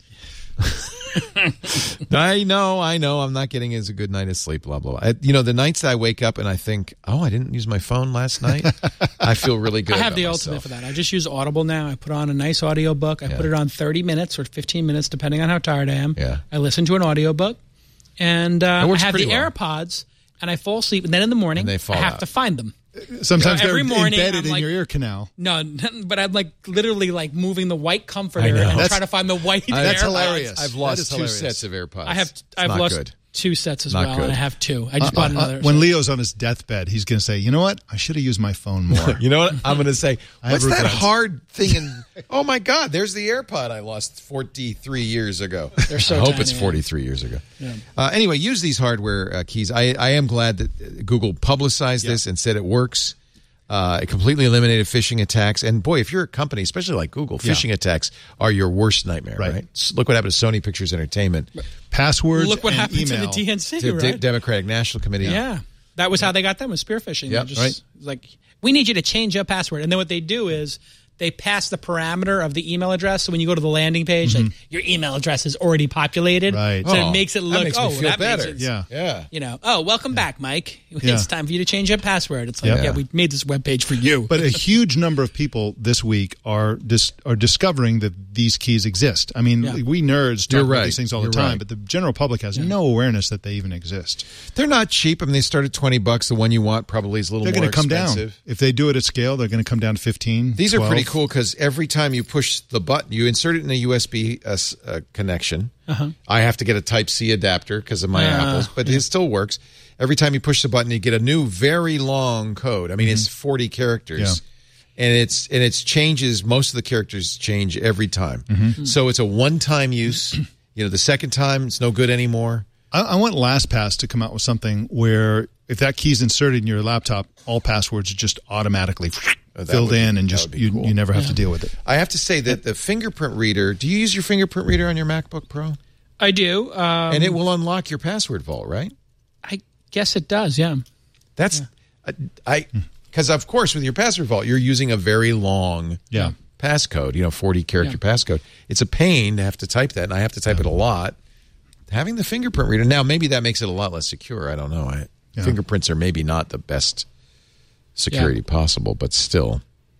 I know, I know. I'm not getting as a good night of sleep. Blah blah. blah. I, you know, the nights that I wake up and I think, oh, I didn't use my phone last night. I feel really good. I have about the myself. ultimate for that. I just use Audible now. I put on a nice audio book. I Yeah. put it on thirty minutes or fifteen minutes, depending on how tired I am. Yeah. I listen to an audio book, and uh, I works have the pretty well. AirPods, and I fall asleep. And then in the morning, And they fall I have out. to find them. Sometimes Every they're morning, embedded I'm in like- your ear canal. No, but I'm like literally like moving the white comforter I know. and That's- trying to find the white. That's AirPods. hilarious. I've That lost is two hilarious. sets of AirPods. I have It's I've not lost good. two sets as Not well, good. and I have two. I just Uh, bought uh, another. when set. Leo's on his deathbed, he's going to say, "You know what? I should have used my phone more." You know what? I'm going to say, I have what's that regrets. hard thing? In, oh, my God, there's the AirPod I lost forty-three years ago. They're so I hope tiny, it's yeah. forty-three years ago. Uh, anyway, use these hardware uh, keys. I, I am glad that uh, Google publicized Yeah. this and said it works. Uh, it completely eliminated phishing attacks. And, boy, if you're a company, especially like Google, Yeah. phishing attacks are your worst nightmare, right? Right. S- Look what happened to Sony Pictures Entertainment, Passwords. Look what and happened email. to the D N C, to right? D- Democratic National Committee. Yeah. That was how they got them, was spearphishing. Yep. They just, Right. like, we need you to change your password. And then what they do is they pass the parameter of the email address. So when you go to the landing page, like, your email address is already populated. Right. So Oh, it makes it that look, makes me oh, feel that better. makes it, Yeah. Yeah. you know, oh, welcome back, Mike. Yeah. It's time for you to change your password. It's like, Yeah. yeah, we made this webpage for you. But a huge number of people this week are dis- are discovering that these keys exist. I mean, Yeah. we nerds talk You're about right. these things all You're the time, right. but the general public has no awareness that they even exist. They're not cheap. I mean, they start at twenty bucks. The one you want probably is a little They're more going to come expensive. down. If they do it at scale, they're going to come down to fifteen. These are twelve. pretty cool because every time you push the button, you insert it in a U S B uh, s- uh, connection. Uh-huh. I have to get a Type C adapter because of my Uh, Apples, but it still works. Every time you push the button, you get a new, very long code. I mean, it's forty characters. Yeah. And it's and it's changes. Most of the characters change every time, so it's a one-time use. You know, the second time it's no good anymore. I, I want LastPass to come out with something where if that key's inserted in your laptop, all passwords are just automatically that filled would be- in, and that just would be you, cool. you never have to deal with it. I have to say that the fingerprint reader. Do you use your fingerprint reader on your MacBook Pro? I do. Um, And it will unlock your password vault, right? I guess it does, yeah. That's uh, I because of course with your password vault you're using a very long Yeah. passcode, you know, forty character passcode. It's a pain to have to type that, and I have to type it a lot. Having the fingerprint reader now, maybe that makes it a lot less secure. I don't know. I, Yeah. Fingerprints are maybe not the best security possible, but still.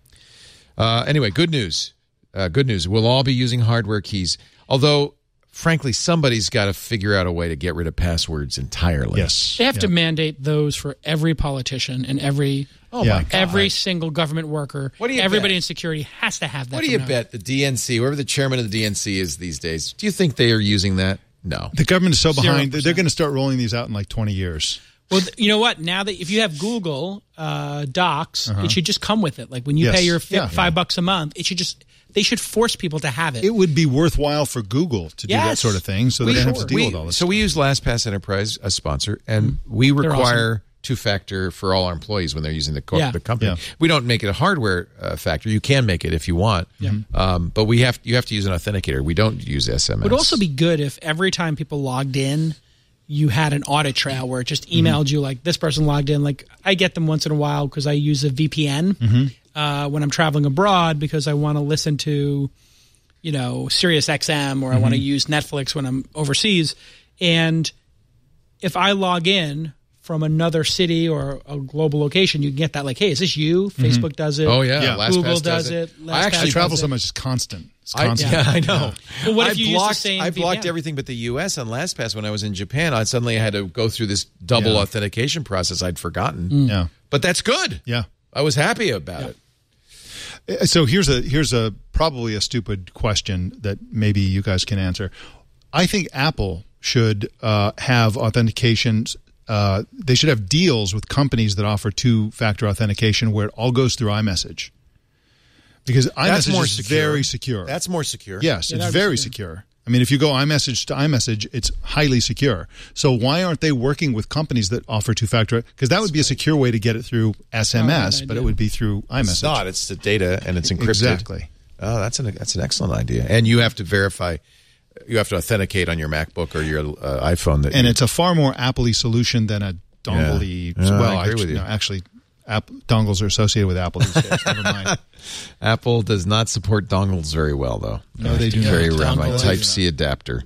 Uh, anyway, good news. Uh, good news. We'll all be using hardware keys, although. Frankly, somebody's got to figure out a way to get rid of passwords entirely. Yes. They have to Yeah. mandate those for every politician and every Oh Yeah. my God. every single government worker. What do you Everybody bet? in security has to have that. What do from you now. bet the D N C, whoever the chairman of the D N C is these days, do you think they are using that? No. The government is so Zero behind. They're percent. going to start rolling these out in like twenty years. Well, th- you know what? Now that if you have Google uh, Docs, it should just come with it. Like when you Yes. pay your fi- Yeah. five bucks a month, it should just they should force people to have it. It would be worthwhile for Google to do that Yes. sort of thing, so they We- don't have to deal we- with all this. So we use LastPass Enterprise, a sponsor, and we They're require two-factor for all our employees when they're using the, co- Yeah. the company. Yeah. We don't make it a hardware uh, factor. You can make it if you want, um, but we have you have to use an authenticator. We don't use S M S. It would also be good if every time people logged in, you had an audit trail where it just emailed you like this person logged in. Like I get them once in a while because I use a V P N uh, when I'm traveling abroad because I want to listen to, you know, Sirius X M or I want to use Netflix when I'm overseas. And if I log in from another city or a global location, you can get that like, hey, is this you? Facebook does it. Oh yeah, Yeah. LastPass Google does, does it. it. I LastPass actually does travel it. so much; it's constant. It's I, constant. yeah, I know. But what I if you use the blocked, same I blocked V P N? everything but the U S on LastPass when I was in Japan. I suddenly had to go through this double Yeah. authentication process I'd forgotten. Mm. Yeah, But that's good. yeah. I was happy about it. Uh, So here's a here's a probably a stupid question that maybe you guys can answer. I think Apple should uh, have authentication. Uh, they should have deals with companies that offer two-factor authentication where it all goes through iMessage, because That's iMessage more is secure. very secure. That's more secure. Yes, Yeah, it's that'd be very secure. secure. I mean, if you go iMessage to iMessage, it's highly secure. So why aren't they working with companies that offer two-factor? Because that would be a secure way to get it through S M S, bad but it idea. would be through iMessage. It's not. It's the data, and it's encrypted. Exactly. Oh, that's an that's an excellent idea. And you have to verify. You have to authenticate on your MacBook or your uh, iPhone. That And you, it's a far more Apple-y solution than a dongle-y. Yeah. Yeah, well, I agree with actually, you. no, actually, app, dongles are associated with Apple these days. Never mind. Apple does not support dongles very well, though. No, I have they to do carry not. around my Dongle, Type they do C adapter.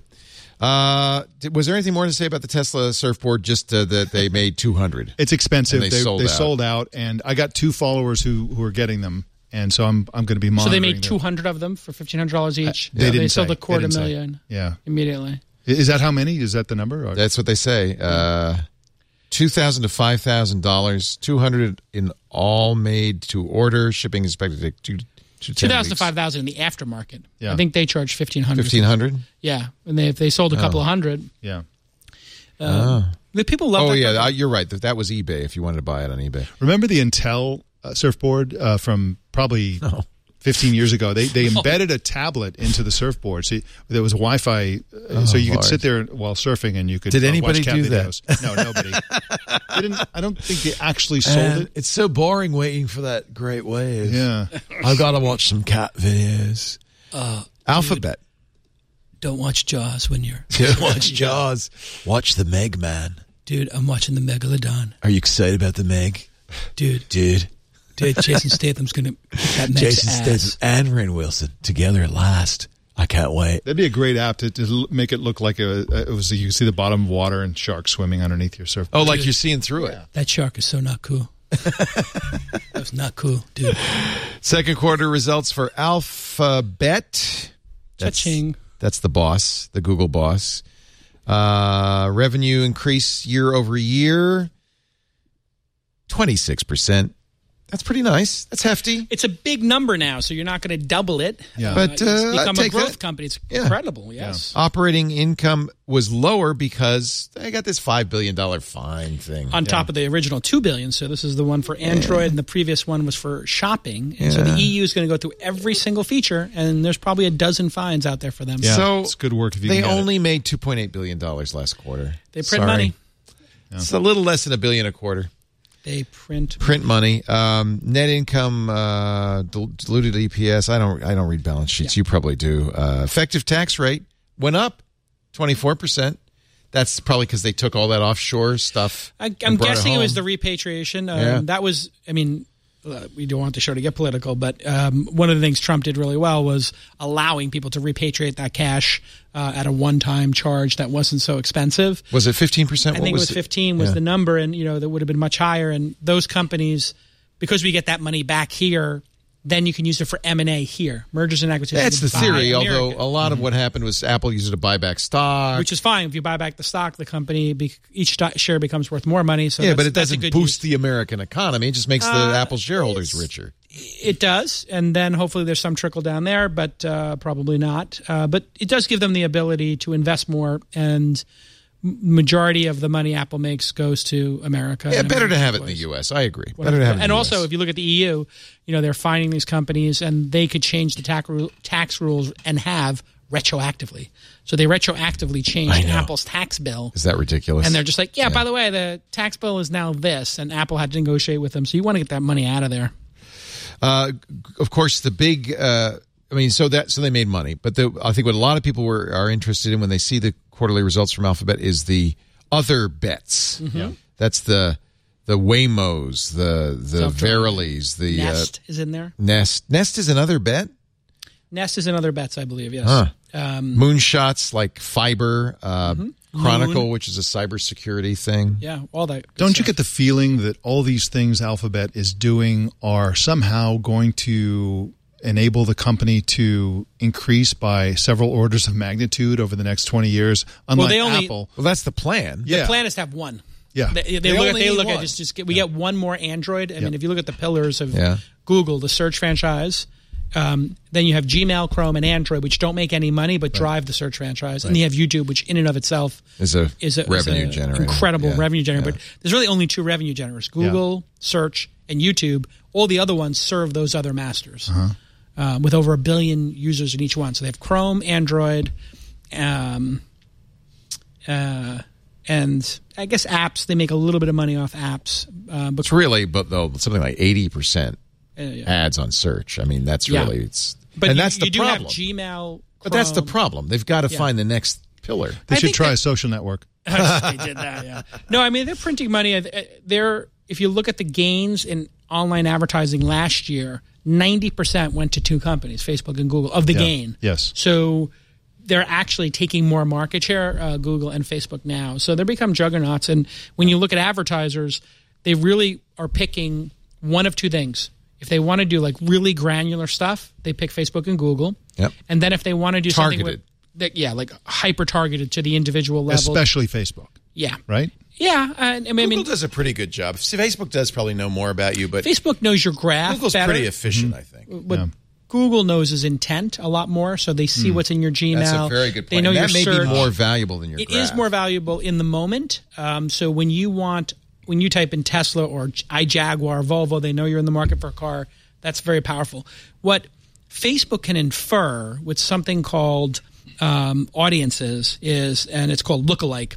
Uh, did- was there anything more to say about the Tesla surfboard? Just uh, that they made two hundred. It's expensive. And they they sold they out. sold out, and I got two followers who who are getting them, and so I'm I'm going to be So monitoring. they made them. two hundred of them for fifteen hundred dollars each. They So didn't they sold say. a quarter They didn't say. million Yeah. immediately. Is that how many? Is that the number? Or? That's what they say. Uh, two thousand to five thousand dollars. Two hundred in all made to order. Shipping is expected to take two to Two thousand to five thousand in the aftermarket. Yeah. I think they charge fifteen hundred. Fifteen hundred. Yeah, and they, if they sold a couple Oh. of hundred, Yeah. Um, the people love. Oh that yeah, company. you're right. That that was eBay. If you wanted to buy it on eBay, Remember the Intel uh, surfboard uh, from probably No. fifteen years ago? They they embedded a tablet into the surfboard. So there was Wi-Fi, uh, so you Lord. could sit there while surfing and you could. Did uh, anybody watch cat do that? videos. No, nobody. They didn't. I don't think they actually sold And it. it's so boring waiting for that great wave. Yeah. I've got to watch some cat videos. Uh, Alphabet. Don't watch Jaws when you're. Watch Jaws. Watch the Meg Man. Dude, I'm watching the Megalodon. Are you excited about the Meg? Dude, Dude. dude, Jason Statham's gonna kick that Meg's Jason ass. Statham and Rainn Wilson together at last. I can't wait. That'd be a great app to, to l- make it look like a, it was. You see the bottom of water and sharks swimming underneath your surfboard. Oh, like you're seeing through it. That shark is so not cool. That was not cool, dude. Second quarter results for Alphabet. That's, Cha-ching. that's the boss, the Google boss. Uh, revenue increase year over year, twenty-six percent. That's pretty nice. That's hefty. It's a big number now, so you're not going to double it. Yeah. But, it's uh, I'd become a take growth that. company. It's Yeah. incredible. Yes. Operating income was lower because they got this five billion dollars fine thing. On top of the original two billion dollars. So this is the one for Android, and the previous one was for shopping. And so Yeah. the E U is going to go through every single feature, and there's probably a dozen fines out there for them. Yeah, So it's good work if you They can get it. only made two point eight billion dollars last quarter. They print Sorry. money. It's a little less than a billion a quarter. They print. Print money. Um, net income, uh, dil- diluted E P S. I don't. I don't read balance sheets. You probably do. Uh, effective tax rate went up, twenty four percent. That's probably because they took all that offshore stuff. I, and I'm brought guessing it, home. was the repatriation. Um, Yeah. That was, I mean, uh, we don't want the show to get political, but um, one of the things Trump did really well was allowing people to repatriate that cash uh, at a one-time charge that wasn't so expensive. Was it fifteen percent? I think it was fifteen was Yeah. the number, and you know that would have been much higher. And those companies, because we get that money back here, then you can use it for M and A here, mergers and acquisitions. That's the Buy theory. American. Although a lot of what happened was Apple used it to buy back stock. Which is fine if you buy back the stock, the company be, each stock share becomes worth more money. So yeah, that's, but it that's a doesn't good boost use. the American economy. It just makes the Uh, Apple shareholders richer. It does, and then hopefully there's some trickle down there, but uh, probably not. Uh, but it does give them the ability to invest more, and m- majority of the money Apple makes goes to America. Yeah, and better to American have it in the employees. U S. I agree. Better to have it in and the also, U S. if you look at the E U, you know they're finding these companies, and they could change the tax ru- tax rules and have retroactively. So they retroactively I changed know. Apple's tax bill. Is that ridiculous? And they're just like, yeah, by the way, the tax bill is now this, and Apple had to negotiate with them. So you want to get that money out of there. Uh, of course, the big. Uh, I mean, so that so they made money, but the, I think what a lot of people were are interested in when they see the quarterly results from Alphabet is the other bets. Mm-hmm. That's the the Waymos, the the Self-driving. Verilies, the Nest uh, is in there. Nest. Nest is another bet. Nest is in other bets, I believe. Yes. Huh. Um, Moonshots like Fiber, uh, Mm-hmm. Chronicle, Moon. which is a cybersecurity thing. yeah, all that. good Don't you stuff. get the feeling that all these things Alphabet is doing are somehow going to enable the company to increase by several orders of magnitude over the next twenty years? Unlike they only- Apple. Well, that's the plan. Yeah. The plan is to have one. Yeah. They, they They look at only they need look at one. just just get, we get one more Android. I mean, Yeah. if you look at the pillars of Yeah. Google, the search franchise, um, then you have Gmail, Chrome, and Android, which don't make any money but drive the search franchise, and you have YouTube, which in and of itself Is a is a revenue is a generator. incredible Yeah. revenue generator. Yeah. But there's really only two revenue generators: Google search and YouTube. All the other ones serve those other masters. Uh-huh. Uh, with over a billion users in each one. So they have Chrome, Android, um, uh, and I guess apps. They make a little bit of money off apps. Uh, but It's really, but though something like eighty percent uh, yeah. ads on search. I mean, that's Yeah. really it's. But and you, that's the you do problem. have Gmail, But that's the Chrome. problem. They've got to Yeah. find the next pillar. They I should think try that- a social network. they did that, yeah. No, I mean they're printing money. Uh, They're if you look at the gains in online advertising last year, ninety percent went to two companies, Facebook and Google, of the Yeah. gain. Yes. So they're actually taking more market share, uh, Google and Facebook now. So they become juggernauts. And when you look at advertisers, they really are picking one of two things. If they want to do like really granular stuff, they pick Facebook and Google. Yep. And then if they want to do something Targeted. with, that, yeah, like hyper targeted to the individual level. Especially Facebook, Yeah. right? Yeah. Uh, I mean, I mean does a pretty good job. See, Facebook does probably know more about you, but Facebook knows your graph Google's better. pretty efficient, I think. But Google knows is intent a lot more, so they see mm. what's in your Gmail. That's a very good point. They know that your may search. be more valuable than your It graph. is more valuable in the moment. Um, so when you want, when you type in Tesla or iJaguar, Volvo, they know you're in the market for a car. That's very powerful. What Facebook can infer with something called um, audiences is, and it's called lookalike.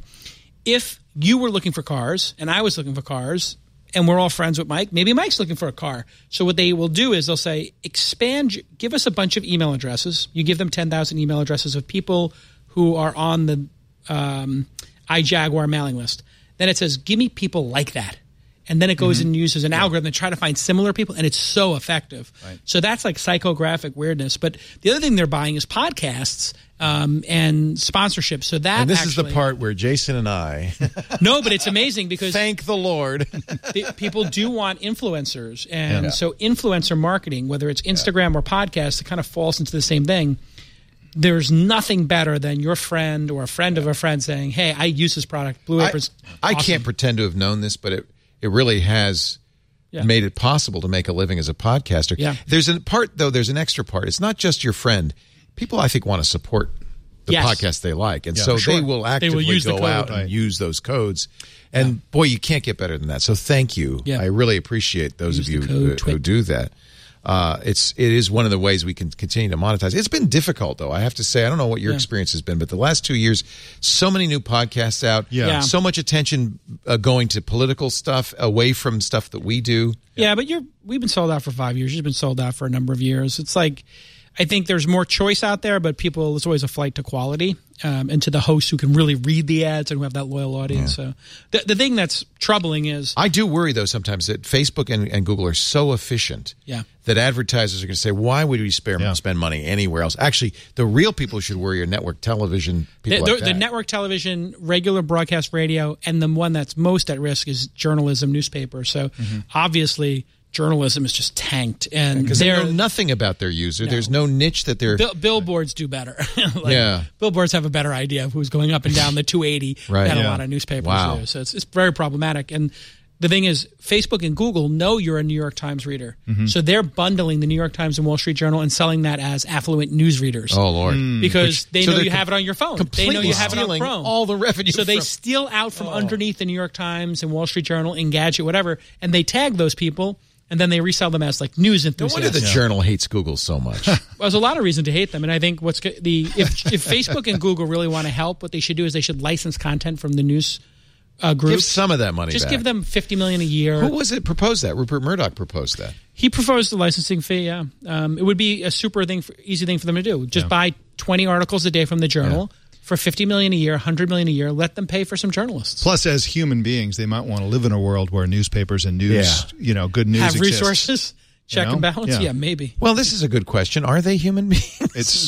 If you were looking for cars and I was looking for cars, and we're all friends with Mike, maybe Mike's looking for a car. So what they will do is they'll say, expand, give us a bunch of email addresses. You give them ten thousand email addresses of people who are on the um, iJaguar mailing list. Then it says, give me people like that. And then it goes mm-hmm. and uses an yeah. algorithm to try to find similar people, and it's so effective. Right. So that's like psychographic weirdness. But the other thing they're buying is podcasts um, and sponsorship. So that and this actually, is the part where Jason and I no, but it's amazing because thank the Lord. the, people do want influencers, and yeah. so influencer marketing, whether it's Instagram yeah. or podcasts, it kind of falls into the same thing. There's nothing better than your friend or a friend yeah. of a friend saying, "Hey, I use this product. Blue Apron's I, awesome." I can't pretend to have known this, but it. It really has yeah. made it possible to make a living as a podcaster. Yeah. There's a part, though, there's an extra part. It's not just your friend. People, I think, want to support the yes. podcast they like. And yeah, so sure. they will actively they will use go the code, out right. and use those codes. And, yeah. boy, you can't get better than that. So thank you. Yeah. I really appreciate those use of you code, who, who Twit. do that. Uh, it's it is one of the ways we can continue to monetize. It's been difficult, though. I have to say, I don't know what your yeah. experience has been, but the last two years, so many new podcasts out, Yeah. Yeah. so much attention uh, going to political stuff away from stuff that we do. Yeah, but you're we've been sold out for five years. You've been sold out for a number of years. It's like I think there's more choice out there, but people there's always a flight to quality um, and to the hosts who can really read the ads and who have that loyal audience. Yeah. So the the thing that's troubling is I do worry, though, sometimes that Facebook and, and Google are so efficient yeah. that advertisers are going to say, why would we spare, Yeah. spend money anywhere else? Actually, the real people who should worry are network television people the, like the, that. the network television, regular broadcast radio, and the one that's most at risk is journalism, newspaper. So Mm-hmm. obviously journalism is just tanked. And Because they they're know nothing about their user. No. There's no niche that they're... Bill, billboards do better. Like, Yeah. Billboards have a better idea of who's going up and down the two eighty Right. than Yeah. a lot of newspapers Wow. do. So it's, it's very problematic. And the thing is, Facebook and Google know you're a New York Times reader. Mm-hmm. So they're bundling the New York Times and Wall Street Journal and selling that as affluent news readers. Oh, Lord. Because they so know they're you have it on your phone. They completely know you have it on stealing Chrome. all the revenue So they from- steal out from underneath the New York Times and Wall Street Journal, Engadget, whatever, and they tag those people, and then they resell them as like news No enthusiasts. wonder the Journal hates Google so much. Well, there's a lot of reason to hate them, and I think what's go- the if if Facebook and Google really want to help, what they should do is they should license content from the news uh, Give groups. some of that money Just back. give them fifty million a year. Who was it proposed that? Rupert Murdoch proposed that. He proposed the licensing fee. Yeah, um, it would be a super thing, for, easy thing for them to do. Just Yeah. buy twenty articles a day from the Journal for fifty million a year, hundred million a year. Let them pay for some journalists. Plus, as human beings, they might want to live in a world where newspapers and news, Yeah. you know, good news Have exists. resources, check know? and balance. Yeah. Yeah, maybe. Well, this is a good question. Are they human beings? It's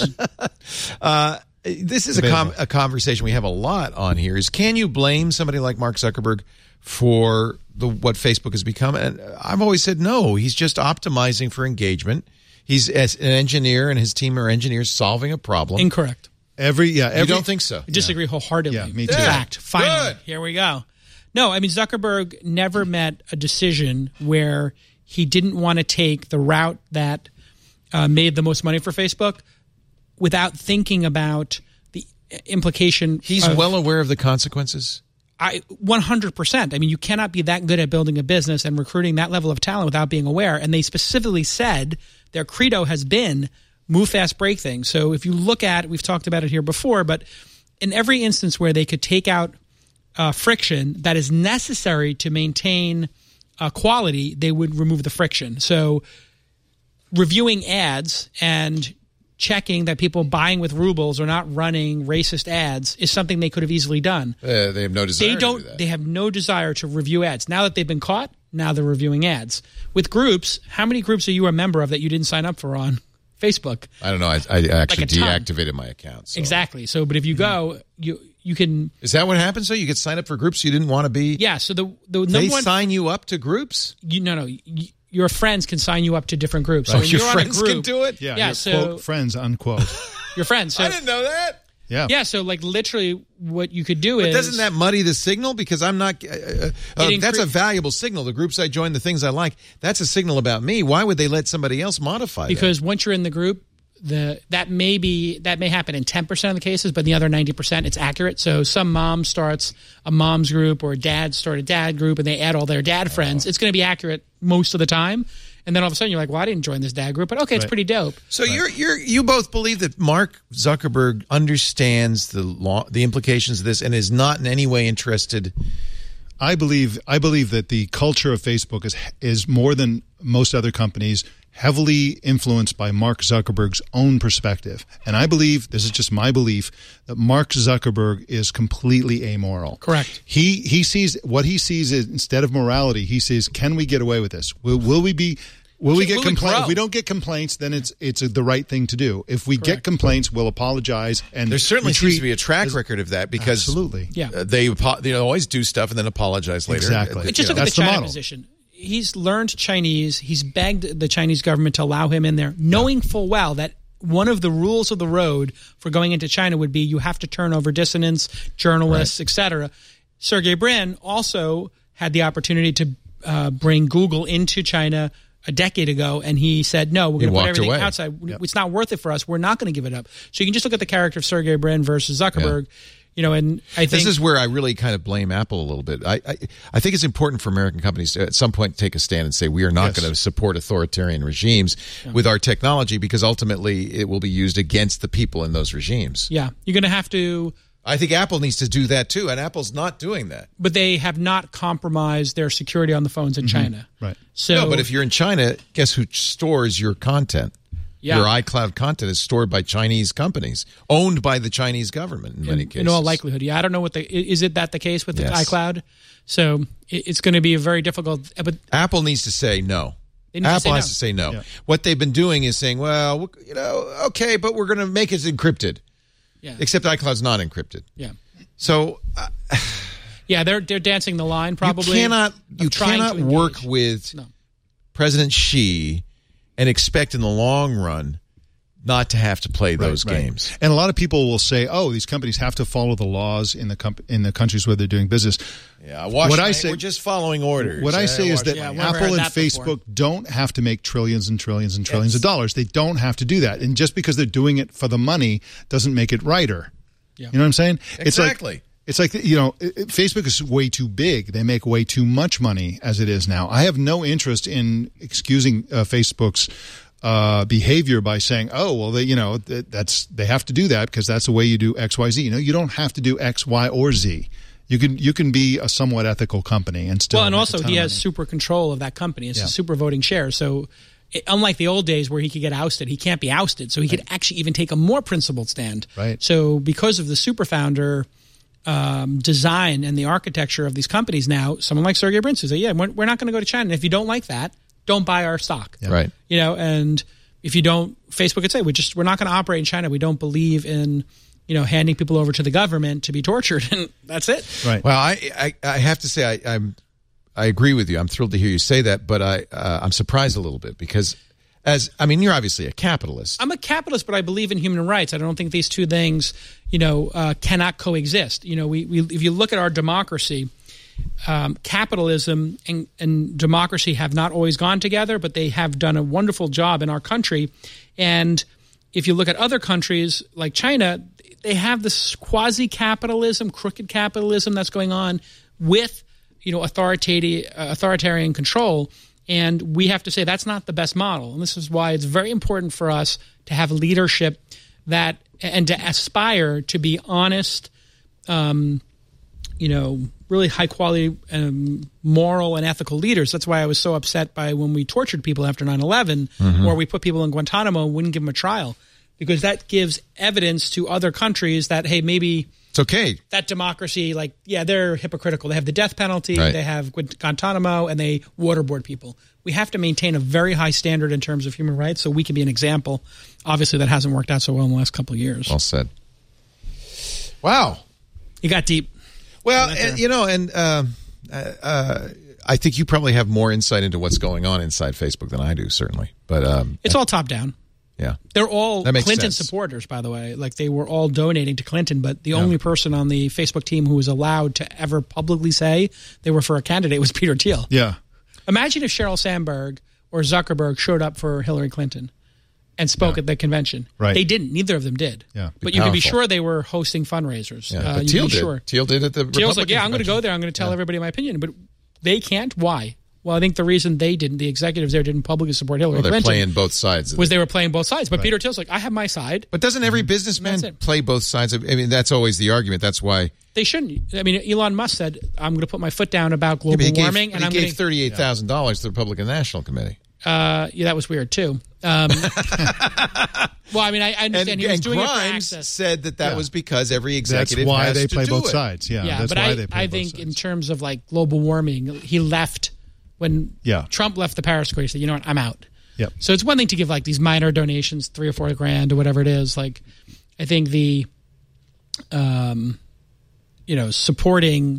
Uh, this is a, com- a conversation we have a lot on here. Is can you blame somebody like Mark Zuckerberg for the what Facebook has become? And I've always said no. He's just optimizing for engagement. He's as an engineer, and his team are engineers solving a problem. Incorrect. every yeah. Every, you don't think so? I disagree wholeheartedly. Yeah, me In too. fact, finally, Good. here we go. No, I mean, Zuckerberg never met a decision where he didn't want to take the route that uh, made the most money for Facebook without thinking about the implication. He's of, well aware of the consequences. I one hundred percent. I mean, you cannot be that good at building a business and recruiting that level of talent without being aware. And they specifically said their credo has been move fast, break things. So if you look at, we've talked about it here before, but in every instance where they could take out uh, friction that is necessary to maintain uh, quality, they would remove the friction. So reviewing ads and checking that people buying with rubles are not running racist ads is something they could have easily done. Uh, they have no desire. They to don't. do that. They have no desire to review ads. Now that they've been caught, now they're reviewing ads. With groups, how many groups are you a member of that you didn't sign up for on Facebook? I don't know. I, I actually Like a ton. deactivated my account. So. Exactly. So, but if you go, you you can. Is that what happens? So you get signed up for groups you didn't want to be? Yeah. So the the They number one. sign you up to groups? you no no. You, your friends can sign you up to different groups. So Oh, when your you're on a friends group, can do it? yeah, Yeah, your so- quote friends unquote. Your friends. So I didn't know that. Yeah. Yeah, so like literally what you could do But is... doesn't that muddy the signal? Because I'm not... Uh, uh, uh, It that's a incre- valuable signal. The groups I join, the things I like, that's a signal about me. Why would they let somebody else modify Because that? once you're in the group, the that may be that may happen in ten percent of the cases, but in the other ninety percent it's accurate. So some mom starts a mom's group or dad start a dad group and they add all their dad friends. It's going to be accurate most of the time. And then all of a sudden you're like, well, I didn't join this dad group, but okay, it's Right. pretty dope. So you're you're you both believe that Mark Zuckerberg understands the law, the implications of this, and is not in any way interested. I believe I believe that the culture of Facebook is is more than most other companies, heavily influenced by Mark Zuckerberg's own perspective. And I believe, this is just my belief, that Mark Zuckerberg is completely amoral. Correct. He he sees what he sees is, instead of morality, he says, can we get away with this? Will, will we be Will we get Will we complaints? grow? If we don't get complaints, then it's it's the right thing to do. If we get Correct. complaints, we'll apologize. And There certainly retreat. seems to be a track record of that because Absolutely. Yeah. uh, they apo- they always do stuff and then apologize later. Exactly. Uh, Just you look know. at That's the the China model. position. He's learned Chinese. He's begged the Chinese government to allow him in there, knowing full well that one of the rules of the road for going into China would be you have to turn over dissidents, journalists, et cetera. Sergey Brin also had the opportunity to uh, bring Google into China a decade ago, and he said, no, we're He going to put walked everything away. outside. It's not worth it for us. We're not going to give it up. So you can just look at the character of Sergey Brin versus Zuckerberg. You know, and I think This is where I really kind of blame Apple a little bit. I, I I think it's important for American companies to at some point take a stand and say we are not Yes. going to support authoritarian regimes with our technology because ultimately it will be used against the people in those regimes. yeah, you're going to have to. I think Apple needs to do that too, and Apple's not doing that. But they have not compromised their security on the phones in China. Right. So, No, but if you're in China, guess who stores your content? Yeah. Your iCloud content is stored by Chinese companies, owned by the Chinese government in many in, cases. in all likelihood, yeah, I don't know what the i- is it that the case with the Yes. iCloud. So it, it's going to be a very difficult. But Apple needs to say no. They need to Apple say has no. to say no. Yeah. What they've been doing is saying, well, you know, okay, but we're going to make it encrypted. yeah, Except iCloud's not encrypted. yeah, So uh, yeah, they're they're dancing the line probably. you cannot of you trying cannot to work engage. with No. President Xi and expect in the long run not to have to play those Right. games. And a lot of people will say, "Oh, these companies have to follow the laws in the comp- in the countries where they're doing business." Yeah, What I say- we're just following orders. What I Yeah, say is that Yeah, we've never Apple heard and that before. Facebook don't have to make trillions and trillions and trillions of dollars. They don't have to do that. And just because they're doing it for the money doesn't make it righter. Yeah. You know what I'm saying? Exactly. It's like, it's like you know, it- it- Facebook is way too big. They make way too much money as it is now. I have no interest in excusing uh, Facebook's uh, behavior by saying, "Oh, well, they, you know, th- that's they have to do that because that's the way you do X, Y, Z." You know, you don't have to do X, Y, or Z. You can you can be a somewhat ethical company and still. Well, and make a also ton he of has money. super control of that company. It's Yeah. a super voting share. So it, unlike the old days where he could get ousted, he can't be ousted. So he could actually even take a more principled stand. Right. So because of the super founder um, design and the architecture of these companies now, someone like Sergey Brin says, yeah, we're, we're not going to go to China. And if you don't like that, don't buy our stock. Right. You know, and if you don't, Facebook could say, we just, we're not going to operate in China. We don't believe in, you know, handing people over to the government to be tortured. And that's it. Right. Well, I, I, I have to say I, I'm I agree with you. I'm thrilled to hear you say that, but I uh, I'm surprised a little bit because as I mean, you're obviously a capitalist. I'm a capitalist, but I believe in human rights. I don't think these two things, you know, uh, cannot coexist. You know, we, we if you look at our democracy, um, capitalism and, and democracy have not always gone together, but they have done a wonderful job in our country. And if you look at other countries like China, they have this quasi-capitalism, crooked capitalism that's going on with, you know, authoritarian, uh, authoritarian control. And we have to say that's not the best model. And this is why it's very important for us to have leadership that and to aspire to be honest, um, you know, really high quality, um, moral and ethical leaders. That's why I was so upset by when we tortured people after nine eleven or we put people in Guantanamo and wouldn't give them a trial, because that gives evidence to other countries that, hey, maybe It's okay. that democracy, like, yeah, they're hypocritical. They have the death penalty, Right. they have Guantanamo, and they waterboard people. We have to maintain a very high standard in terms of human rights so we can be an example. Obviously, that hasn't worked out so well in the last couple of years. Well said. Wow. You got deep. Well, Right there. and, you know, and um, uh, uh, I think you probably have more insight into what's going on inside Facebook than I do, certainly. But um, It's all top down. Yeah. They're all That makes Clinton sense. supporters, by the way. Like, they were all donating to Clinton, but the Yeah. only person on the Facebook team who was allowed to ever publicly say they were for a candidate was Peter Thiel. Yeah. Imagine if Sheryl Sandberg or Zuckerberg showed up for Hillary Clinton and spoke Yeah. at the convention. Right. They didn't. Neither of them did. Yeah. But Be you can be powerful. sure they were hosting fundraisers. Yeah, Uh, but you Thiel can be did. sure. Thiel did at the Thiel's Republican like, yeah, I'm going to go there. I'm going to tell everybody my opinion. But they can't. Why? Well, I think the reason they didn't, the executives there didn't publicly support Hillary Well, they're Clinton playing both sides. Of was it. they were playing both sides. But Peter Thiel's like, I have my side. But doesn't every businessman That's it. play both sides? Of, I mean, that's always the argument. That's why They shouldn't. I mean, Elon Musk said, I'm going to put my foot down about global he gave, warming. but and he I'm gave going to. thirty-eight thousand dollars to the Republican National Committee. Uh, yeah, that was weird, too. Um, well, I mean, I, I understand And, he was and doing it for Grimes access. said that that Yeah. was because every That's executive why has they to play do both it. sides. Yeah. Yeah, that's but why I, they play I both think in sides. terms of like global warming, he left when Yeah. Trump left the Paris Accord. He said, you know what, I'm out. Yep. So it's one thing to give like these minor donations, three or four grand or whatever it is. Like, I think the, um, you know, supporting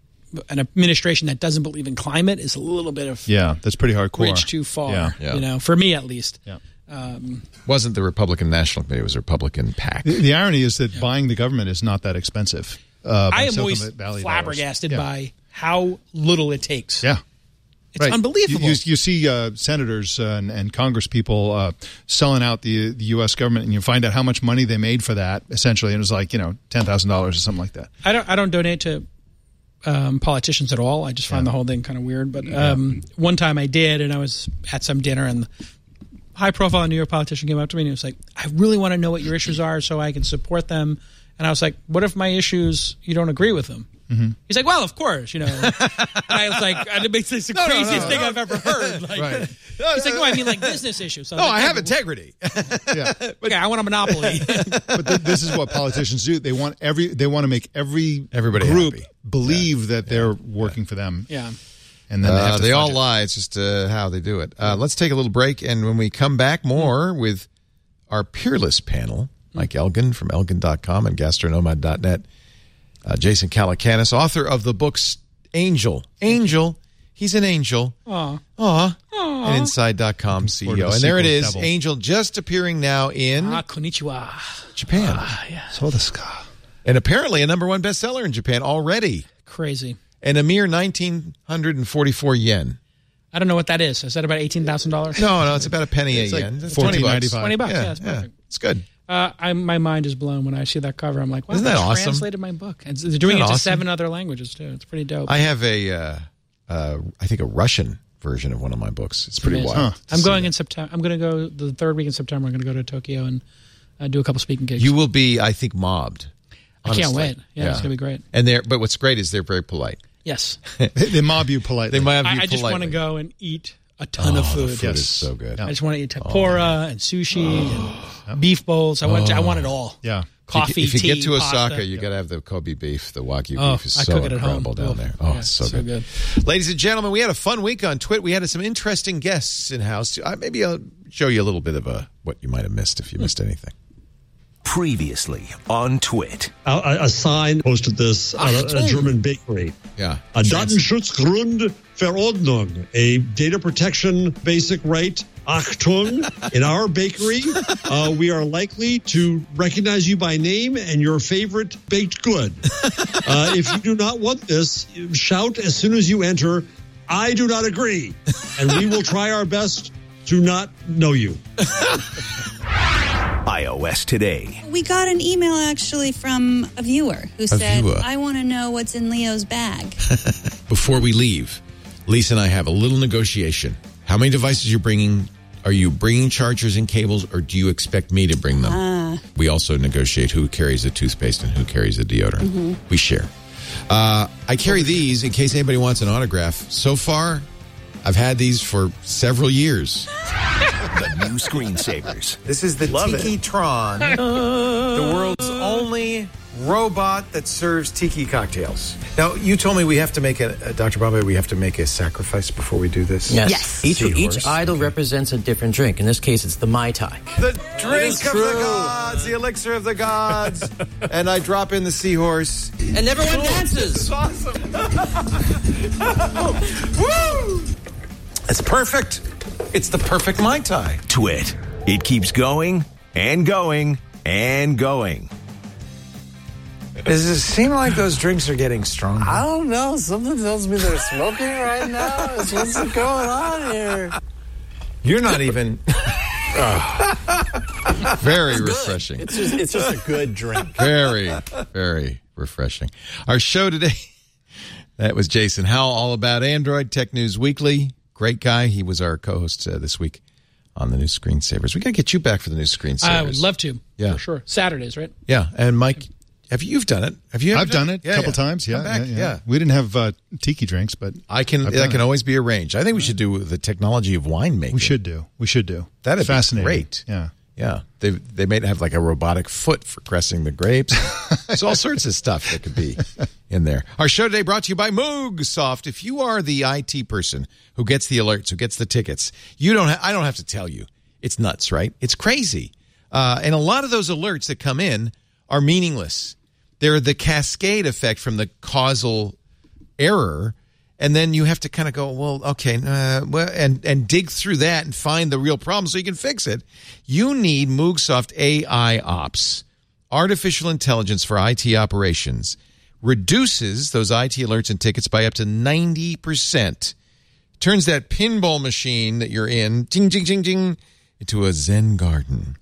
an administration that doesn't believe in climate is a little bit of Yeah, that's pretty hardcore. bridge too far. Yeah. Yeah. You know, for me at least. Yeah. Wasn't the Republican National Committee? It was the Republican PAC. The, the irony is that buying the government is not that expensive. Uh, by I am Silicon always Valley dollars. flabbergasted Yeah. by how little it takes. Yeah. It's unbelievable. You, you, you see uh, senators uh, and, and Congress people uh, selling out the the U S government, and you find out how much money they made for that. Essentially, and it was like you know ten thousand dollars or something like that. I don't. I don't donate to um, politicians at all. I just find the whole thing kind of weird. But um, one time I did, and I was at some dinner, and high-profile New York politician came up to me and he was like, "I really want to know what your issues are, so I can support them." And I was like, "What if my issues you don't agree with them?" Mm-hmm. He's like, "Well, of course, you know." And I was like, "It makes this the no, craziest no, thing no. I've ever heard." Like, Right. He's like, "No, I mean like business issues." So No, like, I have "Yeah, integrity. Yeah. Okay, I want a monopoly. But th- this is what politicians do. They want every. They want to make every Everybody group happy. believe that they're working for them. yeah. And then they, Uh, have to they fudge all it. lie. It's just uh, how they do it. Uh, let's take a little break, and when we come back, more with our peerless panel, Mike Elgin from elgin dot com and gastronomad dot net, uh, Jason Calacanis, author of the books Angel. Angel. He's an angel. Aw. Aw. And inside dot com C E forward to O. the And there it sequel, is. Devil. Angel just appearing now in Ah, konnichiwa. Japan. So the ska. And apparently a number one bestseller in Japan already. Crazy. And a mere nineteen forty-four yen. I don't know what that is. Is that about eighteen thousand dollars? No, no, it's about a penny a It's like yen. It's fourteen twenty ninety bucks. five. twenty bucks. Yeah, Yeah, that's yeah, perfect. it's good. Uh, I, my mind is blown when I see that cover. I'm like, wow, Isn't that they awesome? translated my book. And they're doing Isn't it that to awesome? seven other languages, too. It's pretty dope. I have a, uh, uh, I think a Russian version of one of my books. It's pretty Amazing. wild. Huh. to I'm see going that. in September. I'm going to go the third week in September. I'm going to go to Tokyo and uh, do a couple speaking gigs. You will be, I think, mobbed. I can't honestly. wait. Yeah, it's going to be great. And they're, but what's great is they're very polite. Yes. They, they mob you politely. They might have you I, I just want to politely. go and eat a ton Oh, of the food. food Yes. is so good. I just want to eat tempura and sushi and beef bowls. I want. I want it all. Yeah. Coffee, If you tea, get to Osaka, pasta. you got to have the Kobe beef. The Wagyu Oh, beef is I so cook it at home. incredible down Oh, there. Oh, yeah, it's so, so good. good. Ladies and gentlemen, we had a fun week on Twit. We had some interesting guests in house. Uh, maybe I'll show you a little bit of a, what you might have missed if you missed anything. Previously on Twit. A, a sign posted this at a, a German bakery. Yeah. A Datenschutzgrundverordnung, a data protection basic right. Achtung, in our bakery, uh, we are likely to recognize you by name and your favorite baked good. Uh, if you do not want this, shout as soon as you enter, I do not agree. And we will try our best to not know you. iOS Today. We got an email actually from a viewer who said, viewer. I want to know what's in Leo's bag. Before we leave, Lisa and I have a little negotiation. How many devices you're bringing? Are you bringing chargers and cables, or do you expect me to bring them? Ah. We also negotiate who carries the toothpaste and who carries the deodorant. Mm-hmm. We share. Uh, I carry these in case anybody wants an autograph. So far, I've had these for several years. The new screensavers. This is the Tiki-tron, the world's only robot that serves tiki cocktails. Now, you told me we have to make a, uh, Doctor Bombay, we have to make a sacrifice before we do this? Yes. Yes. Each Seahorse. each idol represents a different drink. In this case, it's the Mai Tai. The drink is of true. the gods, the elixir of the gods. And I drop in the seahorse. And everyone dances. Awesome. Woo! It's perfect. It's the perfect Mai Tai. Twit. It keeps going and going and going. Does it seem like those drinks are getting stronger? I don't know. Something tells me they're smoking right now. What's going on here? You're not even... Very It's refreshing. Good. It's just, it's just a good drink. Very, very refreshing. Our show today, that was Jason Howell, all about Android Tech News Weekly. Great guy. He was our co-host uh, this week on the new Screensavers. We got to get you back for the new Screensavers. I would love to. Yeah. For sure. Saturdays, right? Yeah. And Mike, have you, you've done it? Have you? ever I've done it a Yeah, couple yeah. times. Yeah, Come back. yeah, yeah. yeah. We didn't have uh, tiki drinks, but I can. I've That done can it. always be arranged. I think we should do the technology of winemaking. We should do. We should do. That'd be fascinating. great. Yeah. Yeah, they they may have like a robotic foot for pressing the grapes. There's all sorts of stuff that could be in there. Our show today brought to you by MoogSoft. If you are the I T person who gets the alerts, who gets the tickets, you don't. Ha- I don't have to tell you. It's nuts, right? It's crazy, uh, and a lot of those alerts that come in are meaningless. They're the cascade effect from the causal error. And then you have to kind of go, well, okay, uh, well, and, and dig through that and find the real problem so you can fix it. You need MoogSoft A I Ops. Artificial intelligence for I T operations reduces those I T alerts and tickets by up to ninety percent. Turns that pinball machine that you're in, ding, ding, ding, ding, into a Zen garden.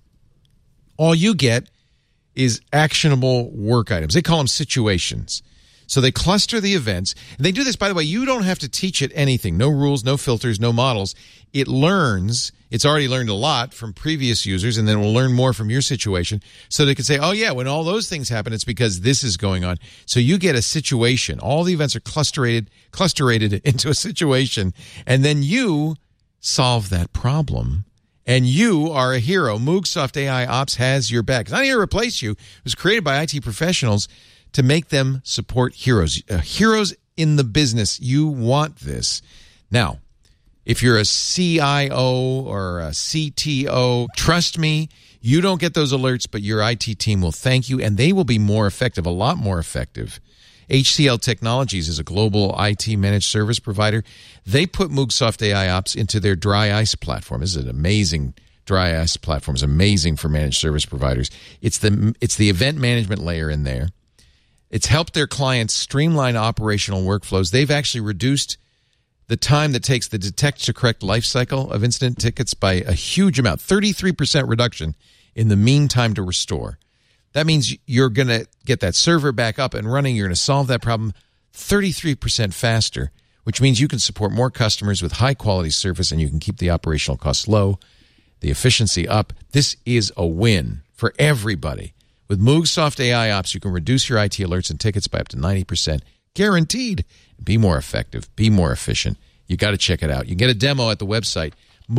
All you get is actionable work items. They call them situations. So they cluster the events. And they do this, by the way, you don't have to teach it anything. No rules, no filters, no models. It learns. It's already learned a lot from previous users, and then will learn more from your situation. So they can say, oh, yeah, when all those things happen, it's because this is going on. So you get a situation. All the events are clusterated, clusterated into a situation, and then you solve that problem. And you are a hero. MoogSoft A I Ops has your back. It's not here to replace you. It was created by I T professionals to make them support heroes. Uh, heroes in the business. You want this. Now, if you're a C I O or a C T O, trust me, you don't get those alerts, but your I T team will thank you, and they will be more effective, a lot more effective. H C L Technologies is a global I T managed service provider. They put MoogSoft A I Ops into their dry ice platform. This is an amazing dry ice platform. It's amazing for managed service providers. It's the it's the event management layer in there. It's helped their clients streamline operational workflows. They've actually reduced the time that takes the detect to correct life cycle of incident tickets by a huge amount, thirty-three percent reduction in the mean time to restore. That means you're going to get that server back up and running. You're going to solve that problem thirty-three percent faster, which means you can support more customers with high-quality service, and you can keep the operational costs low, the efficiency up. This is a win for everybody. With MoogSoft A I Ops, you can reduce your I T alerts and tickets by up to ninety percent, guaranteed. Be more effective. Be more efficient. You got to check it out. You can get a demo at the website,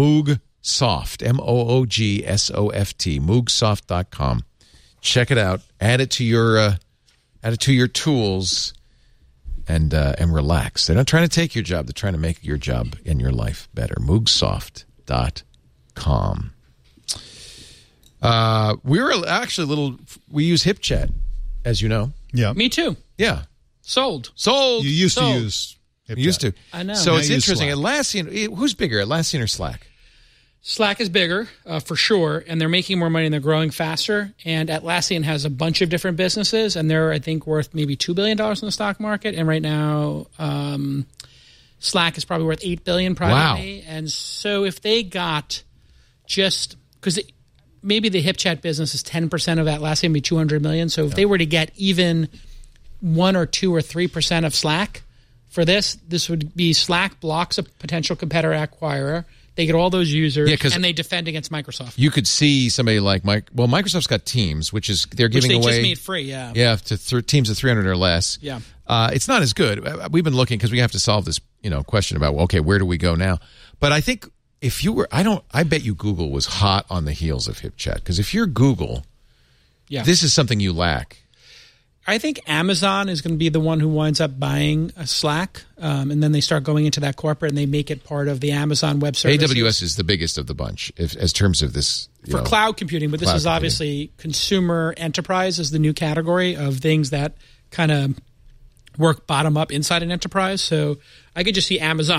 MoogSoft, M O O G S O F T, moogsoft dot com. Check it out. Add it to your, uh, add it to your tools, and uh, and relax. They're not trying to take your job. They're trying to make your job and your life better. moogsoft dot com. Uh, we were actually a little, we use HipChat, as you know. Yeah. Me too. Yeah. Sold. Sold. You used Sold. to use HipChat. You used to. I know. So Now it's you use interesting. Slack. Atlassian, who's bigger, Atlassian or Slack? Slack is bigger, uh, for sure, and they're making more money and they're growing faster. And Atlassian has a bunch of different businesses, and they're, I think, worth maybe two billion dollars in the stock market. And right now, um, Slack is probably worth eight billion dollars privately. Wow. And so if they got just – because maybe the HipChat business is ten percent of Atlassian, maybe two hundred million dollars. So if yeah. they were to get even one or two or three percent of Slack for this, this would be Slack blocks a potential competitor acquirer. They get all those users, yeah, and they defend against Microsoft. You could see somebody like Mike. Well, Microsoft's got Teams, which is they're giving which they away. Just made free, yeah, yeah, to th- teams of three hundred or less. Yeah, uh, it's not as good. We've been looking because we have to solve this, you know, question about well, okay, where do we go now? But I think if you were, I don't, I bet you Google was hot on the heels of HipChat because if you're Google, yeah, this is something you lack. I think Amazon is going to be the one who winds up buying a Slack, um, and then they start going into that corporate and they make it part of the Amazon Web Services. A W S is the biggest of the bunch if, as terms of this. For know, cloud computing, but this is obviously computing. Consumer enterprise is the new category of things that kind of work bottom up inside an enterprise. So I could just see Amazon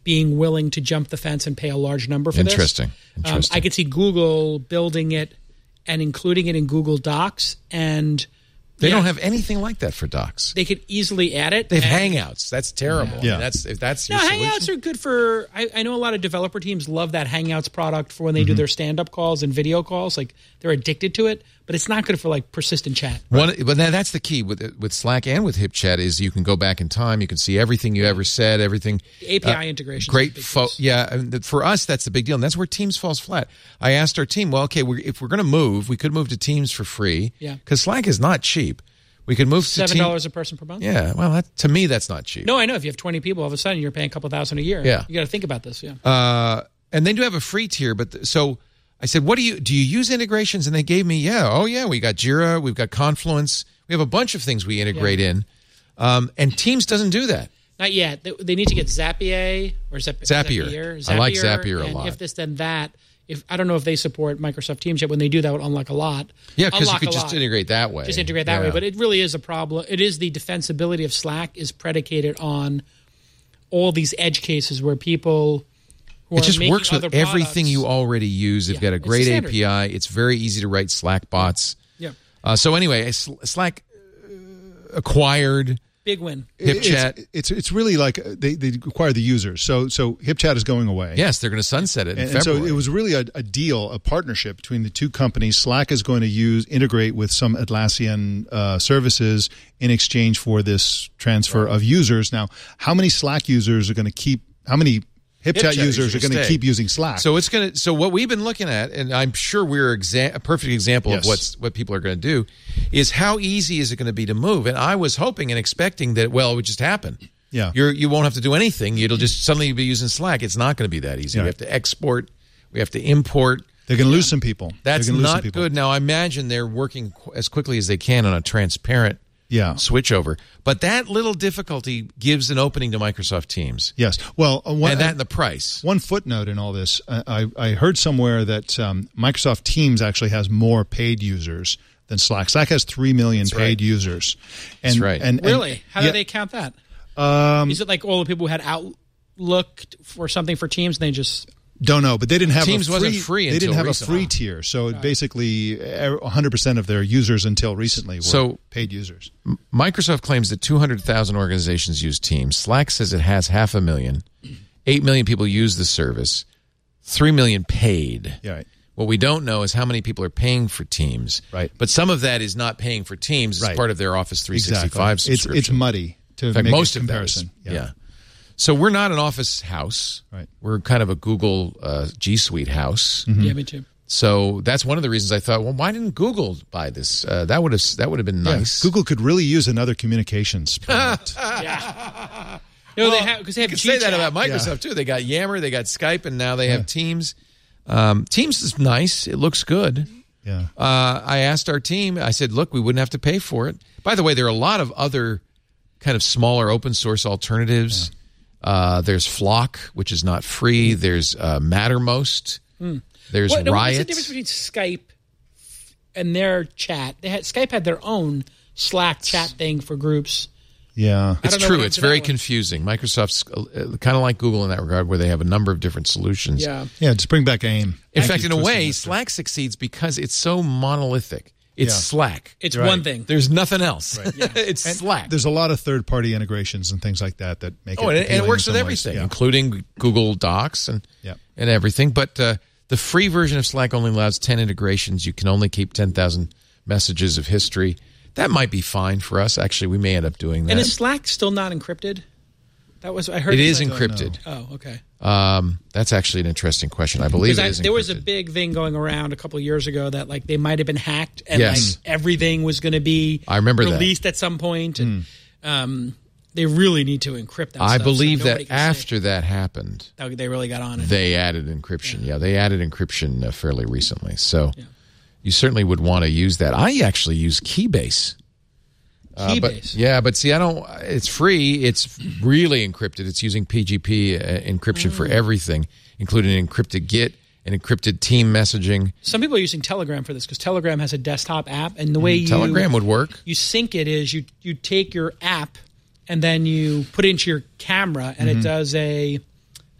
being willing to jump the fence and pay a large number for Interesting. this. Interesting. Um, I could see Google building it and including it in Google Docs, and They yeah, don't have anything like that for Docs. They could easily add it. They have and- Hangouts. That's terrible. Yeah. I mean, that's if that's No, your Hangouts solution. are good for. I, I know a lot of developer teams love that Hangouts product for when they Mm-hmm. do their stand-up calls and video calls. Like they're addicted to it, but it's not good for like persistent chat. One, but that- that's the key with with Slack and with HipChat is you can go back in time. You can see everything you ever said, everything. A P I integration. Great, fo- yeah. I mean, for us, that's the big deal, and that's where Teams falls flat. I asked our team, well, okay, we're, if we're going to move, we could move to Teams for free, Yeah. because Slack is not cheap. We could move to Seven Teams. dollars a person per month. Yeah, well, that, to me, that's not cheap. No, I know. If you have twenty people, all of a sudden you're paying a couple thousand a year. Yeah. You got to think about this. Yeah. Uh, and they do have a free tier, but th- so I said, "What do you do? You use integrations?" And they gave me, "Yeah, oh yeah, we got Jira, we've got Confluence, we have a bunch of things we integrate Yeah. in." Um, and Teams doesn't do that. Not yet. They, they need to get Zapier or Zap- Zapier. Zapier. I like Zapier, Zapier a and lot. If this, then that. If I don't know if they support Microsoft Teams yet. When they do, that would unlock a lot. Yeah, because you Unlock could a just lot. integrate that way. Just integrate that Yeah. way. But it really is a problem. It is the defensibility of Slack is predicated on all these edge cases where people who It are just making works with other everything products- you already use. They've Yeah, got a it's the great A standard. P I. It's very easy to write Slack bots. Yeah. Uh, so anyway, Sl- Slack uh, acquired Big win. HipChat. It's, it's it's really like uh, they they acquire the users. So so HipChat is going away. Yes, they're going to sunset it in And, and so February. it was really a, a deal, a partnership between the two companies. Slack is going to use integrate with some Atlassian uh, services in exchange for this transfer of users. Now, how many Slack users are going to keep? How many HipChat, HipChat users are going to stay. keep using Slack? So it's going to. So what we've been looking at, and I'm sure we're exa- a perfect example Yes. of what's what people are going to do, is how easy is it going to be to move? And I was hoping and expecting that well, it would just happen. Yeah. You're you won't have to do anything. It'll just suddenly be using Slack. It's not going to be that easy. Yeah. We have to export. We have to import. They're going to lose some people. That's They're gonna lose some not people. good. Now I imagine they're working qu- as quickly as they can on a transparent Yeah. switchover. But that little difficulty gives an opening to Microsoft Teams. Yes. Well, uh, one, And that and the price. One footnote in all this, uh, I, I heard somewhere that um, Microsoft Teams actually has more paid users than Slack. Slack has three million That's paid right. users. And, That's right. And, and- Really? How yeah, do they count that? Um, Is it like all the people who had Outlook for something for Teams and they just Don't know, but they didn't have Teams a free, wasn't free They didn't until have recently. a free tier, so it basically one hundred percent of their users until recently were So- paid users. Microsoft claims that two hundred thousand organizations use Teams. Slack says it has half a million. eight million people use the service. three million paid. Yeah, right. What we don't know is how many people are paying for Teams. Right. But some of that is not paying for Teams as Right. part of their Office three sixty-five Exactly. It's subscription. it's muddy to In fact, make most a of that is. comparison. Yeah. So we're not an Office house. Right. We're kind of a Google uh, G Suite house. Mm-hmm. yeah, me too. So that's one of the reasons I thought, well, why didn't Google buy this? Uh, that would have that would have been Yeah, nice. Google could really use another communications product. No, they have because they have You could say that G-Chat. about Microsoft too. They got Yammer, they got Skype, and now they have Teams. Um, Teams is nice. It looks good. Yeah. Uh, I asked our team. I said, "Look, we wouldn't have to pay for it." By the way, there are a lot of other kind of smaller open source alternatives. Uh, there's Flock, which is not free. There's uh, Mattermost. There's What, now, Riot. What's the difference between Skype and their chat? They had Skype had their own Slack chat thing for groups. Yeah. It's don't know true. what It's to very know. confusing. Microsoft's uh, kind of like Google in that regard, where they have a number of different solutions. Yeah. Yeah, just bring back AIM. In Thank fact, you, in a Twisted way, Mister. Slack succeeds because it's so monolithic. It's Yeah. Slack. It's Right. one thing. There's nothing else. Right. it's And Slack. There's a lot of third-party integrations and things like that that make Oh, it and it, and it appealing works in with some ways. everything, Yeah. including Google Docs and Yeah. and everything. But uh, the free version of Slack only allows ten integrations. You can only keep ten thousand messages of history. That might be fine for us. Actually, we may end up doing that. And is Slack still not encrypted? That was I heard it it's is like- encrypted. Oh, okay. Um, that's actually an interesting question. I believe it Because is there was a encrypted. big thing going around a couple of years ago that like they might have been hacked and Yes. like everything was going to be I remember that. released at some point, and um, they really need to encrypt that. I stuff believe so nobody that can see after that happened, it. That they really got on it. they added encryption. Yeah, they added encryption uh, fairly recently. So you certainly would want to use that. I actually use Keybase. Uh, but- Keybase. yeah, but see, I don't. It's free. It's really encrypted. It's using P G P uh, encryption for everything, including encrypted Git and encrypted team messaging. Some people are using Telegram for this because Telegram has a desktop app, and the way you Telegram would work. you sync it is you you take your app and then you put it into your camera, and it does a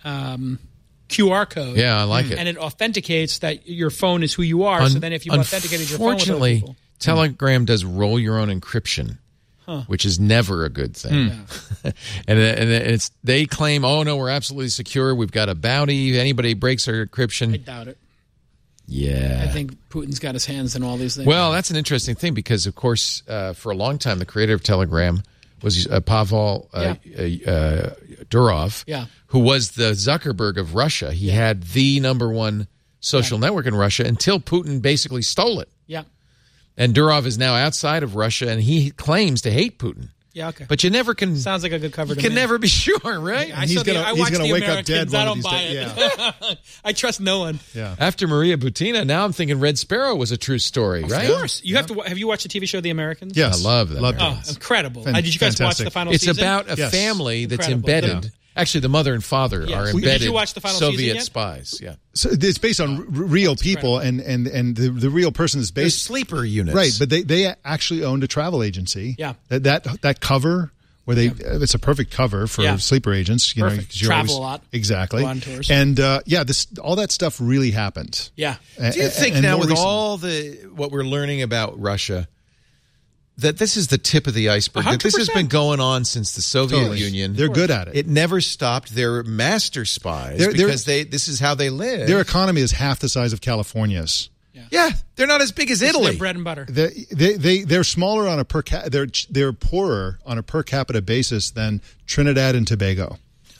um, Q R code. Yeah, I like it. And it authenticates that your phone is who you are. Un- so then if you've authenticated your phone with other Unfortunately, people. Telegram does roll your own encryption, Huh. which is never a good thing. Hmm. and and it's they claim, oh no, we're absolutely secure. We've got a bounty. If anybody breaks our encryption, I doubt it. Yeah. I think Putin's got his hands in all these things. Well, that's an interesting thing because, of course, uh, for a long time, the creator of Telegram was uh, Pavel uh, Yeah. uh, uh, Durov, Yeah. who was the Zuckerberg of Russia. He had the number one social network in Russia until Putin basically stole it. Yeah. And Durov is now outside of Russia, and he claims to hate Putin. Yeah, okay. But you never can. Sounds like a good cover You to can me. never be sure, right? I saw the- I watched the Americans. I don't buy it. I trust no one. Yeah. After Maria Butina, now I'm thinking Red Sparrow was a true story, right? Of course. You have to. Have you watched the T V show The Americans? Yes. I love that. Loved Oh, incredible. Fan- Uh, did you guys watch fantastic. the final It's season? about a family that's Incredible. embedded. Actually, the mother and father Yes. are Did you embedded watch the final Soviet season yet? spies. Yeah. So it's based on r- real people, and, and, and the, the real person is They're based sleeper units. right? But they, they actually owned a travel agency. Yeah. that that, that cover where they it's a perfect cover for Yeah. sleeper agents. You Perfect. 'cause you're Travel always- a lot. exactly. Go on tours. And uh, yeah, this all that stuff really happened. Yeah. A- Do you a- think and now more with recently- all the what we're learning about Russia that this is the tip of the iceberg? That this has been going on since the Soviet Totally. Union. They're good at it. It never stopped. They're master spies They're- they're- because they this is how they live. Their economy is half the size of California's. yeah, they're not as big as It's Italy. their bread and butter. They, they they they're smaller on a per ca- they're they're poorer on a per capita basis than Trinidad and Tobago.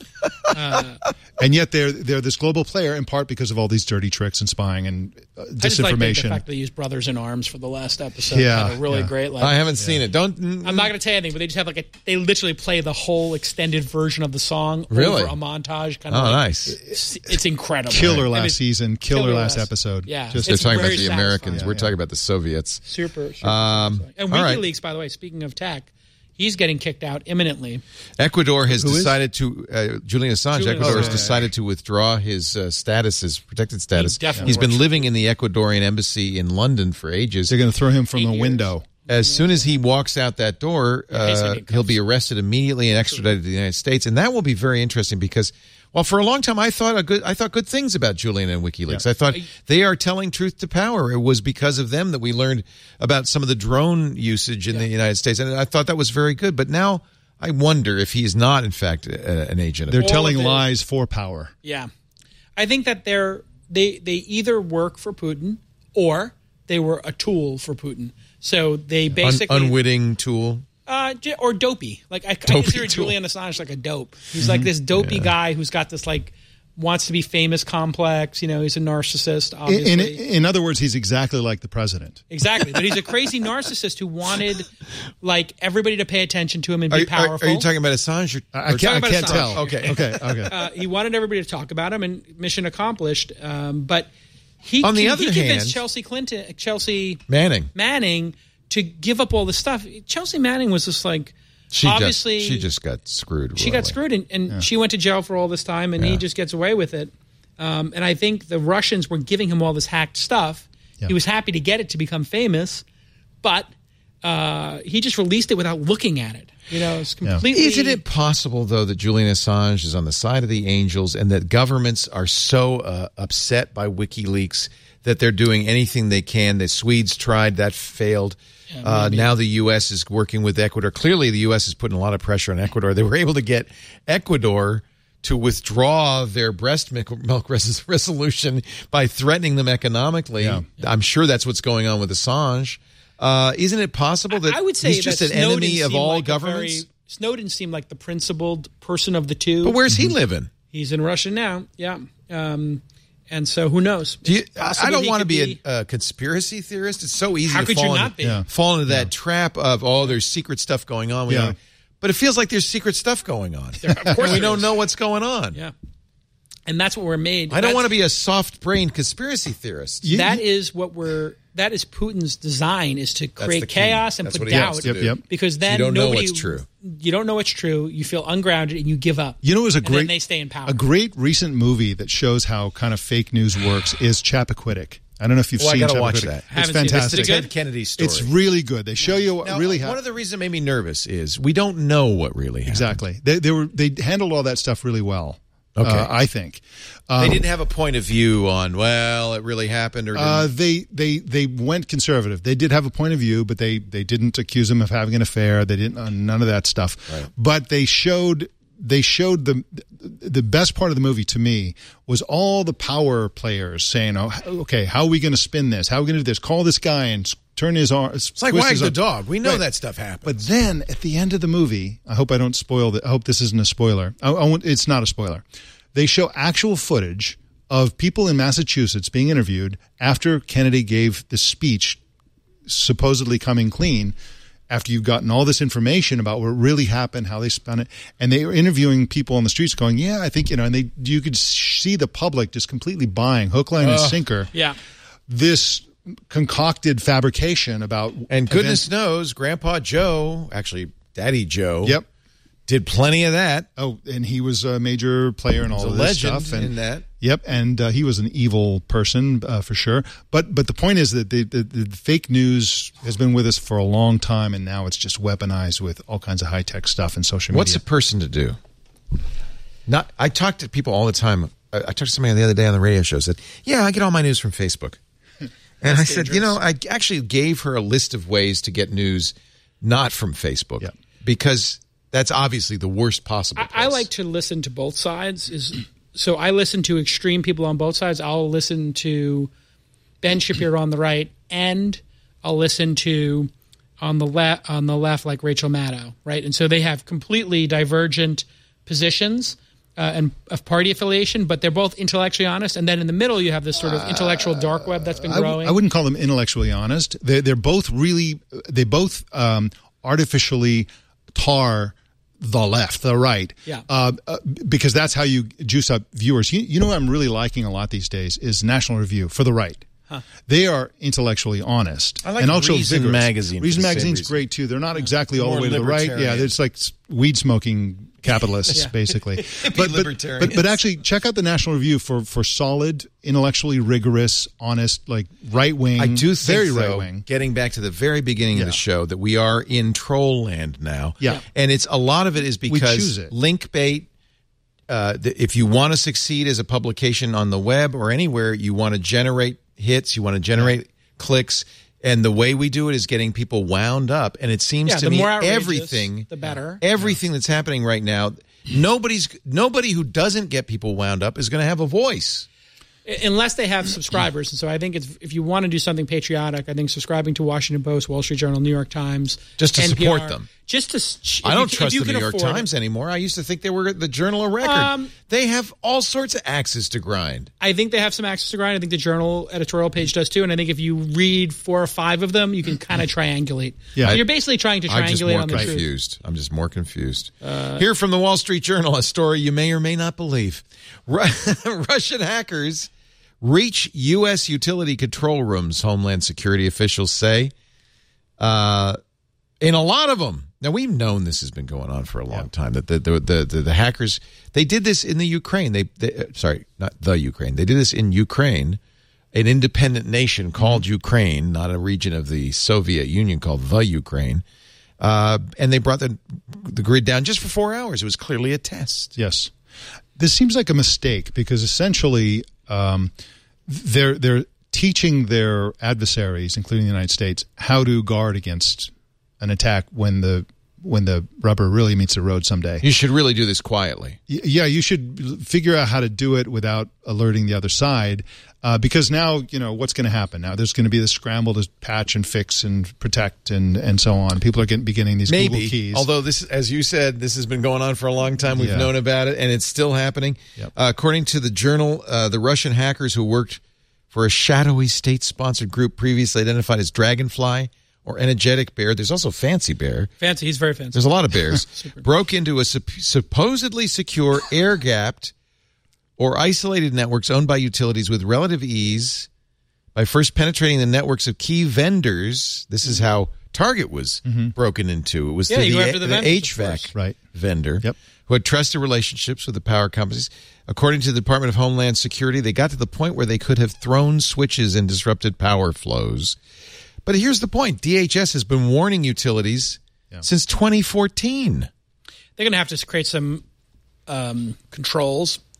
And yet they're they're this global player in part because of all these dirty tricks and spying and uh, I just like the, the disinformation. fact that they used Brothers in Arms for the last episode. Yeah, Had a really yeah. great. Like, I haven't seen it. Don't. I'm not going to tell you anything, but they just have like a. They literally play the whole extended version of the song Really? over a montage. Kind Oh, of like, nice. It's, it's incredible. Killer And last it's season, killer, last episode. Yeah, Just They're it's talking about very the satisfying. Americans. Yeah, We're yeah. talking about the Soviets. Super. super Um, satisfying. and all right. WikiLeaks, by the way, speaking of tech, he's getting kicked out imminently. Ecuador has Who is? decided to, uh, Julian Assange, Julian Ecuador has Assange. decided to withdraw his uh, status, his protected status. definitely He's been works. living in the Ecuadorian embassy in London for ages. They're going to throw him from Eight a years. window. As soon as he walks out that door, Yeah, he's uh, gonna get he'll be cuffs. arrested immediately and extradited to the United States, and that will be very interesting because, well, for a long time I thought a good, I thought good things about Julian and WikiLeaks. I thought they are telling truth to power. It was because of them that we learned about some of the drone usage in the United States, and I thought that was very good. But now I wonder if he is not, in fact, a, an agent. They're of telling of it- lies for power. Yeah, I think that they're they they either work for Putin or they were a tool for Putin. So they Un- basically unwitting tool. Uh, j- or dopey. Like I, I Dopey consider tool. Julian Assange like a dope. He's like this dopey guy who's got this like wants to be famous complex. You know, he's a narcissist. In, Obviously, in, in other words, he's exactly like the president. exactly. But he's a crazy narcissist who wanted like everybody to pay attention to him and Are, be you- are, powerful. are you talking about Assange? Or, I, I or- can't, talking I about can't Assange. tell. Okay. okay, okay. uh, he wanted everybody to talk about him, and mission accomplished. Um, but he On the con- other he convinced hand- Chelsea Clinton, Chelsea Manning. Manning to give up all this stuff. Chelsea Manning was just like She obviously just she just got screwed. she royally. got screwed, and, and she went to jail for all this time, and Yeah. he just gets away with it. Um, and I think the Russians were giving him all this hacked stuff. Yeah. He was happy to get it to become famous, but uh, he just released it without looking at it. You know, it's completely. Isn't it possible, though, that Julian Assange is on the side of the angels and that governments are so uh, upset by WikiLeaks that they're doing anything they can? The Swedes tried, that failed. Uh, now the U S is working with Ecuador. Clearly, the U S is putting a lot of pressure on Ecuador. They were able to get Ecuador to withdraw their breast milk, milk res- resolution by threatening them economically. I'm sure that's what's going on with Assange. Uh, isn't it possible that I would say he's just that an Snowden enemy of seemed all like a governments? very- Snowden seemed like the principled person of the two. But where's he living? He's in Russia now. Yeah. Um, and so who knows? Do you, It's I, I possible don't he want to could be a, a conspiracy theorist. It's so easy How to could fall you into, not be? Yeah. fall into that trap of, oh, there's secret stuff going on. We Yeah. don't, but it feels like there's secret stuff going on. There- of course and we there don't is. know what's going on. Yeah. And that's what we're made. I don't That's- want to be a soft-brained conspiracy theorist. You- That is what we're. That is Putin's design: is to That's create the key. chaos and That's put what he wants doubt. to Yep, do. yep. Because then You don't know nobody, what's true. You don't know what's true. You feel ungrounded and you give up. You know, it was a And great. then they stay in power. A great recent movie that shows how kind of fake news works is Chappaquiddick. I don't know if you've Oh, I seen gotta Chappaquiddick. watch that. It's Haven't seen it. fantastic. Is it good? Ted Kennedy story. It's really good. They show you what Now, really one happened. of the reasons that made me nervous is we don't know what really happened. Exactly. They they were they handled all that stuff really well. Okay. uh, I think. Um, they didn't have a point of view on, well, it really happened, or didn't. Uh, they they they went conservative. They did have a point of view, but they, they didn't accuse him of having an affair. They didn't uh, none of that stuff. Right. But they showed they showed the the best part of the movie to me was all the power players saying, "Oh, okay, how are we going to spin this? How are we going to do this? Call this guy and turn his arm." It's like Wag the Dog. We know right. that stuff happens. But then at the end of the movie, I hope I don't spoil that. I hope this isn't a spoiler. I, I want, it's not a spoiler. They show actual footage of people in Massachusetts being interviewed after Kennedy gave the speech supposedly coming clean, after you've gotten all this information about what really happened, how they spun it, and they were interviewing people on the streets going, yeah, I think, you know, and they you could see the public just completely buying hook, line, and Uh, sinker yeah. this concocted fabrication about And goodness events. knows, Grandpa Joe, actually Daddy Joe, Yep. did plenty of that. Oh, and he was a major player in all He's a of this legend stuff. And, in that. Yep, and uh, he was an evil person uh, for sure. But but the point is that the, the, the fake news has been with us for a long time, and now it's just weaponized with all kinds of high tech stuff and social media. What's a person to do? Not. I talk to people all the time. I, I talked to somebody the other day on the radio show. Said, "Yeah, I get all my news from Facebook." And I said, "You know, I actually gave her a list of ways to get news not from Facebook Yeah. because that's obviously the worst possible place." I, I like to listen to both sides. Is so I listen to extreme people on both sides. I'll listen to Ben Shapiro on the right, and I'll listen to on the left on the left like Rachel Maddow, right? And so they have completely divergent positions uh, and of party affiliation, but they're both intellectually honest. And then in the middle, you have this sort of intellectual dark web that's been I w- growing. I wouldn't call them intellectually honest. They're, they're both really, they both um, artificially tar the left, the right. Yeah. Uh, uh, because that's how you juice up viewers. You, you know what I'm really liking a lot these days is National Review for the right. Huh. They are intellectually honest. I like and also Reason vigorous. Magazine for Reason the same Magazine's reason. great too. They're not exactly all More the way to the right. libertarian. Yeah, it's like weed smoking capitalists, Yeah. basically. but, but, libertarians. but but actually, check out the National Review for for solid, intellectually rigorous, honest, like right wing. I do think, very though, right wing. getting back to the very beginning of Yeah. the show, that we are in troll land now. Yeah. And it's a lot of it is We because choose it. link bait, uh, the, if you want to succeed as a publication on the web or anywhere, you want to generate hits, you want to generate clicks. And the way we do it is getting people wound up. And it seems Yeah, to the me more outrageous, everything, the better. everything that's happening right now, nobody's nobody who doesn't get people wound up is going to have a voice. Unless they have subscribers. And so I think it's, if you want to do something patriotic, I think subscribing to Washington Post, Wall Street Journal, New York Times. Just to N P R, support them. Just to. If I don't you, trust if you the New can York afford Times it. anymore. I used to think they were the Journal of Record. Um, they have all sorts of axes to grind. I think they have some access to grind. I think the Journal editorial page does too. And I think if you read four or five of them, you can kind of triangulate. Yeah. So you're basically trying to I'm just triangulate more on the truth. confused. I'm just more confused. Uh, Here from the Wall Street Journal, a story you may or may not believe. Ru- Russian hackers reach U S utility control rooms, Homeland Security officials say. Uh, in a lot of them. Now, we've known this has been going on for a long time, that the the, the the the hackers, they did this in the Ukraine. They, they uh, sorry, not the Ukraine. They did this in Ukraine, an independent nation called Mm-hmm. Ukraine, not a region of the Soviet Union called the Ukraine. Uh, and they brought the the grid down just for four hours. It was clearly a test. Yes. This seems like a mistake because essentially um, they're they're teaching their adversaries, including the United States, how to guard against an attack when the when the rubber really meets the road someday. You should really do this quietly. Y- Yeah, you should figure out how to do it without alerting the other side, uh, because now you know what's going to happen. Now there's going to be this scramble to patch and fix and protect and, and so on. People are getting beginning these Maybe, Google keys. although this, as you said, this has been going on for a long time. We've Yeah. known about it, and it's still happening. Yep. Uh, according to the Journal, uh, the Russian hackers who worked for a shadowy state-sponsored group previously identified as Dragonfly or Energetic Bear. There's also Fancy Bear. Fancy. He's very fancy. There's a lot of bears. Broke into a sup- supposedly secure, air-gapped, or isolated networks owned by utilities with relative ease by first penetrating the networks of key vendors. This is how Target was broken into. It was Yeah, through you the, go after the the vendors, of H V A course. C Right. vendor Yep. who had trusted relationships with the power companies. According to the Department of Homeland Security, they got to the point where they could have thrown switches and disrupted power flows. But here's the point. D H S has been warning utilities Yeah. since twenty fourteen. They're going to have to create some um, controls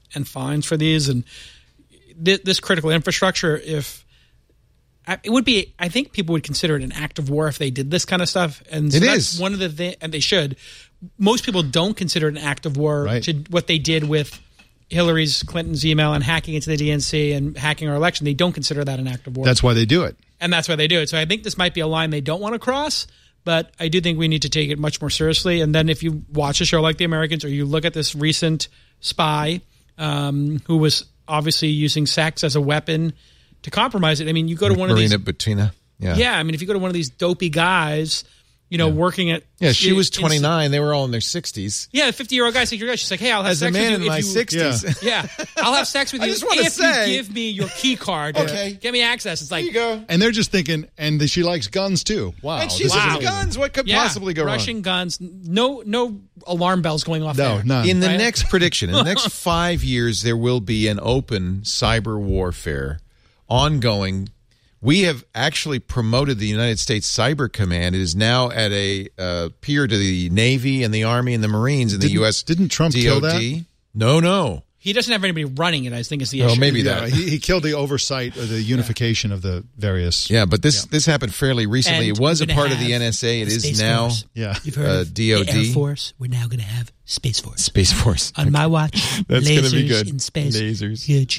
and fines for these, and th- this critical infrastructure. If I, it would be, I think people would consider it an act of war if they did this kind of stuff. And so It that's is. one of the things, and they should. Most people don't consider it an act of war Right. to what they did with Hillary's Clinton's email and hacking into the D N C and hacking our election. They don't consider that an act of war. That's why they do it. And that's why they do it. So I think this might be a line they don't want to cross, but I do think we need to take it much more seriously. And then if you watch a show like The Americans, or you look at this recent spy um, who was obviously using sex as a weapon to compromise it. I mean, you go to one Marina of these. Butina. Yeah. Yeah, I mean, if you go to one of these dopey guys, you know, working at. Yeah, she was in- twenty-nine. They were all in their sixties. Yeah, a fifty-year-old guy says, "She's like, hey, I'll have As a sex man with in you my if you, sixties. Yeah, I'll have sex with I you just wanna if say- you give me your key card. Okay. Get me access. It's like, There you go. And they're just thinking, and she likes guns too. Wow. And she this is says amazing. guns. What could yeah, possibly go Russian wrong? guns. No, no alarm bells going off. No, there. none. In the Right? next prediction, in the next five years, there will be an open cyber warfare ongoing. We have actually promoted the United States Cyber Command. It is now at a uh, peer to the Navy and the Army and the Marines and the Didn't- U S didn't Trump D kill O D. No, no. He doesn't have anybody running it. I think is the Oh, issue. maybe Yeah, that. he, he killed the oversight or the unification of the various. Yeah, but this this happened fairly recently. And it was a we're gonna part of the have N S A. It the is Space now Force. Yeah. You've heard uh, of D O the Air D. Force. We're now going to have Space Force. Space Force. On my watch, That's lasers gonna be good. in space. Lasers. Huge.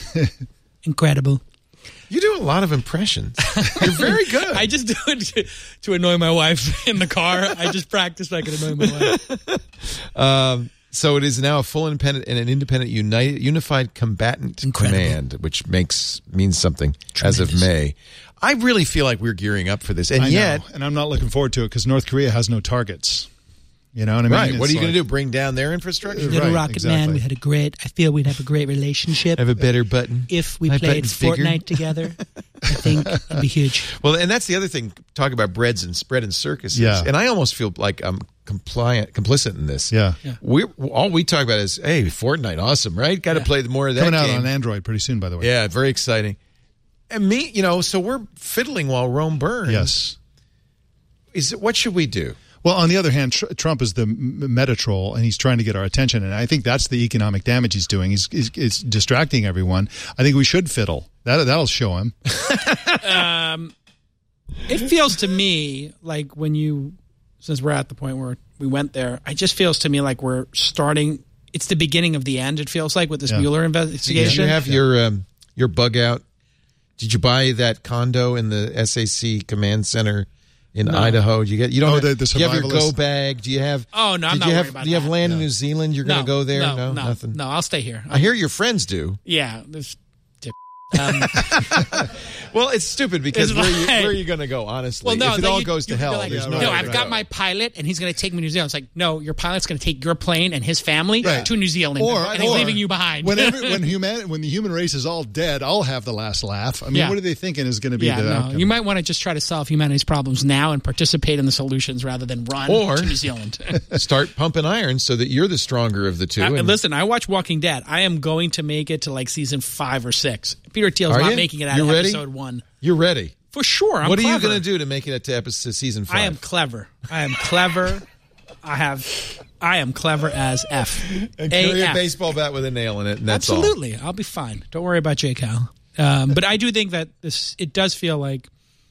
Incredible. You do a lot of impressions. You're very good. I just do it to, to annoy my wife in the car. I just practice so I can annoy my wife. Um, so it is now a full independent and an independent united, unified combatant Incredible. command, which makes means something as of May. I really feel like we're gearing up for this, and I yet, know, and I'm not looking forward to it because North Korea has no targets. You know what I mean? right? What It's are you going to like- do? Bring down their infrastructure? Right, Little Rocket Man, exactly. we had a great, I feel we'd have a great relationship Have a better button. if we My played button's bigger. Fortnite together. I think it'd be huge. Well, and that's the other thing. Talk about breads and spread and circuses. Yeah. And I almost feel like I'm compliant, complicit in this. Yeah. We all we talk about is, hey, Fortnite, awesome, right? Got to play more of that Coming out game. on Android pretty soon, by the way. Yeah, very exciting. And me, you know, so we're fiddling while Rome burns. Yes. Is it, what should we do? Well, on the other hand, Tr- Trump is the m- meta troll, and he's trying to get our attention. And I think that's the economic damage he's doing. He's, he's, he's distracting everyone. I think we should fiddle. That that'll show him. Um, it feels to me like when you, since we're at the point where we went there, it just feels to me like we're starting. It's the beginning of the end. It feels like with this Yeah. Mueller Did investigation. you have your um, your bug out? Did you buy that condo in the S A C command center in No. Idaho? Do you get you don't Oh, have, the- the do you have your survivalist- go bag? Do you have? Oh, no, I'm did not you worried have, about Do you have that. land in Yeah. New Zealand? You're no, going to go there? No, No, no, nothing. No, I'll stay here. I hear your friends do. Yeah, this. Tip. Um, Well, it's stupid because It's where, you, like- where are you going to go? Honestly, well, no, if it like all you- goes to you- hell, you're like, there's no, no. I've got my pilot, and he's going to take me to New Zealand. It's like, no, your pilot's going to take your plane and his family Right. to New Zealand, Or, and he's or leaving you behind. Whenever, when human when the human race is all dead, I'll have the last laugh. I mean, Yeah. what are they thinking is going to be yeah, the no, outcome? you might want to just try to solve humanity's problems now and participate in the solutions rather than run Or- to New Zealand. Start pumping iron so that you're the stronger of the two. I, and- listen, I watch Walking Dead. I am going to make it to like season five or six. Peter Thiel's Are not you? making it out You of ready? episode one. You're ready. For sure. I'm what are you clever. going to do to make it to episode season five? I am clever. I am clever. I have. I am clever as F. And carry A a F. baseball bat with a nail in it, and that's Absolutely. I'll be fine. Don't worry about J. Cal. Um, but I do think that this. It does feel like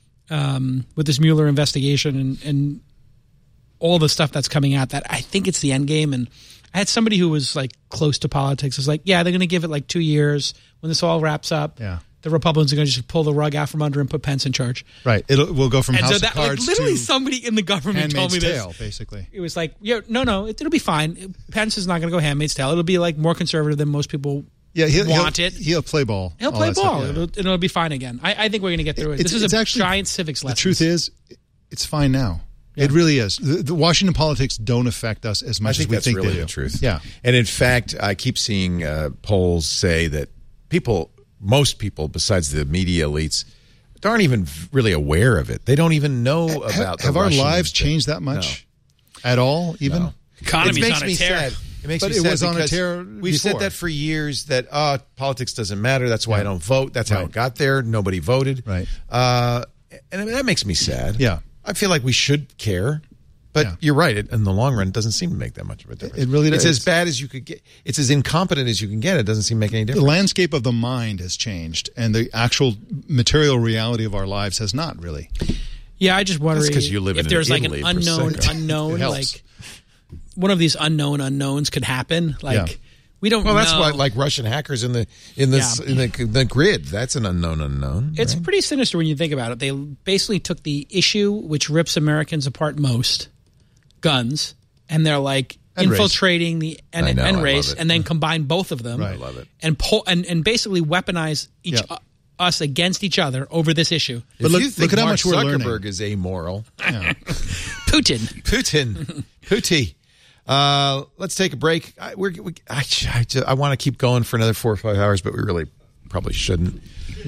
um, with this Mueller investigation and, and all the stuff that's coming out, that I think it's the end game. And I had somebody who was like close to politics. Was like, yeah, they're going to give it like two years when this all wraps up. Yeah. The Republicans are going to just pull the rug out from under and put Pence in charge. Right. It'll, we'll go from And House so that, of Cards like, literally, to somebody in the government told Handmaid's me this. Tale, basically. It was like, yeah, no, no, it, it'll be fine. Pence is not going to go Handmaid's Tale. It'll be like more conservative than most people Yeah, he'll, want he'll, it. He'll play ball. He'll all play that ball. stuff, yeah. it'll, it'll be fine again. I, I think we're going to get through it. It's- This is it's a actually- giant civics lesson. The truth is, it's fine now. It really is. The, the Washington politics don't affect us as I much think as we that's think really they do. the truth. Yeah. And in fact, I keep seeing uh, polls say that people, most people, besides the media elites, aren't even really aware of it. They don't even know about. Have, the have our Russian lives thing. changed that much at all? Even No. Economy's it makes on a me tear. sad. It makes But me it sad was on a because tear we've said before. that for years that uh, politics doesn't matter. That's why I don't vote. That's how Right. it got there. Nobody voted. Right. Uh, and I mean, that makes me sad. Yeah. I feel like we should care, But Yeah. you're right. It, in the long run, it doesn't seem to make that much of a difference. It really does. It's as bad as you could get. It's as incompetent as you can get. It doesn't seem to make any The difference. landscape of the mind has changed, and the actual material reality of our lives has not really. Yeah, I just wonder That's 'cause you live if in there's like Italy, an unknown Prosecco. unknown It helps. like one of these unknown unknowns could happen. Like Yeah. we don't Well, that's know. why, like Russian hackers in the in the Yeah. in the, the grid. That's an unknown unknown. It's right? pretty sinister when you think about it. They basically took the issue which rips Americans apart most, guns, and they're like And race. infiltrating the and, I know, and I love race, it. and then combine both of them. Right. I love it. And pull and, and basically weaponize each Yeah. uh, us against each other over this issue. If But look- you think look at how Mark much we're learning. Zuckerberg is amoral. Yeah. Putin. Putin, Putin. Uh, let's take a break. I, we're, we, I, I, ju- I want to keep going for another four or five hours, but we really probably shouldn't.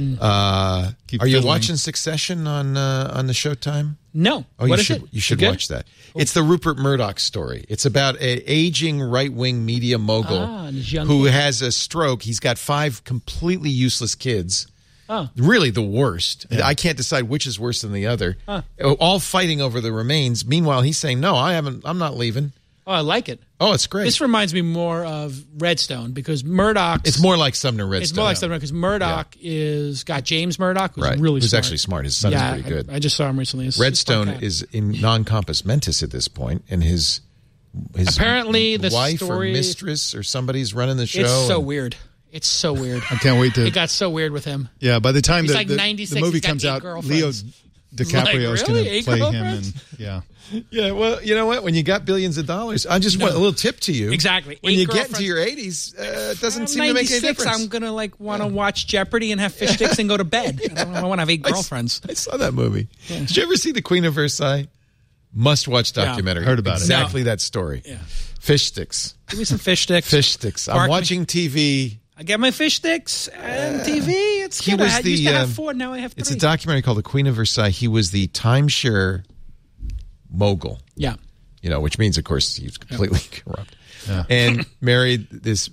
Uh, Keep are you fiddling. watching Succession on uh, on the Showtime? No. Oh, What you is should it? you should Good? watch that. It's the Rupert Murdoch story. It's about an aging right wing media mogul Ah, and his young who kids. has a stroke. He's got five completely useless kids. Oh. Really, the worst. I can't decide which is worse than the other. Huh. All fighting over the remains. Meanwhile, he's saying, "No, I haven't. I'm not leaving." Oh, I like it. Oh, it's great. This reminds me more of Redstone because Murdoch. It's more like Sumner Redstone. It's more like Sumner because Murdoch is got James Murdoch, who's Right. really Who's smart. actually smart. His son yeah, is pretty good. I, I just saw him recently. It's- Redstone it's fun. is in non compos mentis at this point, and his his Apparently the wife story- or mistress or somebody's running the show. It's so and- weird. It's so weird. I can't wait to. It got so weird with him. Yeah, by the time He's the, like the, ninety-six, the movie he's got comes eight out, girlfriends. Leo DiCaprio is Like, going really? to Eight play him, girlfriends? and yeah, Yeah, well, you know what? When you got billions of dollars, I just want a little tip to you. Exactly. When Eight you get girlfriends. into your eighties, uh, it doesn't I'm seem to make any ninety-six, difference. I'm gonna like want to watch Jeopardy and have fish sticks and go to bed. I don't want to have eight I s- girlfriends. I saw that movie. Did you ever see The Queen of Versailles? Must watch Yeah. documentary. Heard about it. Exactly that story. Yeah. Fish sticks. Give me some fish sticks. Fish sticks. I'm Bark me. watching T V. I get my fish sticks and T V. It's He good. was I had- the, used to have um, four. Now I have three. It's a documentary called The Queen of Versailles. He was the timeshare mogul. Yeah. You know, which means, of course, he's completely corrupt. And married this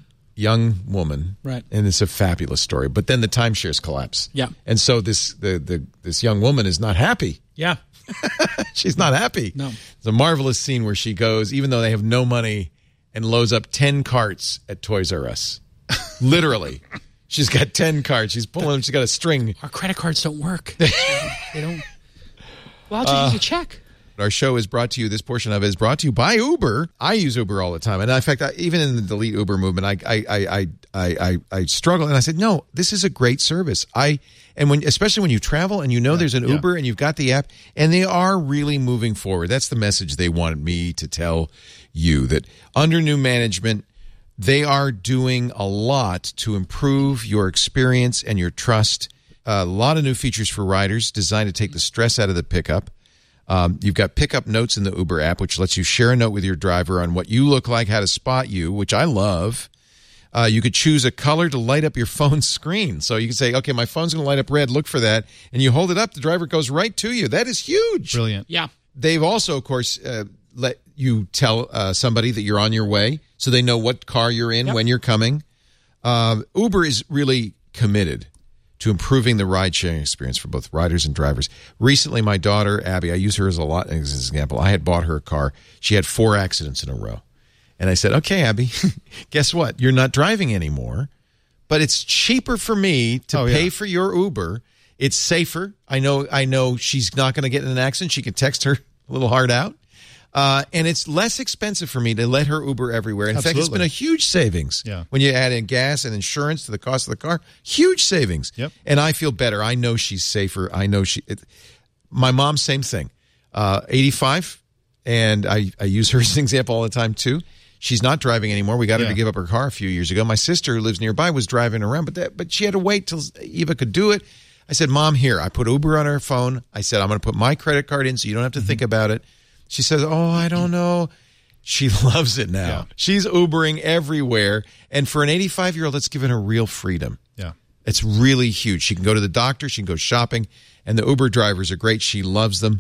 young woman. Right. And it's a fabulous story. But then the timeshares collapse. Yeah. And so this the, the this young woman is not happy. Yeah. She's not happy. No. It's a marvelous scene where she goes, even though they have no money, and loads up ten carts at Toys R Us. Literally. She's got ten carts. She's pulling them. She's got a string. Our credit cards don't work. they don't. Well, I'll just Uh, use a check. Our show is brought to you, this portion of it is brought to you by Uber. I use Uber all the time. And in fact, I, even in the delete Uber movement, I, I, I, I, I, I, I struggle. And I said, no, this is a great service. I, and when, especially when you travel and you know there's an yeah. Uber and you've got the app and they are really moving forward. That's the message they wanted me to tell you, that under new management, they are doing a lot to improve your experience and your trust. A lot of new features for riders designed to take the stress out of the pickup. Um, you've got pickup notes in the Uber app, which lets you share a note with your driver on what you look like, how to spot you, which I love. Uh, you could choose a color to light up your phone's screen. So you can say, okay, my phone's going to light up red. Look for that. And you hold it up. The driver goes right to you. That is huge. brilliant. Yeah. They've also, of course, uh, let you tell uh, somebody that you're on your way so they know what car you're in, Yep. when you're coming. Uh, Uber is really committed to improving the ride-sharing experience for both riders and drivers. Recently, my daughter, Abby, I use her as a lot as an example. I had bought her a car. She had four accidents in a row. And I said, okay, Abby, guess what? You're not driving anymore, but it's cheaper for me to Oh, pay yeah. for your Uber. It's safer. I know I know she's not going to get in an accident. She can text her a little hard out. Uh, and it's less expensive for me to let her Uber everywhere. In fact, it's Absolutely. been a huge savings. Yeah. When you add in gas and insurance to the cost of the car, huge savings. Yep. And I feel better. I know she's safer. I know she. It, my mom, same thing. Uh, eighty-five, and I, I use her as an example all the time too. She's not driving anymore. We got her Yeah. to give up her car a few years ago. My sister, who lives nearby, was driving around, but that, but she had to wait till Eva could do it. I said, Mom, here. I put Uber on her phone. I said, I'm going to put my credit card in so you don't have to think about it. She says, oh, I don't know. She loves it now. Yeah. She's Ubering everywhere. And for an eighty-five-year-old, it's given her real freedom. Yeah. It's really huge. She can go to the doctor. She can go shopping. And the Uber drivers are great. She loves them.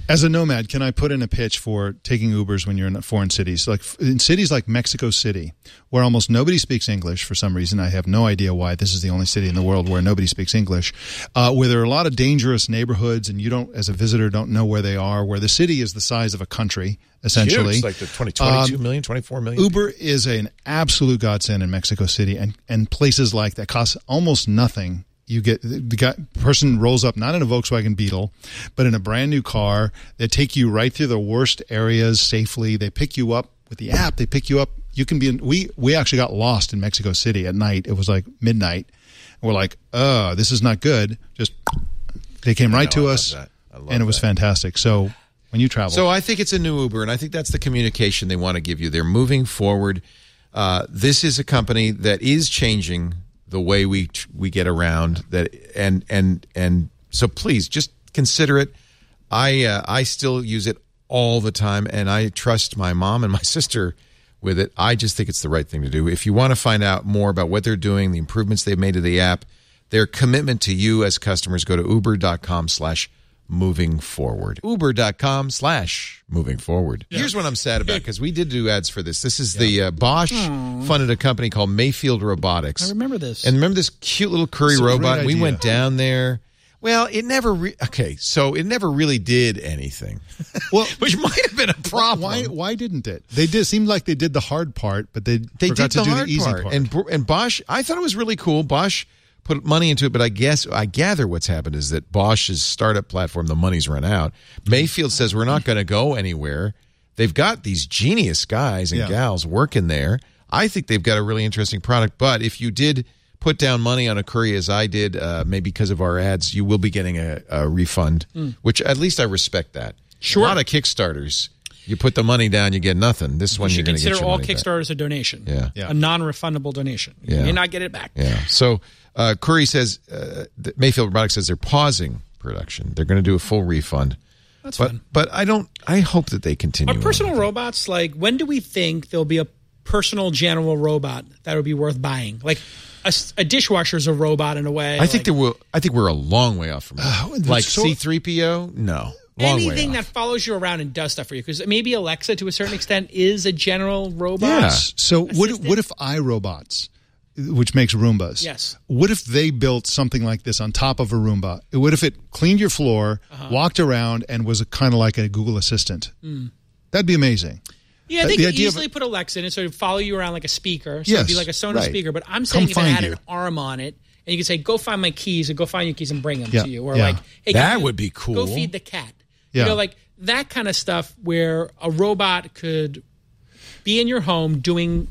As a nomad, can I put in a pitch for taking Ubers when you're in foreign cities? Like in cities like Mexico City, where almost nobody speaks English for some reason. I have no idea why. This is the only city in the world where nobody speaks English. Uh, where there are a lot of dangerous neighborhoods, and you don't, as a visitor, don't know where they are. Where the city is the size of a country, essentially. Huge, like the twenty, twenty-two um, million, twenty-four million. Uber is an absolute godsend in Mexico City, and and places like that cost almost nothing. You get the guy, person rolls up not in a Volkswagen Beetle, but in a brand new car. They take you right through the worst areas safely. They pick you up with the app. They pick you up. You can be in, we we actually got lost in Mexico City at night. It was like midnight. We're like, oh, this is not good. Just they came right know, to I us, love that. I love and it was that. fantastic. So when you travel, so I think it's a new Uber, and I think that's the communication they want to give you. They're moving forward. Uh, this is a company that is changing the way we we get around that, and and and so please just consider it. I uh, I still use it all the time, and I trust my mom and my sister with it. I just think it's the right thing to do. If you want to find out more about what they're doing, the improvements they've made to the app, their commitment to you as customers, go to uber.com slash moving forward. Uber.com slash moving forward. Yeah. Here's what I'm sad about, because we did do ads for this. This is yeah. the uh, Bosch Aww. funded a company called Mayfield Robotics. I remember this. And remember this cute little curry That's robot? We went down there. Well, it never re- okay, so it never really did anything. Well, which might have been a problem. Why why didn't it? They did seemed like they did the hard part, but they, they forgot did to the do hard the easy part. part. And and Bosch, I thought it was really cool. Bosch put money into it, but I guess I gather what's happened is that Bosch's startup platform, the money's run out. Mayfield says we're not going to go anywhere. They've got these genius guys and Yeah. gals working there. I think they've got a really interesting product. But if you did put down money on a curry, as I did, uh, maybe because of our ads, you will be getting a, a refund, mm. which at least I respect that. Sure. A lot of Kickstarters, you put the money down, you get nothing. This one, you you're going to get consider your all money Kickstarters back. a donation. Yeah. Yeah. A non-refundable donation. You Yeah. may not get it back. Yeah. So uh, Curry says, uh, that Mayfield Robotics says they're pausing production. They're going to do a full refund. That's but, fun. But I don't. I hope that they continue. Are on personal with it. robots, like, when do we think there'll be a personal general robot that would be worth buying? Like, a, a dishwasher's a robot in a way. I think like, there will. I think we're a long way off from it. Uh, like so- C three P O, no, long way anything off. that follows you around and does stuff for you. Because maybe Alexa, to a certain extent, is a general robot. Yeah. So what if, what if iRobots, which makes Roombas, Yes. what if they built something like this on top of a Roomba? What if it cleaned your floor, Uh-huh. walked around, and was kind of like a Google Assistant? Mm. That'd be amazing. Yeah, Uh, they the could idea of- easily put Alexa in and sort of follow you around like a speaker. So Yes, it'd be like a Sonos right. speaker. But I'm Come saying if it find had you. an arm on it, and you could say, go find my keys, or go find your keys and bring them Yeah, to you. Or yeah. like, hey, That can you would be cool. Go feed the cat. Yeah. You know, like that kind of stuff where a robot could be in your home doing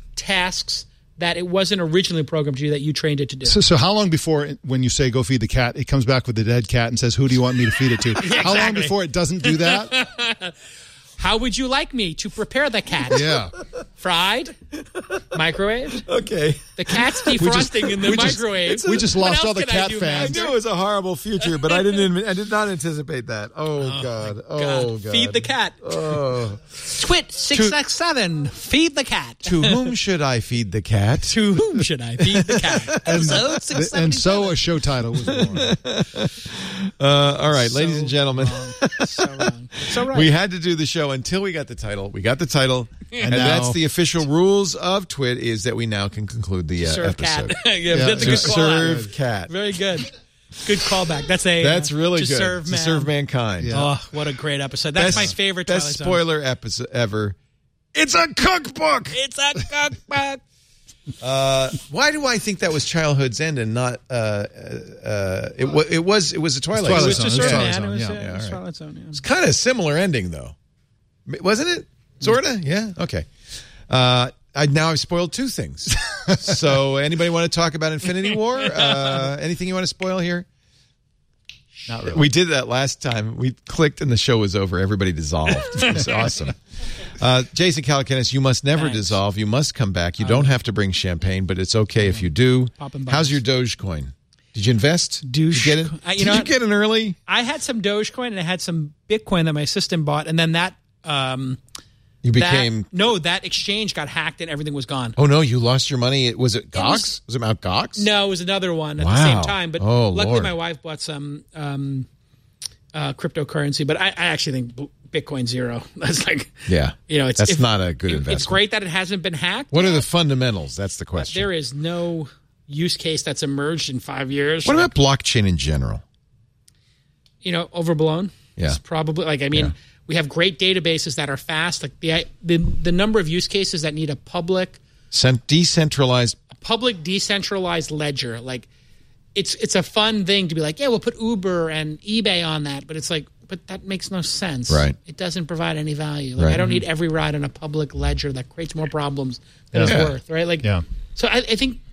tasks that it wasn't originally programmed to do, that you trained it to do. So, so how long before, it- when you say go feed the cat, it comes back with the dead cat and says, who do you want me to feed it to? How long before it doesn't do that? How would you like me to prepare the cat? Yeah. Fried? Microwaved? Okay. The cat's defrosting in the we just- microwave. we just What lost else all the can I cat do, fans. Master? I knew it was a horrible future, but I didn't. I did not anticipate that. Oh, God. Oh God. Feed the cat. Oh. Twit six six seven. Feed the cat. To whom should I feed the cat? To whom should I feed the cat? And, Episode six seventy-seven. and so a show title was born. Uh, all right, So ladies and gentlemen. wrong. So wrong. So right. We had to do the show until we got the title. We got the title, and, now- that's the official rules of Twit. Is that we now can conclude the uh, serve episode. cat. yeah, Yeah. that's a To good call. serve cat. Very good. Good callback. That's a. That's uh, really to good. Serve to man. serve mankind. Yeah. Oh, what a great episode. That's Best- my favorite. Best Twilight Zone. spoiler episode ever. It's a cookbook. It's a cookbook. Uh, why do I think that was Childhood's End and not? Uh, uh, it, wa- it was. It was a Twilight. Twilight Zone. It was Zone. to It's serve Twilight man. Zone, It was, yeah. uh, Yeah, it was all right. Twilight Zone. Yeah. It's kind of similar ending, though, wasn't it? Sorta. Yeah. Okay. Uh, I now I've spoiled two things. So, anybody want to talk about Infinity War? Uh, anything you want to spoil here? Not really. We did that last time. We clicked and the show was over. Everybody dissolved. It was awesome. Uh, Jason Calacanis, you must never Thanks. dissolve. You must come back. You don't have to bring champagne, but it's okay if you do. Popping How's bottles. your Dogecoin? Did you invest? Douche- Did you get it? I- you Did know you what? get an early? I had some Dogecoin and I had some Bitcoin that my assistant bought, and then that um, You that- became. no that exchange got hacked and everything was gone. Oh no! You lost your money. It- Was it Gox? was- Was, it Mount Gox? No, it was another one at Wow. the same time. But Oh, luckily, Lord. my wife bought some um, uh, cryptocurrency, but I, I actually think Bitcoin zero. That's like, yeah, you know, it's that's if, not a good it, investment. It's great that it hasn't been hacked. What are the fundamentals? That's the question. There is no use case that's emerged in five years. What about blockchain in general? You know, overblown. Yeah, it's probably like I mean, yeah. we have great databases that are fast. Like the the the number of use cases that need a public, Cent- decentralized, a public decentralized ledger. Like it's it's a fun thing to be like, yeah, we'll put Uber and eBay on that, but it's like. But that makes no sense. Right. It doesn't provide any value. Like right. I don't need every ride on a public ledger that creates more problems than yeah. it's worth. Right. Like. Yeah. So I, I think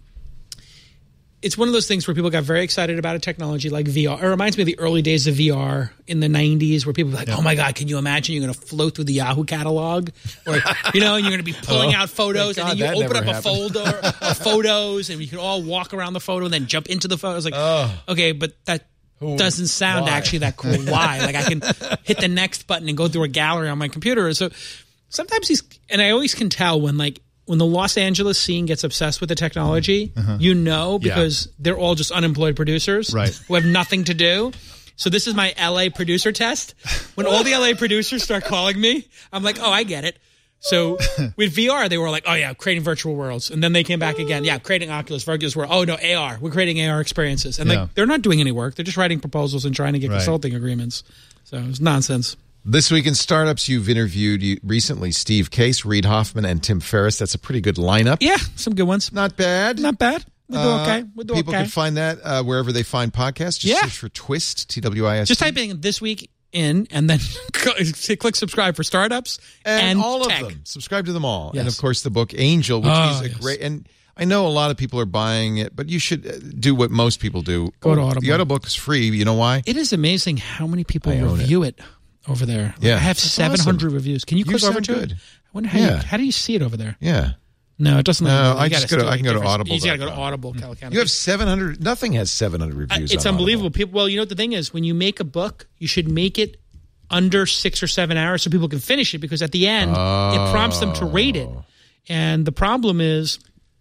it's one of those things where people got very excited about a technology like V R. It reminds me of the early days of V R in the nineties where people were like, yeah. oh my God, can you imagine you're going to float through the Yahoo catalog? Or, you know, and you're going to be pulling oh, out photos and then you open up happened. a folder of photos and we can all walk around the photo and then jump into the photo. It's like, oh. okay, but that Ooh, doesn't sound why? actually that cool. Why? Like I can hit the next button and go through a gallery on my computer. So sometimes he's, and I always can tell when like, when the Los Angeles scene gets obsessed with the technology, uh-huh. you know, because yeah. they're all just unemployed producers right. who have nothing to do. So this is my L A producer test. When all the L A producers start calling me, I'm like, oh, I get it. So with V R, they were like, oh, yeah, creating virtual worlds. And then they came back again. Yeah, creating Oculus, Virtual World. Oh, no, A R. We're creating A R experiences. And yeah. like, they're not doing any work. They're just writing proposals and trying to get right. consulting agreements. So it's nonsense. This week in startups, you've interviewed recently Steve Case, Reid Hoffman, and Tim Ferriss. That's a pretty good lineup. Yeah, some good ones. Not bad. Not bad. We do uh, okay. We do people okay. can find that uh, wherever they find podcasts. Just yeah. search for Twist, T W I S T. Just type in This Week in and then click subscribe for startups and, and all tech. of them. Subscribe to them all. Yes. And, of course, the book Angel, which oh, is a yes. great... and I know a lot of people are buying it, but you should do what most people do. Go to Audible. The Audible is free. You know why? It is amazing how many people review it. it over there. Like yeah. I have seven hundred awesome. reviews. Can you click you over to good. it? I wonder how, yeah. you, how do you see it over there? Yeah. No, it doesn't. No, I just go to, I can go to Audible. You got to go to Audible. You have seven hundred. Nothing has seven hundred reviews. Uh, it's on unbelievable. Audible. People. Well, you know what the thing is? When you make a book, you should make it under six or seven hours so people can finish it, because at the end oh. it prompts them to rate it. And the problem is,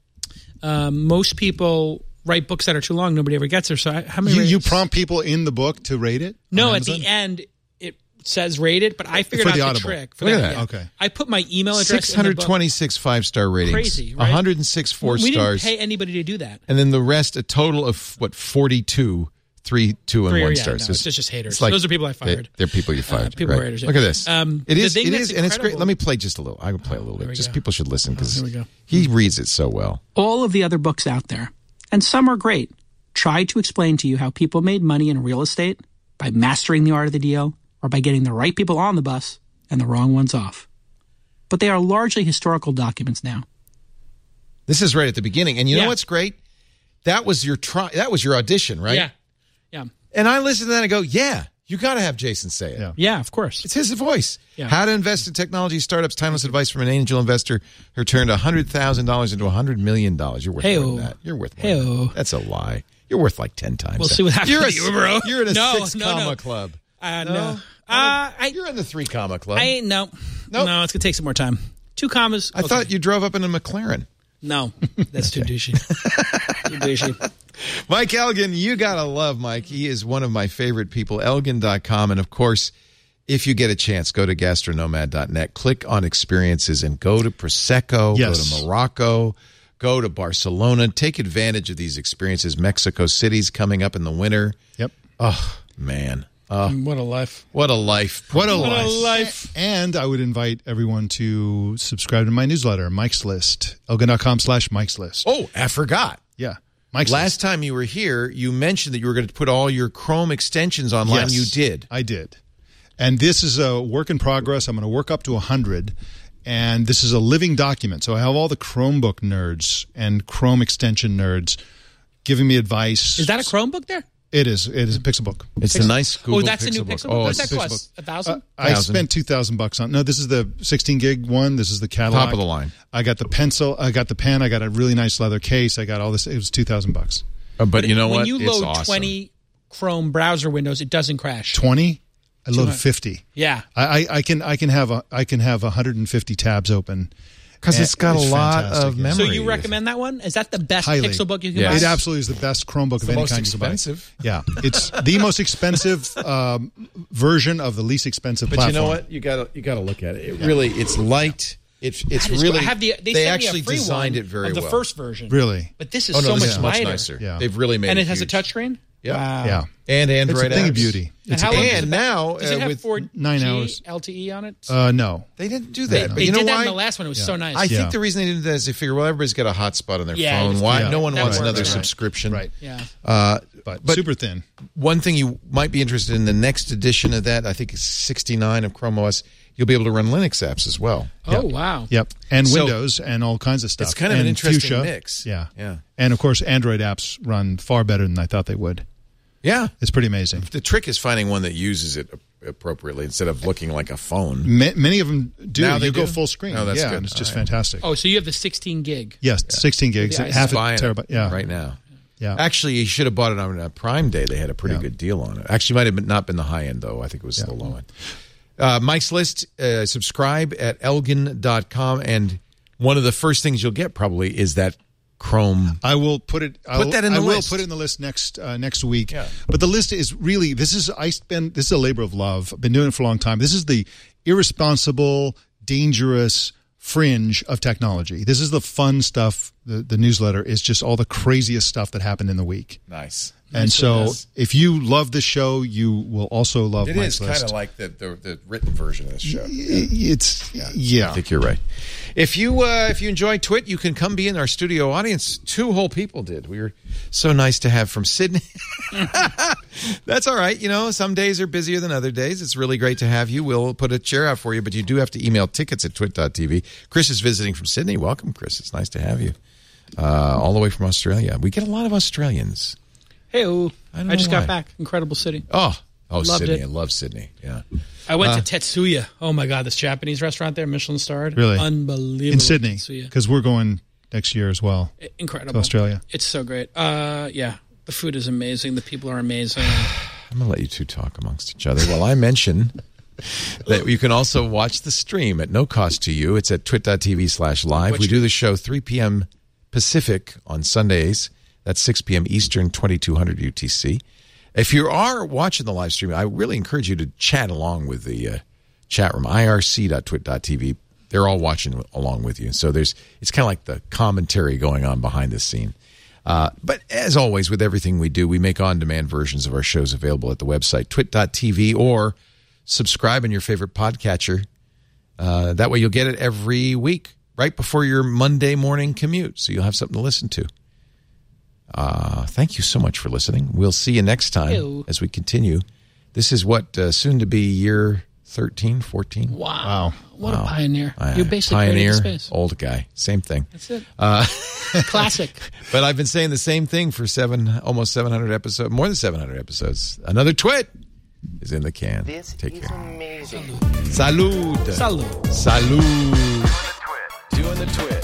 um, most people write books that are too long. Nobody ever gets there. So I, how many? You, ratings? you prompt people in the book to rate it? No, at the end. Says rated, but I figured for out the, the Audible. trick. For Look that, at that. Yeah. Okay. I put my email address six hundred twenty-six in the book. five-star ratings. Crazy, right? one hundred six four we stars. We didn't pay anybody to do that. And then the rest, a total of, what, forty-two, three, two, and Three, one yeah, stars. No, it's just haters. It's like, Those are people I fired. They, they're people you fired. Uh, people right. haters, yeah. Look at this. Um, it is, it is, and it's great. incredible. Let me play just a little. I can play a little oh, bit. Just go. people should listen, because oh, he reads it so well. All of the other books out there, and some are great, try to explain to you how people made money in real estate by mastering the art of the deal, or by getting the right people on the bus and the wrong ones off. But they are largely historical documents now. This is right at the beginning. And you yeah. know what's great? That was your try. That was your audition, right? Yeah. Yeah. And I listen to that and go, yeah, you got to have Jason say it. Yeah. yeah, of course. It's his voice. Yeah. How to invest in technology startups, timeless advice from an angel investor who turned one hundred thousand dollars into one hundred million dollars. You're worth Hey-o. more than that. You're worth more Hey-o. than that. That's a lie. You're worth like ten times We'll that. see what happens you're to you, bro. You're in a no, six no, comma no. club. Uh, no. no. Uh, I, you're in the three comma club. I ain't, no. Nope. No, it's going to take some more time. Two commas. I okay. thought you drove up in a McLaren. No, that's too douchey. Too douchey. Mike Elgin, you got to love Mike. He is one of my favorite people, elgin dot com. And, of course, if you get a chance, go to gastronomad dot net, click on experiences, and go to Prosecco, yes. go to Morocco, go to Barcelona. Take advantage of these experiences. Mexico City's coming up in the winter. Yep. Oh, man. Uh, what a life. What a life. What a what life. a life. And I would invite everyone to subscribe to my newsletter, Mike's List, elgin dot com slash Mike's List. Oh, I forgot. Yeah. Mike's Last List. time you were here, you mentioned that you were going to put all your Chrome extensions online. Yes, you did. I did. And this is a work in progress. I'm going to work up to one hundred. And this is a living document. So I have all the Chromebook nerds and Chrome extension nerds giving me advice. Is that a Chromebook there? It is. It is a Pixelbook. It's a nice Google Oh, that's Pixelbook. a new Pixelbook? Oh, What does it's that a cost? A thousand? Uh, I spent two thousand bucks on. No, this is the sixteen gig one. This is the Cadillac. Top of the line. I got the pencil. I got the pen. I got a really nice leather case. I got all this. It was two thousand bucks. Uh, but you know when what? you It's load awesome. twenty Chrome browser windows, it doesn't crash. Twenty. I loaded fifty. Yeah. I, I, I can I can have a I can have one hundred fifty tabs open, Because it's got a It's lot fantastic, of yeah. memory. So you recommend that one? Is that the best Highly. Pixelbook you can Yes. buy? It absolutely is the best Chromebook of the any most kind you can buy. expensive. Yeah, it's the most expensive um, version of the least expensive But platform. you know what? You got to you got to look at it. It really, it's light. It's it's That is really. cool. I have the, they they sent me actually a free designed one it very of the well. first version. Really? But this is Oh no, so this much is much lighter. nicer. Yeah. They've really made And it it has huge. a touchscreen? Yeah. Wow. Yeah. And Android It's a thing apps. of beauty. And It's how a long thing. does And it- now does it uh, have with four G nine hours. L T E on it? Uh, no. they didn't do They, that. but they you know did that why? in the last one. It was so nice. I Yeah. think the reason they didn't do that is they figure, well, everybody's got a hotspot on their Yeah, phone. just- Why? Yeah. No one That wants works, another right. subscription. Right. yeah. Uh, But, but super thin. one thing you might be interested in, the next edition of that, I think it's sixty-nine of Chrome O S, you'll be able to run Linux apps as well. Oh, wow. Yep. And So- Windows and all kinds of stuff. It's kind of an And interesting Fuchsia. mix. Yeah. Yeah. And of course, Android apps run far better than I thought they would. Yeah. It's pretty amazing. The trick is finding one that uses it appropriately instead of looking like a phone. Ma- many of them do. Now they you go do? full screen. Oh, that's yeah, good. and it's just All right. fantastic. Oh, so you have the sixteen gig. Yes, sixteen gigs, The half a Buying it terabyte. Yeah, right now. Yeah. Actually, you should have bought it on a Prime Day. They had a pretty Yeah. good deal on it. Actually, might have been, not been the high end, though. I think it was the low end. Uh, Mike's List, uh, subscribe at elgin dot com. And one of the first things you'll get probably is that Chrome. I will put it. I'll, Put that in the I will list. put it in the list next uh, next week. Yeah. But the list is really this is I spend this is a labor of love. I've been doing it for a long time. This is the irresponsible, dangerous fringe of technology. This is the fun stuff. The the newsletter is just all the craziest stuff that happened in the week. Nice. And Nice so, with this. if you love this show, you will also love It Mike's is List. kind of like the, the, the written version of this show. It's yeah. I think you're right. If you uh, if you enjoy Twit, you can come be in our studio audience. Two whole people did. We were so nice to have from Sydney. That's all right. You know, some days are busier than other days. It's really great to have you. We'll put a chair out for you, but you do have to email tickets at twit dot t v. Chris is visiting from Sydney. Welcome, Chris. It's nice to have you. Uh, all the way from Australia. We get a lot of Australians. Hey, I I, don't know just why. got back. Incredible city. Oh, oh, Loved Sydney. it. I love Sydney. Yeah. I went Uh, to Tetsuya. Oh my god, this Japanese restaurant there, Michelin starred. Really? Unbelievable. In Sydney, Tetsuya. because we're going next year as well. Incredible. To Australia. It's so great. Uh, yeah, the food is amazing. The people are amazing. I'm going to let you two talk amongst each other while I mention that you can also watch the stream at no cost to you. It's at twit dot t v slash live. Which- We do the show three p.m. Pacific on Sundays. That's six p.m. Eastern, twenty-two hundred U T C. If you are watching the live stream, I really encourage you to chat along with the uh, chat room, I R C dot twit dot t v. They're all watching along with you. So there's it's kind of like the commentary going on behind the scene. Uh, but as always, with everything we do, we make on-demand versions of our shows available at the website, twit dot t v, or subscribe in your favorite podcatcher. Uh, that way you'll get it every week, right before your Monday morning commute, so you'll have something to listen to. Uh, thank you so much for listening. We'll see you next time Ew. as we continue. This is what, uh, soon to be year thirteen, fourteen? Wow. What Wow. a pioneer. I- You basically pioneer, created space. old guy, same thing. That's it. Uh, Classic. But I've been saying the same thing for seven, almost seven hundred episodes, more than seven hundred episodes. Another twit is in the can. This Take is care. amazing. Salud. Salud. Salud. Doing the twit.